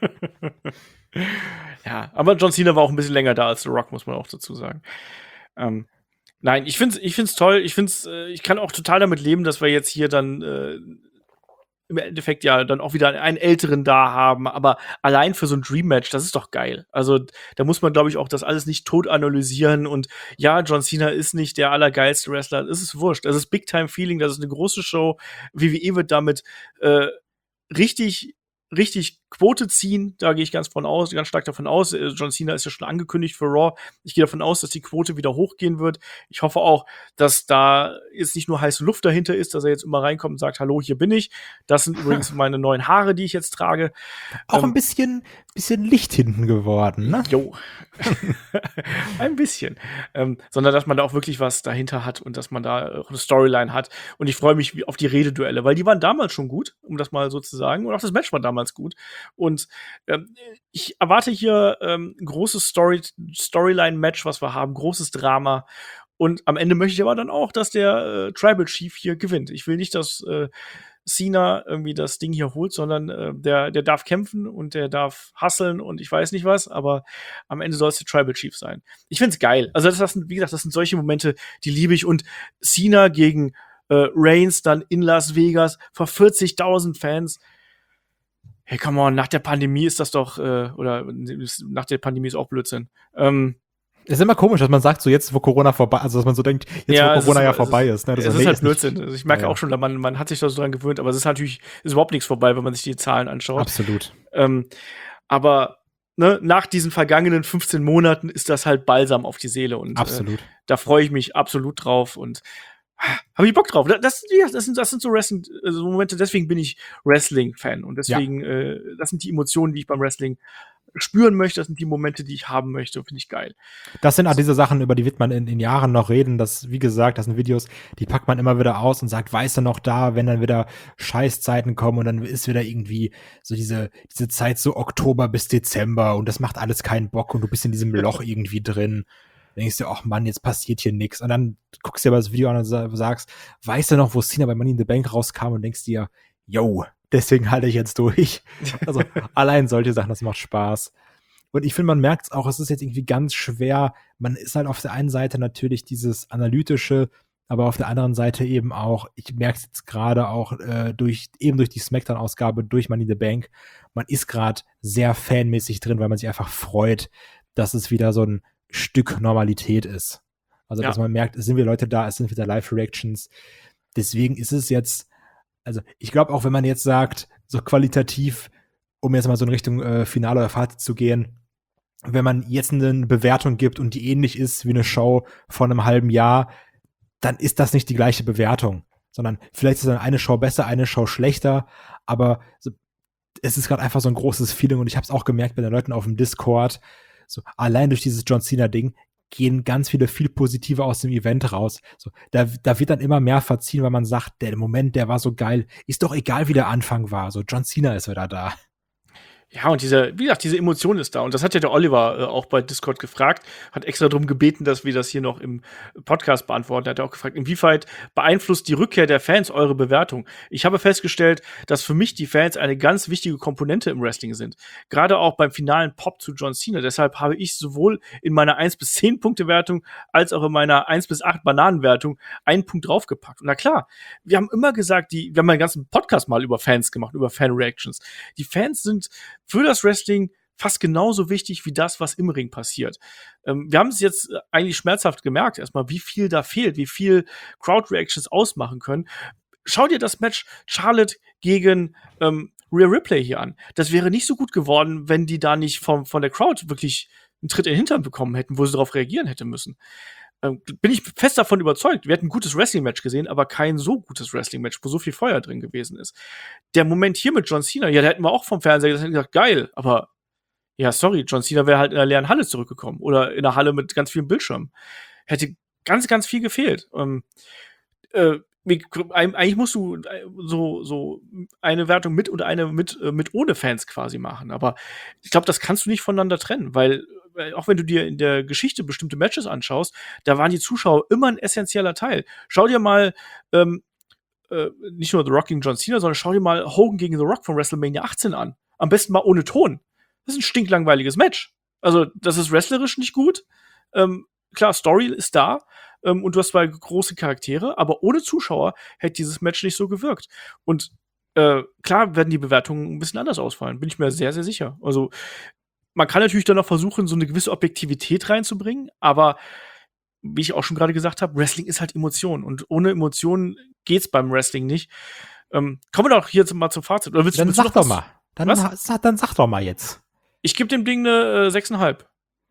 Ja, aber John Cena war auch ein bisschen länger da als The Rock, muss man auch dazu sagen. Ähm, nein, ich find's, ich find's toll. Ich find's, äh, ich kann auch total damit leben, dass wir jetzt hier dann äh, im Endeffekt ja dann auch wieder einen älteren da haben, aber allein für so ein Dream-Match, das ist doch geil. Also da muss man, glaube ich, auch das alles nicht tot analysieren und ja, John Cena ist nicht der allergeilste Wrestler, das ist wurscht. Das ist Big-Time-Feeling, das ist eine große Show. W W E wird damit äh, richtig richtig Quote ziehen, da gehe ich ganz von aus, ganz stark davon aus. John Cena ist ja schon angekündigt für Raw. Ich gehe davon aus, dass die Quote wieder hochgehen wird. Ich hoffe auch, dass da jetzt nicht nur heiße Luft dahinter ist, dass er jetzt immer reinkommt und sagt, hallo, hier bin ich. Das sind übrigens meine neuen Haare, die ich jetzt trage. Auch ähm, ein bisschen, bisschen Licht hinten geworden, ne? Jo. Ein bisschen. Ähm, sondern, dass man da auch wirklich was dahinter hat und dass man da auch eine Storyline hat. Und ich freue mich auf die Rededuelle, weil die waren damals schon gut, um das mal so zu sagen. Und auch das Match war damals gut. Und ähm, ich erwarte hier ähm, ein großes Story Storyline-Match, was wir haben, großes Drama. Und am Ende möchte ich aber dann auch, dass der äh, Tribal Chief hier gewinnt. Ich will nicht, dass äh, Cena irgendwie das Ding hier holt, sondern äh, der, der darf kämpfen und der darf hustlen und ich weiß nicht was, aber am Ende soll es der Tribal Chief sein. Ich find's geil. Also das, das sind, wie gesagt, das sind solche Momente, die liebe ich. Und Cena gegen äh, Reigns dann in Las Vegas vor vierzigtausend Fans. Hey, come on, nach der Pandemie ist das doch, äh, oder nach der Pandemie ist auch Blödsinn. Ähm, ist immer komisch, dass man sagt, so jetzt, wo Corona vorbei, also dass man so denkt, jetzt, ja, wo es Corona ist, ja es vorbei ist, ist. Ne? Das es nee, ist halt ist nicht- Blödsinn. Also ich merke Ja, ja. auch schon, man, man hat sich da so dran gewöhnt, aber es ist natürlich ist überhaupt nichts vorbei, wenn man sich die Zahlen anschaut. Absolut. Ähm, aber ne, nach diesen vergangenen fünfzehn Monaten ist das halt Balsam auf die Seele. Und Absolut. Äh, da freue ich mich absolut drauf und habe ich Bock drauf. Das, ja, das, sind, das sind so Wrestling, also Momente, deswegen bin ich Wrestling-Fan. Und deswegen, ja. äh, das sind die Emotionen, die ich beim Wrestling spüren möchte. Das sind die Momente, die ich haben möchte. Finde ich geil. Das sind auch diese Sachen, über die wird man in, in Jahren noch reden. Das, wie gesagt, das sind Videos, die packt man immer wieder aus und sagt, weißt du noch da, wenn dann wieder Scheißzeiten kommen und dann ist wieder irgendwie so diese, diese Zeit so Oktober bis Dezember und das macht alles keinen Bock und du bist in diesem Loch irgendwie drin. Dann denkst du, ach Mann, jetzt passiert hier nichts. Und dann guckst du dir aber das Video an und sagst, weißt du noch, wo Cena bei Money in the Bank rauskam und denkst dir, yo, deswegen halte ich jetzt durch. Also allein solche Sachen, das macht Spaß. Und ich finde, man merkt es auch, es ist jetzt irgendwie ganz schwer. Man ist halt auf der einen Seite natürlich dieses Analytische, aber auf der anderen Seite eben auch, ich merke es jetzt gerade auch äh, durch, eben durch die Smackdown-Ausgabe, durch Money in the Bank, man ist gerade sehr fanmäßig drin, weil man sich einfach freut, dass es wieder so ein Stück Normalität ist. Also, ja. dass man merkt, es sind wieder Leute da, es sind wieder Live-Reactions. Deswegen ist es jetzt, also ich glaube auch, wenn man jetzt sagt, so qualitativ, um jetzt mal so in Richtung äh, Finale oder Fazit zu gehen, wenn man jetzt eine Bewertung gibt und die ähnlich ist wie eine Show von einem halben Jahr, dann ist das nicht die gleiche Bewertung, sondern vielleicht ist dann eine Show besser, eine Show schlechter, aber so, es ist gerade einfach so ein großes Feeling und ich habe es auch gemerkt bei den Leuten auf dem Discord, so allein durch dieses John Cena-Ding gehen ganz viele viel positiver aus dem Event raus. So, da, da wird dann immer mehr verziehen, weil man sagt, der Moment, der war so geil, ist doch egal, wie der Anfang war. So, John Cena ist wieder da. Ja, und diese, wie gesagt, diese Emotion ist da. Und das hat ja der Oliver äh, auch bei Discord gefragt, hat extra darum gebeten, dass wir das hier noch im Podcast beantworten. Er hat auch gefragt, inwieweit beeinflusst die Rückkehr der Fans eure Bewertung? Ich habe festgestellt, dass für mich die Fans eine ganz wichtige Komponente im Wrestling sind. Gerade auch beim finalen Pop zu John Cena. Deshalb habe ich sowohl in meiner eins bis zehn Punkte Wertung als auch in meiner eins bis acht Bananenwertung einen Punkt draufgepackt. Und na klar, wir haben immer gesagt, die, wir haben einen ganzen Podcast mal über Fans gemacht, über Fan-Reactions. Die Fans sind für das Wrestling fast genauso wichtig wie das, was im Ring passiert. Ähm, wir haben es jetzt eigentlich schmerzhaft gemerkt, erstmal, wie viel da fehlt, wie viel Crowd-Reactions ausmachen können. Schau dir das Match Charlotte gegen ähm, Rhea Ripley hier an. Das wäre nicht so gut geworden, wenn die da nicht vom, von der Crowd wirklich einen Tritt in den Hintern bekommen hätten, wo sie darauf reagieren hätte müssen. Ähm, bin ich fest davon überzeugt. Wir hätten ein gutes Wrestling-Match gesehen, aber kein so gutes Wrestling-Match, wo so viel Feuer drin gewesen ist. Der Moment hier mit John Cena, ja, da hätten wir auch vom Fernseher gesagt, geil, aber ja, sorry, John Cena wäre halt in einer leeren Halle zurückgekommen oder in einer Halle mit ganz vielen Bildschirmen. Hätte ganz, ganz viel gefehlt. Ähm, äh, eigentlich musst du so, so eine Wertung mit und eine mit, mit ohne Fans quasi machen. Aber ich glaube, das kannst du nicht voneinander trennen, weil auch wenn du dir in der Geschichte bestimmte Matches anschaust, da waren die Zuschauer immer ein essentieller Teil. Schau dir mal ähm, äh, nicht nur The Rock gegen John Cena, sondern schau dir mal Hogan gegen The Rock von WrestleMania achtzehn an. Am besten mal ohne Ton. Das ist ein stinklangweiliges Match. Also, das ist wrestlerisch nicht gut. Ähm, klar, Story ist da ähm, und du hast zwei große Charaktere, aber ohne Zuschauer hätte dieses Match nicht so gewirkt. Und äh, klar werden die Bewertungen ein bisschen anders ausfallen, bin ich mir sehr, sehr sicher. Also, man kann natürlich dann noch versuchen, so eine gewisse Objektivität reinzubringen, aber wie ich auch schon gerade gesagt habe, Wrestling ist halt Emotion und ohne Emotionen geht's beim Wrestling nicht. Ähm, kommen wir doch hier mal zum Fazit. Oder willst, dann willst sag doch mal. Dann, was? dann sag doch mal jetzt. Ich gebe dem Ding eine äh, sechs Komma fünf.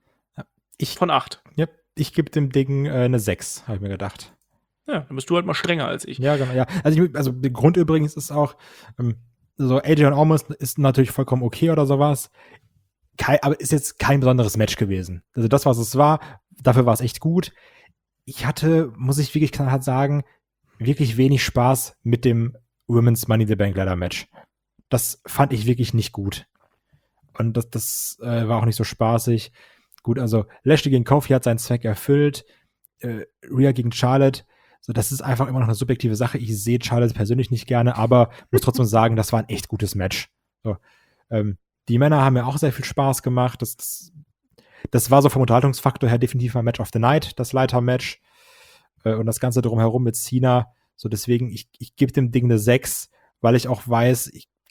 Ich, von acht. Ja, ich gebe dem Ding äh, eine sechs, habe ich mir gedacht. Ja, dann bist du halt mal strenger als ich. Ja, genau. Ja. Also, ich, also der Grund übrigens ist auch, ähm, so A J und Omos ist natürlich vollkommen okay oder sowas. Kein, aber ist jetzt kein besonderes Match gewesen. Also das, was es war, dafür war es echt gut. Ich hatte, muss ich wirklich knallhart sagen, wirklich wenig Spaß mit dem Women's Money in the Bank Ladder Match. Das fand ich wirklich nicht gut. Und das, das äh, war auch nicht so spaßig. Gut, also Lashley gegen Kofi hat seinen Zweck erfüllt. Äh, Rhea gegen Charlotte, so, das ist einfach immer noch eine subjektive Sache. Ich sehe Charlotte persönlich nicht gerne, aber muss trotzdem sagen, das war ein echt gutes Match. So, ähm, die Männer haben mir auch sehr viel Spaß gemacht. Das, das, das war so vom Unterhaltungsfaktor her definitiv mal Match of the Night, das Leiter-Match. Äh, und das Ganze drumherum mit Cena. So, deswegen, ich, ich gebe dem Ding eine sechs, weil ich auch weiß, ich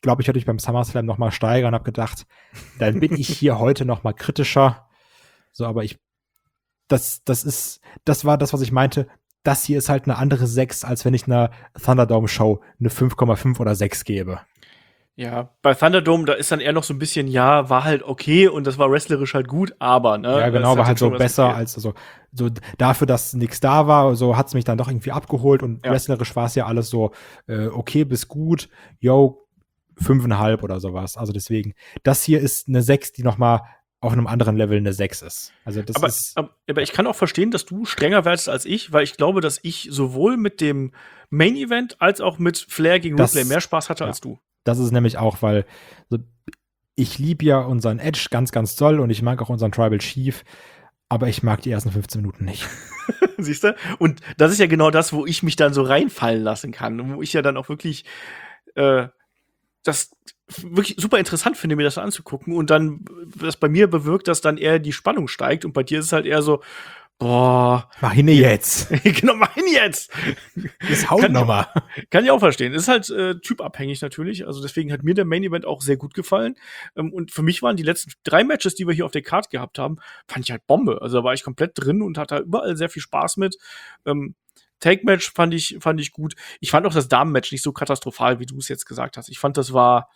glaube, ich hätte mich beim SummerSlam noch mal steigern und habe gedacht, dann bin ich hier heute noch mal kritischer. So, aber ich, das, das ist, das war das, was ich meinte. Das hier ist halt eine andere sechs, als wenn ich einer Thunderdome-Show eine fünf Komma fünf oder sechs gebe. Ja, bei Thunderdome, da ist dann eher noch so ein bisschen, ja, war halt okay und das war wrestlerisch halt gut, aber, ne? Ja, genau, war halt so besser okay. als, also, so dafür, dass nichts da war, so hat's mich dann doch irgendwie abgeholt und ja. wrestlerisch war es ja alles so, äh, okay bis gut, yo, fünfeinhalb oder sowas. Also deswegen, das hier ist eine sechs, die noch mal auf einem anderen Level eine sechs ist. Also das aber, ist aber ich kann auch verstehen, dass du strenger wärst als ich, weil ich glaube, dass ich sowohl mit dem Main Event als auch mit Flair gegen das, Ripley mehr Spaß hatte ja. als du. Das ist nämlich auch, weil so, ich liebe ja unseren Edge ganz, ganz doll und ich mag auch unseren Tribal Chief, aber ich mag die ersten fünfzehn Minuten nicht. Siehst du? Und das ist ja genau das, wo ich mich dann so reinfallen lassen kann, wo ich ja dann auch wirklich äh, das wirklich super interessant finde, mir das anzugucken und dann das bei mir bewirkt, dass dann eher die Spannung steigt und bei dir ist es halt eher so, boah. Mach ihn jetzt. Genau, mach ihn jetzt. Das haut nochmal. Kann ich auch verstehen. Ist halt äh, typabhängig natürlich. Also deswegen hat mir der Main Event auch sehr gut gefallen. Ähm, und für mich waren die letzten drei Matches, die wir hier auf der Card gehabt haben, fand ich halt Bombe. Also da war ich komplett drin und hatte überall sehr viel Spaß mit. Ähm, Take-Match fand ich, fand ich gut. Ich fand auch das Damen-Match nicht so katastrophal, wie du es jetzt gesagt hast. Ich fand, das war,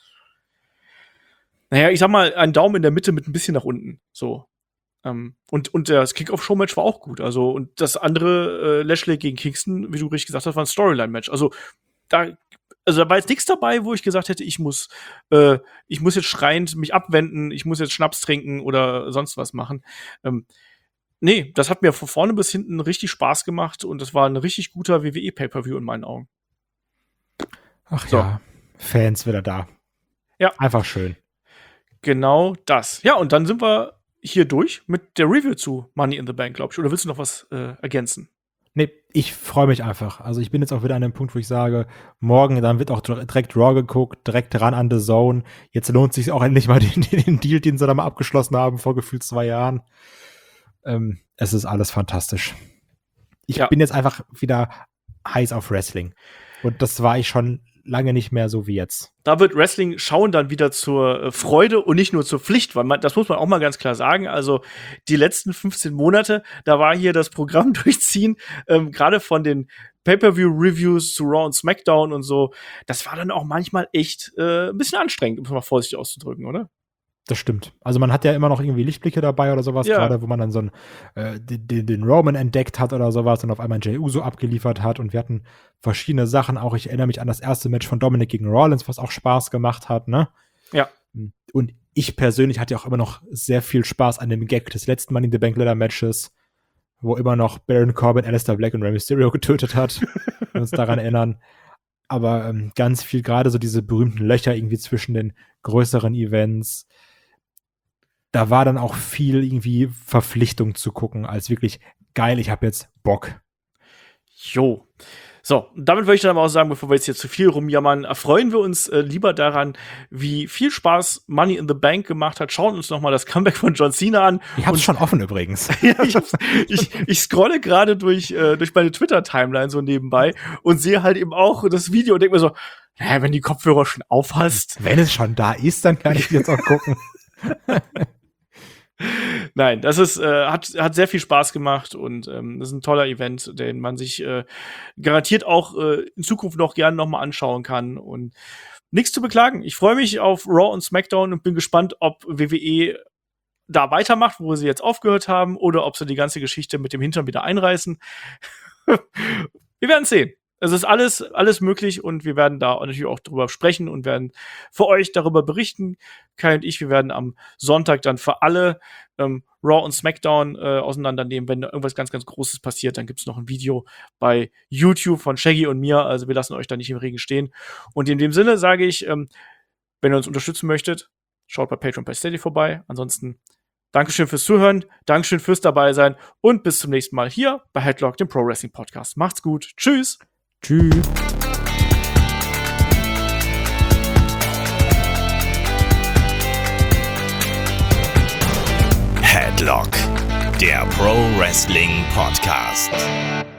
naja, ich sag mal, ein Daumen in der Mitte mit ein bisschen nach unten. So. Um, und, und das Kick-Off-Show-Match war auch gut. Also, und das andere, äh, Lashley gegen Kingston, wie du richtig gesagt hast, war ein Storyline-Match. Also, da, also, da war jetzt nichts dabei, wo ich gesagt hätte, ich muss, äh, ich muss jetzt schreiend mich abwenden, ich muss jetzt Schnaps trinken oder sonst was machen. Ähm, nee, das hat mir von vorne bis hinten richtig Spaß gemacht und das war ein richtig guter W W E-Pay-Per-View in meinen Augen. Ach so. Ja, Fans wieder da. Ja. Einfach schön. Genau das. Ja, und dann sind wir hier durch mit der Review zu Money in the Bank, glaube ich. Oder willst du noch was äh, ergänzen? Nee, ich freue mich einfach. Also ich bin jetzt auch wieder an dem Punkt, wo ich sage, morgen, dann wird auch direkt Raw geguckt, direkt ran an The Zone. Jetzt lohnt sich auch endlich mal den, den Deal, den sie da mal abgeschlossen haben, vor gefühlt zwei Jahren. Ähm, es ist alles fantastisch. Ich ja. bin jetzt einfach wieder heiß auf Wrestling. Und das war ich schon lange nicht mehr so wie jetzt. Da wird Wrestling schauen dann wieder zur äh, Freude und nicht nur zur Pflicht, weil man, das muss man auch mal ganz klar sagen. Also die letzten fünfzehn Monate, da war hier das Programm durchziehen, ähm, gerade von den Pay-Per-View-Reviews zu Raw und SmackDown und so. Das war dann auch manchmal echt äh, ein bisschen anstrengend, um es mal vorsichtig auszudrücken, oder? Das stimmt. Also man hat ja immer noch irgendwie Lichtblicke dabei oder sowas, ja. gerade wo man dann so einen, äh, den, den Roman entdeckt hat oder sowas und auf einmal Jey Uso abgeliefert hat und wir hatten verschiedene Sachen, auch ich erinnere mich an das erste Match von Dominic gegen Rollins, was auch Spaß gemacht hat, ne? Ja. Und ich persönlich hatte auch immer noch sehr viel Spaß an dem Gag des letzten Money in the Bank Ladder Matches, wo immer noch Baron Corbin, Aleister Black und Rey Mysterio getötet hat, wenn wir uns daran erinnern. Aber ähm, ganz viel, gerade so diese berühmten Löcher irgendwie zwischen den größeren Events, da war dann auch viel irgendwie Verpflichtung zu gucken, als wirklich geil, ich habe jetzt Bock. Jo. So, damit würde ich dann aber auch sagen, bevor wir jetzt hier zu viel rumjammern, erfreuen wir uns äh, lieber daran, wie viel Spaß Money in the Bank gemacht hat. Schauen uns noch mal das Comeback von John Cena an. Ich hab's schon offen übrigens. ja, ich, ich, ich scrolle gerade durch, äh, durch meine Twitter-Timeline so nebenbei und sehe halt eben auch das Video und denke mir so, naja, wenn die Kopfhörer schon aufhast. Wenn es schon da ist, dann kann ich jetzt auch gucken. Nein, das ist, äh, hat, hat sehr viel Spaß gemacht und ähm, das ist ein toller Event, den man sich äh, garantiert auch äh, in Zukunft noch gerne nochmal anschauen kann und nichts zu beklagen. Ich freue mich auf Raw und SmackDown und bin gespannt, ob W W E da weitermacht, wo sie jetzt aufgehört haben oder ob sie die ganze Geschichte mit dem Hintern wieder einreißen. Wir werden sehen. Es ist alles, alles möglich und wir werden da natürlich auch drüber sprechen und werden für euch darüber berichten. Kai und ich, wir werden am Sonntag dann für alle ähm, Raw und SmackDown äh, auseinandernehmen. Wenn da irgendwas ganz, ganz Großes passiert, dann gibt es noch ein Video bei YouTube von Shaggy und mir. Also wir lassen euch da nicht im Regen stehen. Und in dem Sinne sage ich, ähm, wenn ihr uns unterstützen möchtet, schaut bei Patreon, bei Steady vorbei. Ansonsten Dankeschön fürs Zuhören, Dankeschön fürs Dabeisein und bis zum nächsten Mal hier bei Headlock, dem Pro Wrestling Podcast. Macht's gut. Tschüss. Tschüss. Headlock, der Pro Wrestling Podcast.